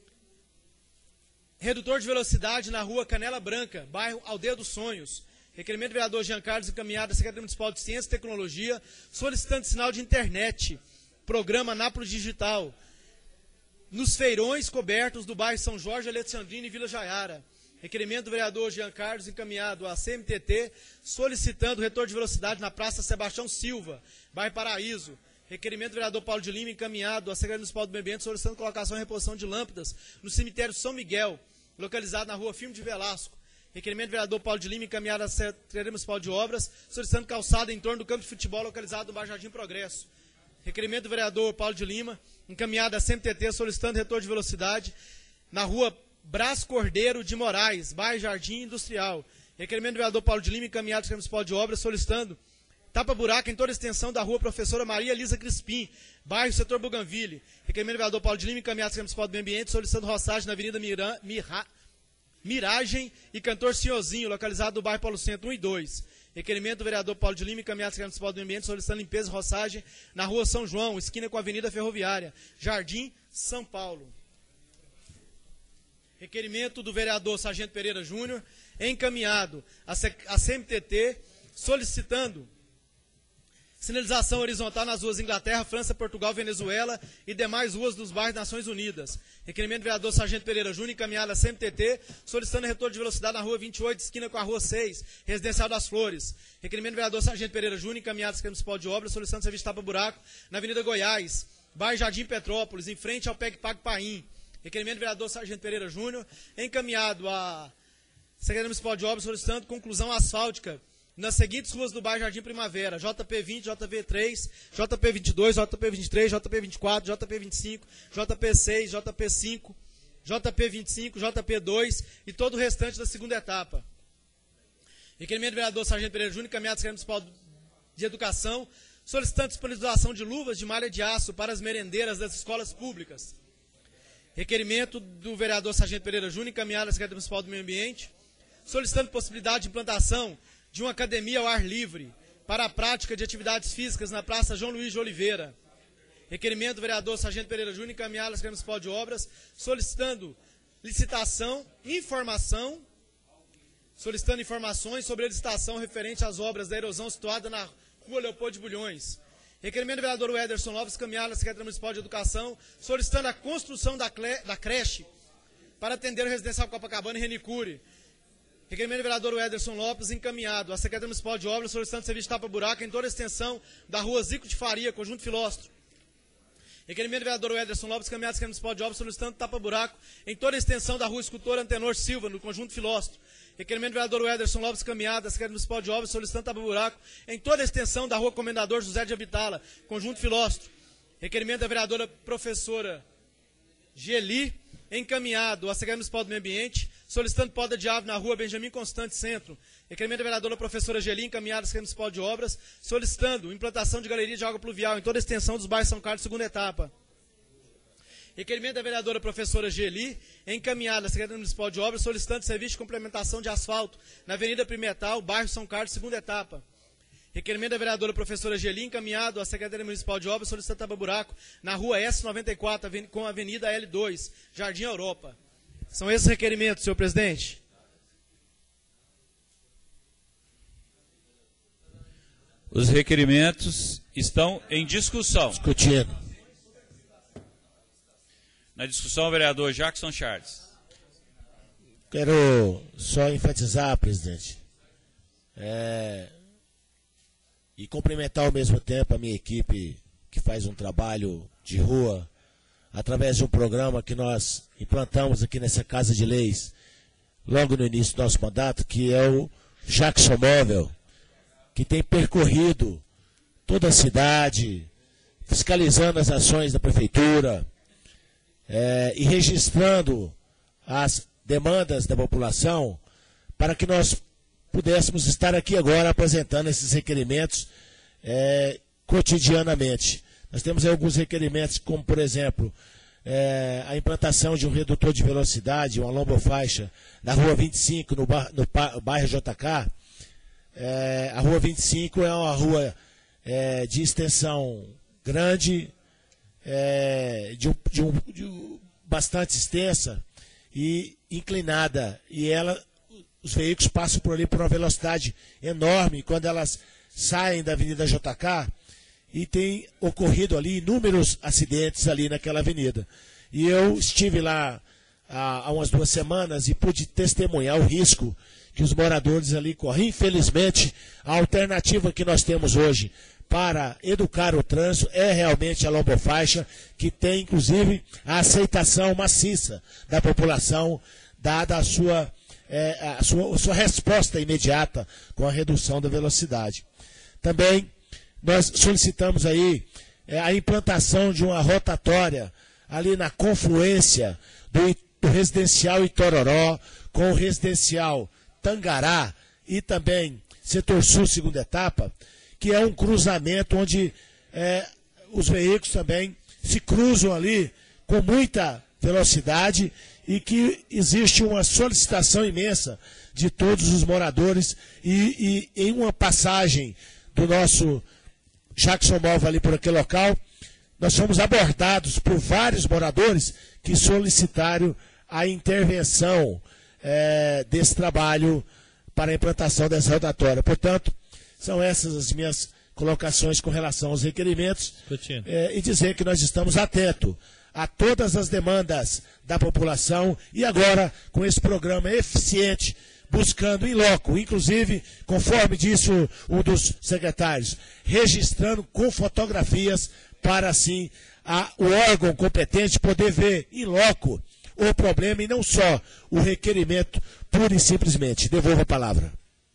redutor de velocidade na Rua Canela Branca, bairro Aldeia dos Sonhos. Requerimento do vereador Jean Carlos, encaminhado à Secretaria Municipal de Ciência e Tecnologia, solicitando sinal de internet, programa Nápoles Digital, nos feirões cobertos do bairro São Jorge, Alexandrina e Vila Jaiara. Requerimento do vereador Jean Carlos, encaminhado à C M T T, solicitando retorno de velocidade na Praça Sebastião Silva, bairro Paraíso. Requerimento do vereador Paulo de Lima, encaminhado à Secretaria Municipal do Meio Ambiente, solicitando colocação e reposição de lâmpadas no cemitério São Miguel, localizado na Rua Firmo de Velasco. Requerimento do vereador Paulo de Lima, encaminhado à Secretaria Municipal de Obras, solicitando calçada em torno do campo de futebol localizado no bairro Jardim Progresso. Requerimento do vereador Paulo de Lima, encaminhado à C M T T, solicitando retorno de velocidade na Rua Brás Cordeiro de Moraes, bairro Jardim Industrial. Requerimento do vereador Paulo de Lima, encaminhado à Secretaria Municipal de Obras, solicitando tapa-buraco em toda a extensão da Rua Professora Maria Elisa Crispim, bairro Setor Bougainville. Requerimento do vereador Paulo de Lima, encaminhado à Secretaria Municipal do Meio Ambiente, solicitando roçagem na Avenida Mira, Mira, Miragem e Cantor Senhorzinho, localizado no bairro Paulo Centro um e dois. Requerimento do vereador Paulo de Lima, encaminhado à Secretaria Municipal do Meio Ambiente, solicitando limpeza e roçagem na Rua São João, esquina com a Avenida Ferroviária, Jardim, São Paulo. Requerimento do vereador Sargento Pereira Júnior, encaminhado à C M T T, solicitando sinalização horizontal nas ruas Inglaterra, França, Portugal, Venezuela e demais ruas dos bairros Nações Unidas. Requerimento do vereador Sargento Pereira Júnior, encaminhado à C M T T, solicitando retorno de velocidade na Rua vinte e oito, esquina com a Rua seis, Residencial das Flores. Requerimento do vereador Sargento Pereira Júnior, encaminhado à Secretaria Municipal de Obras, solicitando serviço de tapa-buraco na Avenida Goiás, bairro Jardim Petrópolis, em frente ao P E C Pague Paim. Requerimento do vereador Sargento Pereira Júnior, encaminhado à Secretaria Municipal de Obras, solicitando conclusão asfáltica nas seguintes ruas do bairro Jardim Primavera: J P vinte, J P três, J P vinte e dois, J P vinte e três, J P vinte e quatro, J P vinte e cinco, J P seis, J P cinco, J P vinte e cinco, J P dois e todo o restante da segunda etapa. Requerimento do vereador Sargento Pereira Júnior, encaminhado à Secretaria Municipal de Educação, solicitando disponibilização de luvas de malha de aço para as merendeiras das escolas públicas. Requerimento do vereador Sargento Pereira Júnior, encaminhado à Secretaria Municipal do Meio Ambiente, solicitando possibilidade de implantação de uma academia ao ar livre para a prática de atividades físicas na Praça João Luiz de Oliveira. Requerimento do vereador Sargento Pereira Júnior, encaminhado à Secretaria Municipal de Obras, solicitando licitação, informação, solicitando informações sobre a licitação referente às obras da erosão situada na Rua Leopoldo de Bulhões. Requerimento do vereador Ederson Lopes, encaminhado à Secretaria Municipal de Educação, solicitando a construção da, da creche para atender o residencial Copacabana e Renicure. Requerimento do vereador Ederson Lopes, encaminhado à Secretaria Municipal de Obras, solicitando serviço de tapa-buraco em toda a extensão da rua Zico de Faria, Conjunto Filóstro. Requerimento do vereador Ederson Lopes, encaminhado à Secretaria Municipal de Obras, solicitando tapa-buraco em toda a extensão da rua Escultor Antenor Silva, no Conjunto Filóstro. Requerimento do vereador Ederson Lopes, encaminhado à Secretaria Municipal de Obras, solicitando tapa-buraco em toda a extensão da rua Comendador José de Abitala, Conjunto Filóstro. Requerimento da vereadora professora Geli, encaminhado à Secretaria Municipal do Meio Ambiente, solicitando poda de árvore na rua Benjamin Constante Centro. Requerimento da vereadora professora Geli, encaminhado à Secretaria Municipal de Obras, solicitando implantação de galeria de água pluvial em toda a extensão dos bairros São Carlos, segunda etapa. Requerimento da vereadora professora Geli, encaminhado à Secretaria Municipal de Obras, solicitando serviço de complementação de asfalto na Avenida Pimental, bairro São Carlos, segunda etapa. Requerimento da vereadora professora Geli, encaminhado à Secretaria Municipal de Obras, solicitando tapa-buraco na rua S noventa e quatro, com a Avenida L dois, Jardim Europa. São esses requerimentos, senhor presidente. Os requerimentos estão em discussão. Discutindo. Na discussão, o vereador Jackson Charles. Quero só enfatizar, presidente, é, e cumprimentar ao mesmo tempo a minha equipe que faz um trabalho de rua através de um programa que nós implantamos aqui nessa Casa de Leis logo no início do nosso mandato, que é o Jackson Móvel, que tem percorrido toda a cidade, fiscalizando as ações da prefeitura é, e registrando as demandas da população para que nós pudéssemos estar aqui agora apresentando esses requerimentos é, cotidianamente. Nós temos aí alguns requerimentos, como, por exemplo, é, a implantação de um redutor de velocidade, uma lombofaixa, na Rua vinte e cinco, no, bar, no bairro J K. É, a Rua vinte e cinco é uma rua é, de extensão grande, é, de, um, de, um, de um, bastante extensa e inclinada. E ela, os veículos passam por ali por uma velocidade enorme quando elas saem da Avenida J K. E tem ocorrido ali inúmeros acidentes ali naquela avenida. E eu estive lá há, há umas duas semanas e pude testemunhar o risco que os moradores ali correm. Infelizmente, a alternativa que nós temos hoje para educar o trânsito é realmente a lombofaixa, que tem inclusive a aceitação maciça da população, dada a sua, é, a sua, a sua resposta imediata com a redução da velocidade. Também nós solicitamos aí é, a implantação de uma rotatória ali na confluência do, do residencial Itororó com o residencial Tangará e também Setor Sul, segunda etapa, que é um cruzamento onde é, os veículos também se cruzam ali com muita velocidade e que existe uma solicitação imensa de todos os moradores e, e em uma passagem do nosso Jackson Móvel ali por aquele local, nós fomos abordados por vários moradores que solicitaram a intervenção é, desse trabalho para a implantação dessa rotatória. Portanto, são essas as minhas colocações com relação aos requerimentos é, e dizer que nós estamos atentos a todas as demandas da população e agora com esse programa eficiente, buscando em loco, inclusive, conforme disse o, um dos secretários, registrando com fotografias para, assim, a, o órgão competente poder ver em loco o problema e não só o requerimento, pura e simplesmente. Devolvo a palavra.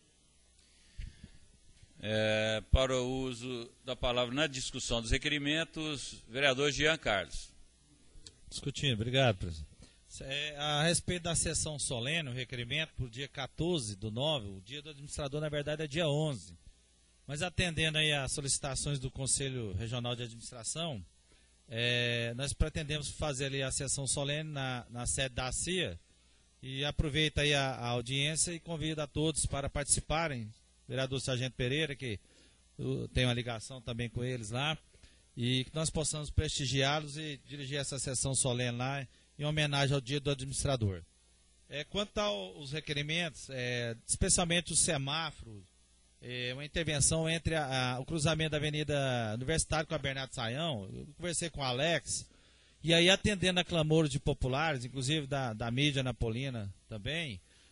É, para o uso da palavra na discussão dos requerimentos, vereador Jean Carlos. Discutindo, obrigado, presidente. É, a respeito da sessão solene, o requerimento para o dia quatorze do nove, o dia do administrador, na verdade, é dia onze. Mas atendendo aí às solicitações do Conselho Regional de Administração, é, nós pretendemos fazer ali a sessão solene na, na sede da C I A e aproveita aí a, a audiência e convido a todos para participarem. Vereador Sargento Pereira, que eu tenho uma ligação também com eles lá, e que nós possamos prestigiá-los e dirigir essa sessão solene lá em homenagem ao dia do administrador. É, quanto aos requerimentos, é, especialmente os semáforos, é, uma intervenção entre a, a, o cruzamento da Avenida Universitária com a Bernardo Saião, eu conversei com o Alex, e aí atendendo a clamores de populares, inclusive da, da mídia napolina também,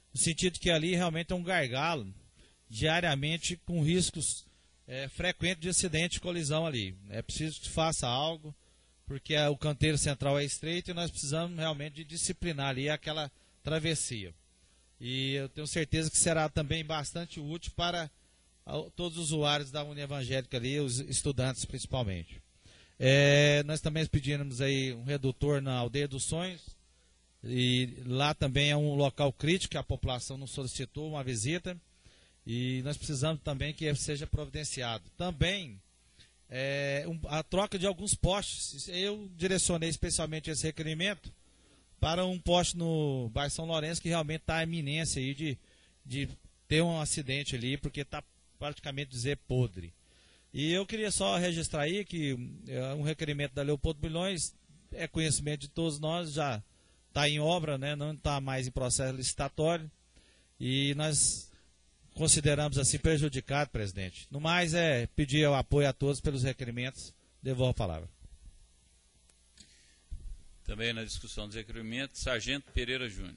no sentido que ali realmente é um gargalo, diariamente com riscos é, frequentes de acidente e colisão ali. É preciso que faça algo, porque a, o canteiro central é estreito e nós precisamos realmente de disciplinar ali aquela travessia. E eu tenho certeza que será também bastante útil para a, todos os usuários da União Evangélica ali, os estudantes principalmente. É, nós também pedimos aí um redutor na Aldeia dos Sonhos, e lá também é um local crítico, que a população nos solicitou uma visita, e nós precisamos também que seja providenciado. Também é, um, a troca de alguns postes. Eu direcionei especialmente esse requerimento para um poste no bairro São Lourenço, que realmente está a iminência aí de, de ter um acidente ali, porque está praticamente dizer podre. E eu queria só registrar aí que é, um requerimento da Leopoldo Bulhões é conhecimento de todos nós, já está em obra, né, não está mais em processo licitatório, e nós consideramos assim prejudicado, presidente. No mais, é pedir o apoio a todos pelos requerimentos. Devolvo a palavra. Também na discussão dos requerimentos, Sargento Pereira Júnior.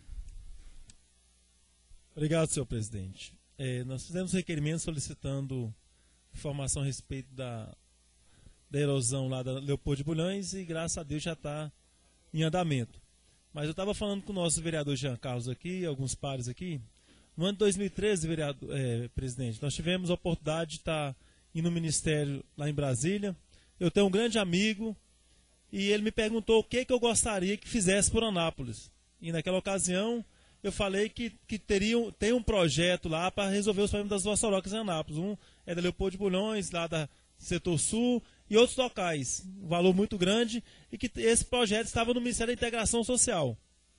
Obrigado, senhor presidente. É, nós fizemos requerimento solicitando informação a respeito da, da erosão lá da Leopoldo de Bulhões e, graças a Deus, já está em andamento. Mas eu estava falando com o nosso vereador Jean Carlos aqui, alguns pares aqui. No ano de dois mil e treze, vereador, é, presidente, nós tivemos a oportunidade de estar indo no ministério lá em Brasília. Eu tenho um grande amigo e ele me perguntou o que, que eu gostaria que fizesse por Anápolis. E naquela ocasião eu falei que, que teria, tem um projeto lá para resolver os problemas das Vossorocas em Anápolis. Um é da Leopoldo de Bulhões, lá da Setor Sul, e outros locais. Um valor muito grande, e que esse projeto estava no Ministério da Integração Social.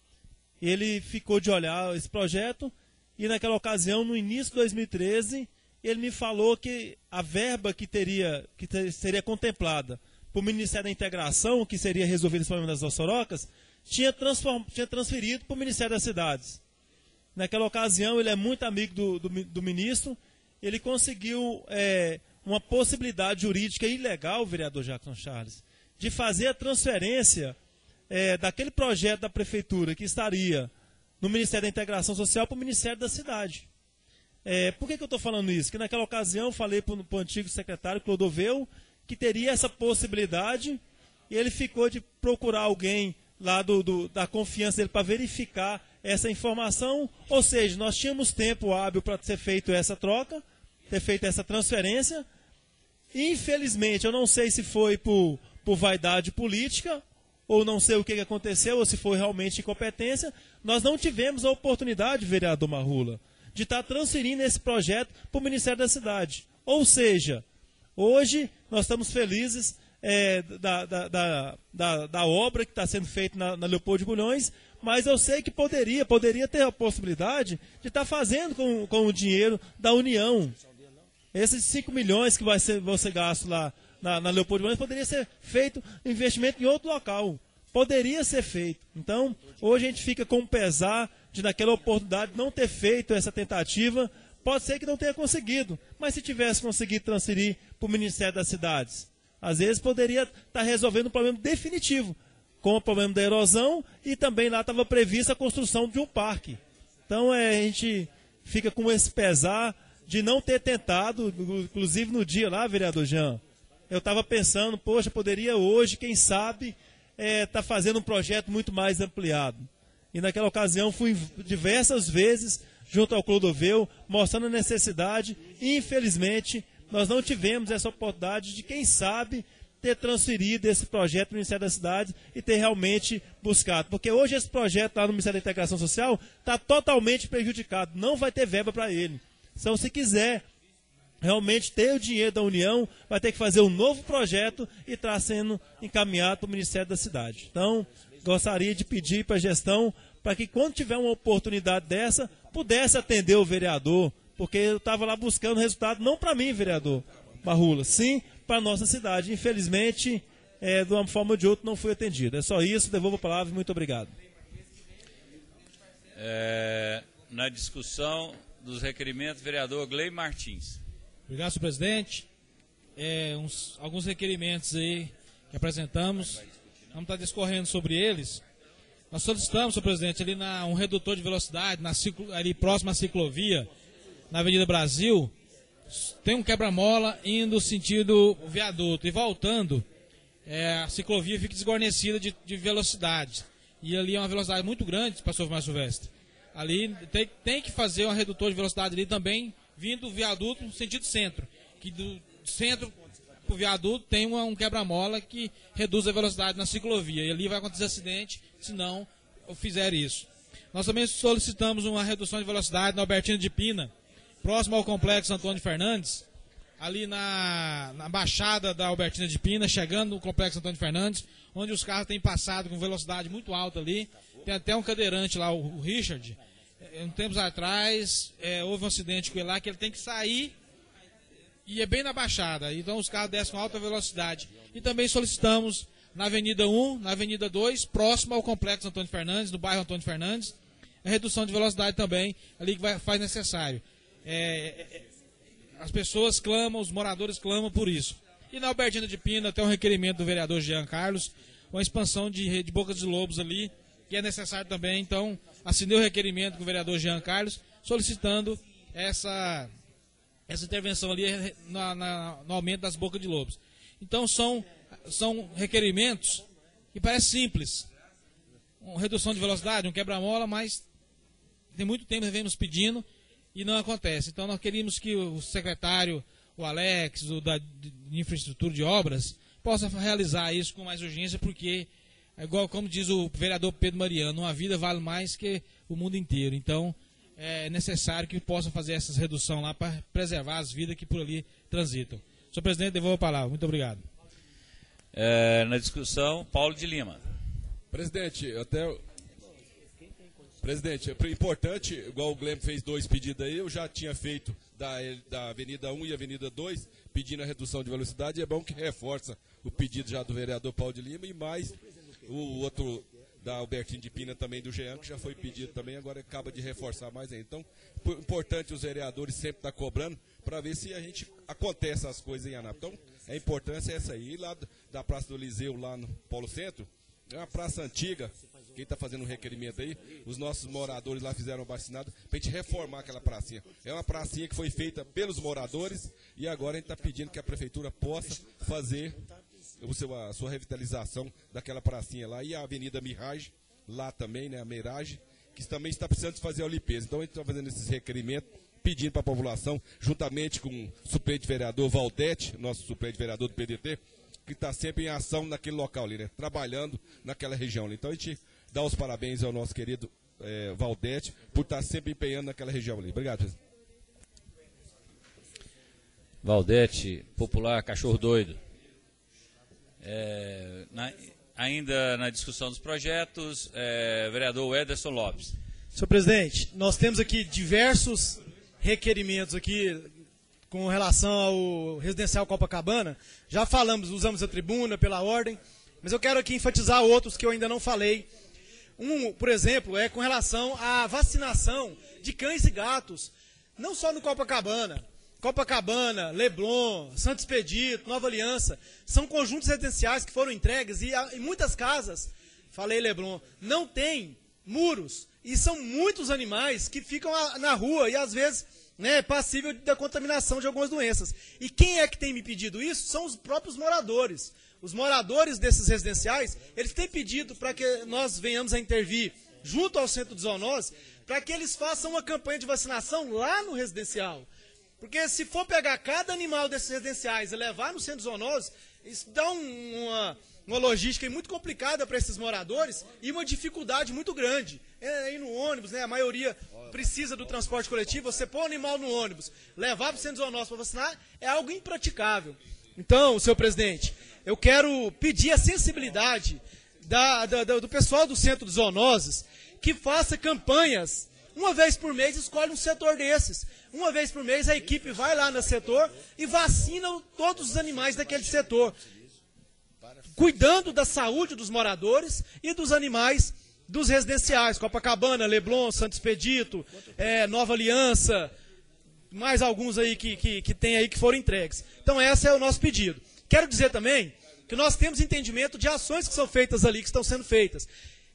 Ele ficou de olhar esse projeto, e naquela ocasião, no início de dois mil e treze, ele me falou que a verba que, teria, que ter, seria contemplada para o Ministério da Integração, que seria resolver esse problema das Vossorocas, tinha, tinha transferido para o Ministério das Cidades. Naquela ocasião, ele é muito amigo do, do, do ministro, ele conseguiu é, uma possibilidade jurídica ilegal, o vereador Jackson Charles, de fazer a transferência é, daquele projeto da Prefeitura que estaria no Ministério da Integração Social para o Ministério da Cidade. É, por que, que eu estou falando isso? Porque naquela ocasião eu falei para o antigo secretário Clodoveu que teria essa possibilidade e ele ficou de procurar alguém lá do, do, da confiança dele para verificar essa informação, ou seja, nós tínhamos tempo hábil para ser feito essa troca, ter feito essa transferência. Infelizmente, eu não sei se foi por, por vaidade política, ou não sei o que aconteceu, ou se foi realmente incompetência, nós não tivemos a oportunidade, vereador Marrula, de estar transferindo esse projeto para o Ministério da Cidade. Ou seja, hoje nós estamos felizes é, da, da, da, da, da obra que está sendo feita na, na Leopoldo de Bulhões, mas eu sei que poderia, poderia ter a possibilidade de estar fazendo com, com o dinheiro da União. Esses cinco milhões que vai ser, vão ser gastos lá na, na Leopoldo de Bulhões, poderia ser feito investimento em outro local. Poderia ser feito. Então, hoje a gente fica com o pesar de naquela oportunidade não ter feito essa tentativa. Pode ser que não tenha conseguido, mas se tivesse conseguido transferir para o Ministério das Cidades, às vezes poderia estar resolvendo um problema definitivo, com o problema da erosão, e também lá estava prevista a construção de um parque. Então é, a gente fica com esse pesar de não ter tentado, inclusive no dia lá, vereador Jean, eu estava pensando, poxa, poderia hoje, quem sabe, estar é, tá fazendo um projeto muito mais ampliado. E naquela ocasião fui diversas vezes junto ao Clodoveu, mostrando a necessidade. Infelizmente, nós não tivemos essa oportunidade de, quem sabe, ter transferido esse projeto para o Ministério da Cidade e ter realmente buscado. Porque hoje esse projeto lá no Ministério da Integração Social está totalmente prejudicado. Não vai ter verba para ele. Então, se quiser realmente ter o dinheiro da União, vai ter que fazer um novo projeto e estar sendo encaminhado para o Ministério da Cidade. Então, gostaria de pedir para a gestão para que, quando tiver uma oportunidade dessa, pudesse atender o vereador, porque eu estava lá buscando resultado, não para mim, vereador Marrula, sim para a nossa cidade. Infelizmente, é, de uma forma ou de outra, não fui atendido. É só isso, devolvo a palavra e muito obrigado. É, na discussão dos requerimentos, vereador Gley Martins. Obrigado, senhor presidente. É, uns, alguns requerimentos aí que apresentamos, vamos estar discorrendo sobre eles. Nós solicitamos, senhor presidente, ali na, um redutor de velocidade, na ciclo, ali próximo à ciclovia, na Avenida Brasil, tem um quebra-mola indo sentido viaduto e voltando, é, a ciclovia fica desguarnecida de, de velocidade. E ali é uma velocidade muito grande, pastor Márcio Silvestre. Ali tem, tem que fazer um redutor de velocidade ali também, vindo do viaduto no sentido centro. Que do centro para o viaduto tem uma, um quebra-mola que reduz a velocidade na ciclovia. E ali vai acontecer acidente se não fizer isso. Nós também solicitamos uma redução de velocidade na Albertina de Pina, próximo ao Complexo Antônio Fernandes, ali na, na baixada da Albertina de Pina, chegando no Complexo Antônio Fernandes, onde os carros têm passado com velocidade muito alta ali. Tem até um cadeirante lá, o, o Richard. Um tempos atrás, é, houve um acidente com ele lá, que ele tem que sair e é bem na baixada. Então os carros descem com alta velocidade. E também solicitamos na Avenida um, na Avenida dois, próximo ao Complexo Antônio Fernandes, no bairro Antônio Fernandes, a redução de velocidade também, ali que vai, faz necessário. É, é, as pessoas clamam, os moradores clamam por isso. E na Albertina de Pina tem um requerimento do vereador Jean Carlos, uma expansão de, de Boca de Lobos ali, que é necessário também. Então, assinei o requerimento com o vereador Jean Carlos, solicitando essa, essa intervenção ali na, na, no aumento das Bocas de Lobos. Então, são, são requerimentos que parecem simples. Uma redução de velocidade, um quebra-mola, mas tem muito tempo que vemos pedindo e não acontece. Então, nós queríamos que o secretário, o Alex, o da de infraestrutura de obras, possa realizar isso com mais urgência, porque, igual como diz o vereador Pedro Mariano, uma vida vale mais que o mundo inteiro. Então, é necessário que possa fazer essa redução lá para preservar as vidas que por ali transitam. Senhor presidente, devolvo a palavra. Muito obrigado. É, na discussão, Paulo de Lima. Presidente, até... Presidente, é importante, igual o Glem fez dois pedidos aí, eu já tinha feito da, da Avenida um e Avenida dois, pedindo a redução de velocidade, e é bom que reforça o pedido já do vereador Paulo de Lima, e mais o outro da Albertina de Pina também, do Jean, que já foi pedido também, agora acaba de reforçar mais ainda. Então, importante os vereadores sempre estar tá cobrando, para ver se a gente acontece as coisas em Anápolis. Então, a importância é essa aí. E lá da Praça do Eliseu, lá no Polo Centro, é uma praça antiga. Quem está fazendo um requerimento aí, os nossos moradores lá fizeram um vacinado para a gente reformar aquela pracinha. É uma pracinha que foi feita pelos moradores e agora a gente está pedindo que a prefeitura possa fazer o seu, a sua revitalização daquela pracinha lá. E a Avenida Mirage, lá também, né, a Mirage, que também está precisando de fazer a limpeza. Então a gente está fazendo esses requerimentos, pedindo para a população, juntamente com o suplente vereador Valdete, nosso suplente vereador do P D T, que está sempre em ação naquele local ali, né, trabalhando naquela região ali. Então a gente dá os parabéns ao nosso querido é, Valdete por estar sempre empenhando naquela região ali. Obrigado, presidente. Valdete, popular cachorro doido. É, na, ainda na discussão dos projetos, é, vereador Ederson Lopes. Senhor presidente, nós temos aqui diversos requerimentos aqui com relação ao residencial Copacabana. Já falamos, usamos a tribuna pela ordem, mas eu quero aqui enfatizar outros que eu ainda não falei. Um, por exemplo, é com relação à vacinação de cães e gatos, não só no Copacabana. Copacabana, Leblon, Santo Expedito, Nova Aliança, são conjuntos residenciais que foram entregues e em muitas casas, falei Leblon, não tem muros e são muitos animais que ficam na rua e às vezes, né, passível da contaminação de algumas doenças. E quem é que tem me pedido isso? São os próprios moradores. Os moradores desses residenciais, eles têm pedido para que nós venhamos a intervir junto ao centro de zoonose, para que eles façam uma campanha de vacinação lá no residencial. Porque se for pegar cada animal desses residenciais e levar no centro de zoonose, isso dá um, uma, uma logística muito complicada para esses moradores e uma dificuldade muito grande. É, ir no ônibus, né, a maioria precisa do transporte coletivo, você pôr o animal no ônibus, levar para o centro de zoonose para vacinar, é algo impraticável. Então, senhor presidente, eu quero pedir a sensibilidade da, da, do pessoal do centro de zoonoses que faça campanhas. Uma vez por mês escolhe um setor desses. Uma vez por mês a equipe vai lá no setor e vacina todos os animais daquele setor, cuidando da saúde dos moradores e dos animais dos residenciais. Copacabana, Leblon, Santo Expedito, é, Nova Aliança, mais alguns aí que, que, que tem aí que foram entregues. Então esse é o nosso pedido. Quero dizer também que nós temos entendimento de ações que são feitas ali, que estão sendo feitas.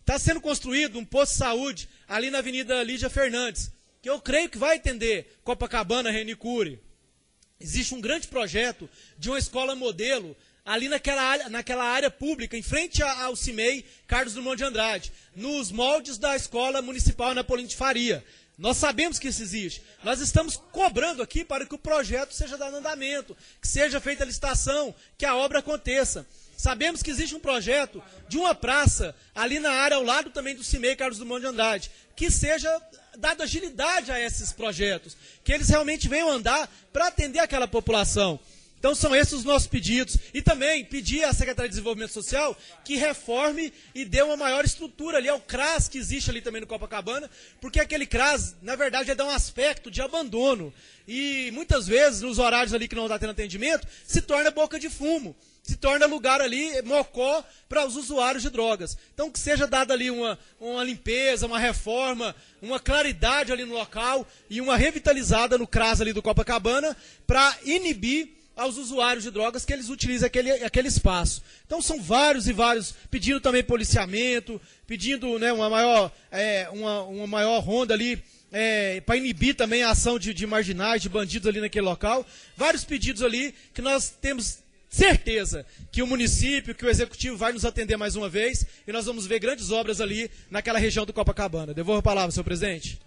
Está sendo construído um posto de saúde ali na Avenida Lídia Fernandes, que eu creio que vai atender Copacabana, Renicure. Existe um grande projeto de uma escola modelo ali naquela área, naquela área pública, em frente ao CIMEI Carlos Drummond de Andrade, nos moldes da Escola Municipal Napolino de Faria. Nós sabemos que isso existe. Nós estamos cobrando aqui para que o projeto seja dado andamento, que seja feita a licitação, que a obra aconteça. Sabemos que existe um projeto de uma praça ali na área ao lado também do CIMEI Carlos Drummond de Andrade, que seja dada agilidade a esses projetos, que eles realmente venham andar para atender aquela população. Então são esses os nossos pedidos. E também pedir à Secretaria de Desenvolvimento Social que reforme e dê uma maior estrutura ali ao CRAS que existe ali também no Copacabana, porque aquele CRAS, na verdade, dá um aspecto de abandono. E muitas vezes, nos horários ali que não está tendo atendimento, se torna boca de fumo. Se torna lugar ali, mocó, para os usuários de drogas. Então que seja dada ali uma, uma limpeza, uma reforma, uma claridade ali no local e uma revitalizada no CRAS ali do Copacabana para inibir aos usuários de drogas que eles utilizem aquele, aquele espaço. Então são vários e vários, pedindo também policiamento, pedindo, né, uma, maior, é, uma, uma maior ronda ali, é, para inibir também a ação de, de marginais, de bandidos ali naquele local. Vários pedidos ali que nós temos certeza que o município, que o executivo vai nos atender mais uma vez e nós vamos ver grandes obras ali naquela região do Copacabana. Devolvo a palavra, senhor presidente.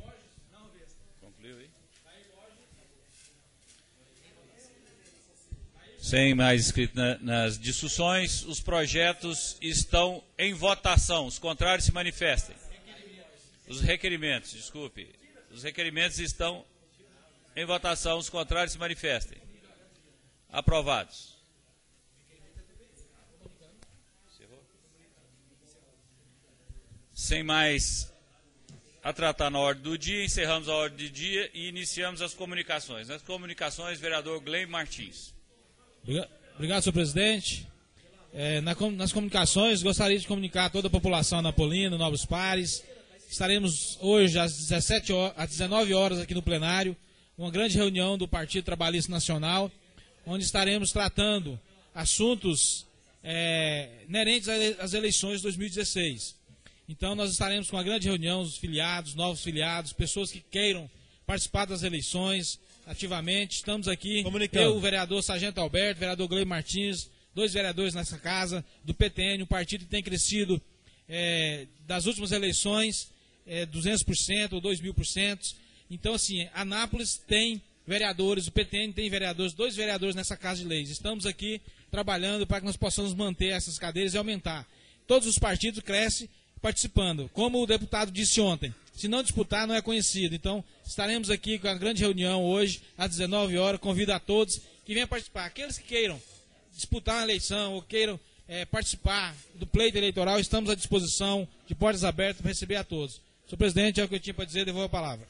Sem mais inscritos na, nas discussões, os projetos estão em votação. Os contrários se manifestem. Os requerimentos, desculpe. Os requerimentos estão em votação. Os contrários se manifestem. Aprovados. Sem mais a tratar na ordem do dia, encerramos a ordem do dia e iniciamos as comunicações. Nas comunicações, vereador Gleim Martins. Obrigado, senhor presidente. É, na, nas comunicações, gostaria de comunicar a toda a população anapolina, Novos Pares. Estaremos hoje às, dezessete horas, às dezenove horas aqui no plenário, uma grande reunião do Partido Trabalhista Nacional, onde estaremos tratando assuntos é, inerentes às eleições de dois mil e dezesseis. Então nós estaremos com uma grande reunião, os filiados, novos filiados, pessoas que queiram participar das eleições ativamente. Estamos aqui, eu, o vereador Sargento Alberto, o vereador Gleim Martins, dois vereadores nessa casa, do P T N, um partido que tem crescido é, das últimas eleições, é, duzentos por cento ou dois mil por cento. Então, assim, Anápolis tem vereadores, o P T N tem vereadores, dois vereadores nessa casa de leis. Estamos aqui trabalhando para que nós possamos manter essas cadeiras e aumentar. Todos os partidos crescem participando. Como o deputado disse ontem, se não disputar, não é conhecido. Então, estaremos aqui com a grande reunião hoje, às dezenove horas. Convido a todos que venham participar. Aqueles que queiram disputar uma eleição ou queiram é, participar do pleito eleitoral, estamos à disposição, de portas abertas, para receber a todos. Senhor presidente, é o que eu tinha para dizer, devolvo a palavra.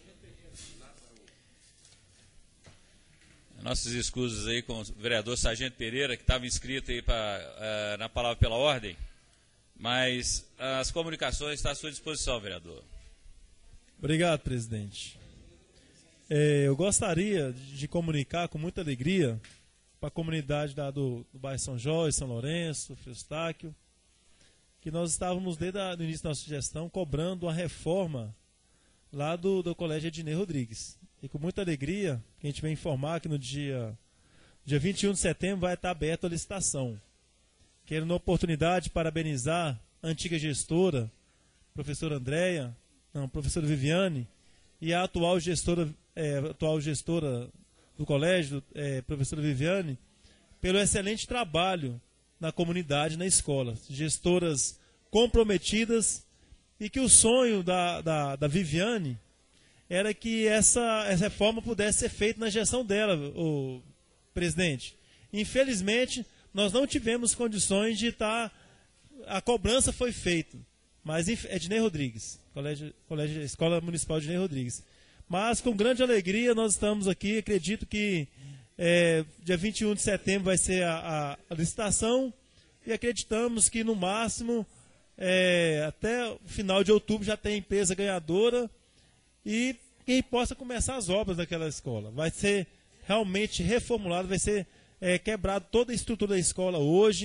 Nossas escusas aí com o vereador Sargento Pereira, que estava inscrito aí pra, uh, na palavra pela ordem, mas as comunicações estão à sua disposição, vereador. Obrigado, presidente. É, eu gostaria de comunicar com muita alegria para a comunidade da, do, do bairro São Jorge, São Lourenço, Eustáquio, que nós estávamos desde o início da nossa gestão cobrando a reforma lá do, do Colégio Ednei Rodrigues. E com muita alegria, a gente vem informar que no dia, dia vinte e um de setembro vai estar aberta a licitação. Quero, na oportunidade, parabenizar a antiga gestora, professora Andréia, não, professora Viviane, e a atual gestora, é, atual gestora do colégio, é, professora Viviane, pelo excelente trabalho na comunidade, na escola. Gestoras comprometidas, e que o sonho da, da, da Viviane era que essa, essa reforma pudesse ser feita na gestão dela, o presidente. Infelizmente, nós não tivemos condições de estar... A cobrança foi feita, mas Ednei Rodrigues, colégio, colégio, Escola Municipal Ednei Rodrigues. Mas, com grande alegria, nós estamos aqui. Acredito que é, dia vinte e um de setembro vai ser a, a, a licitação, e acreditamos que, no máximo, é, até o final de outubro já tem empresa ganhadora, e quem possa começar as obras daquela escola. Vai ser realmente reformulado, vai ser é, quebrado toda a estrutura da escola hoje,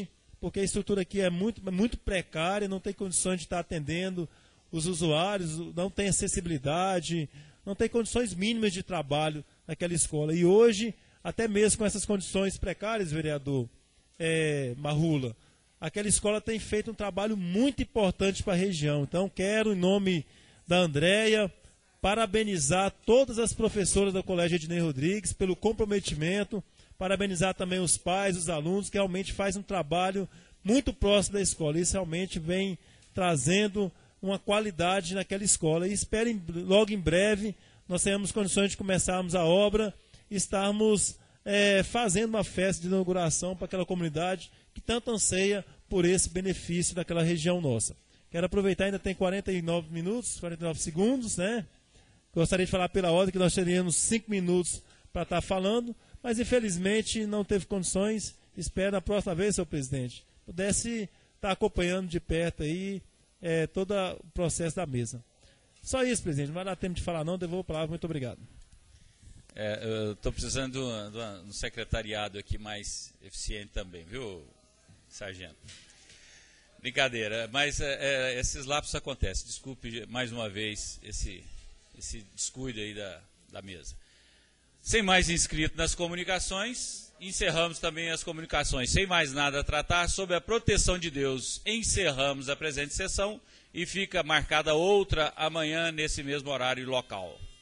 porque a estrutura aqui é muito, muito precária, não tem condições de estar atendendo os usuários, não tem acessibilidade, não tem condições mínimas de trabalho naquela escola. E hoje, até mesmo com essas condições precárias, vereador é, Marrula, aquela escola tem feito um trabalho muito importante para a região. Então, quero, em nome da Andréia, parabenizar todas as professoras do Colégio Ednei Rodrigues pelo comprometimento, parabenizar também os pais, os alunos, que realmente fazem um trabalho muito próximo da escola. Isso realmente vem trazendo uma qualidade naquela escola. E esperem, logo em breve, nós tenhamos condições de começarmos a obra e estarmos é, fazendo uma festa de inauguração para aquela comunidade que tanto anseia por esse benefício daquela região nossa. Quero aproveitar, ainda tem quarenta e nove minutos, quarenta e nove segundos, né? Gostaria de falar pela ordem que nós teríamos cinco minutos para estar falando, mas infelizmente não teve condições. Espero na próxima vez, senhor presidente, pudesse estar acompanhando de perto aí é, todo o processo da mesa. Só isso, presidente, não vai dar tempo de falar não, devolvo a palavra, muito obrigado. É, eu estou precisando de um, de um secretariado aqui mais eficiente também, viu, sargento? Brincadeira, mas é, é, esses lapsos acontecem. Desculpe mais uma vez esse, esse descuido aí da, da mesa. Sem mais inscrito nas comunicações, encerramos também as comunicações. Sem mais nada a tratar, sob a proteção de Deus, encerramos a presente sessão e fica marcada outra amanhã nesse mesmo horário e local.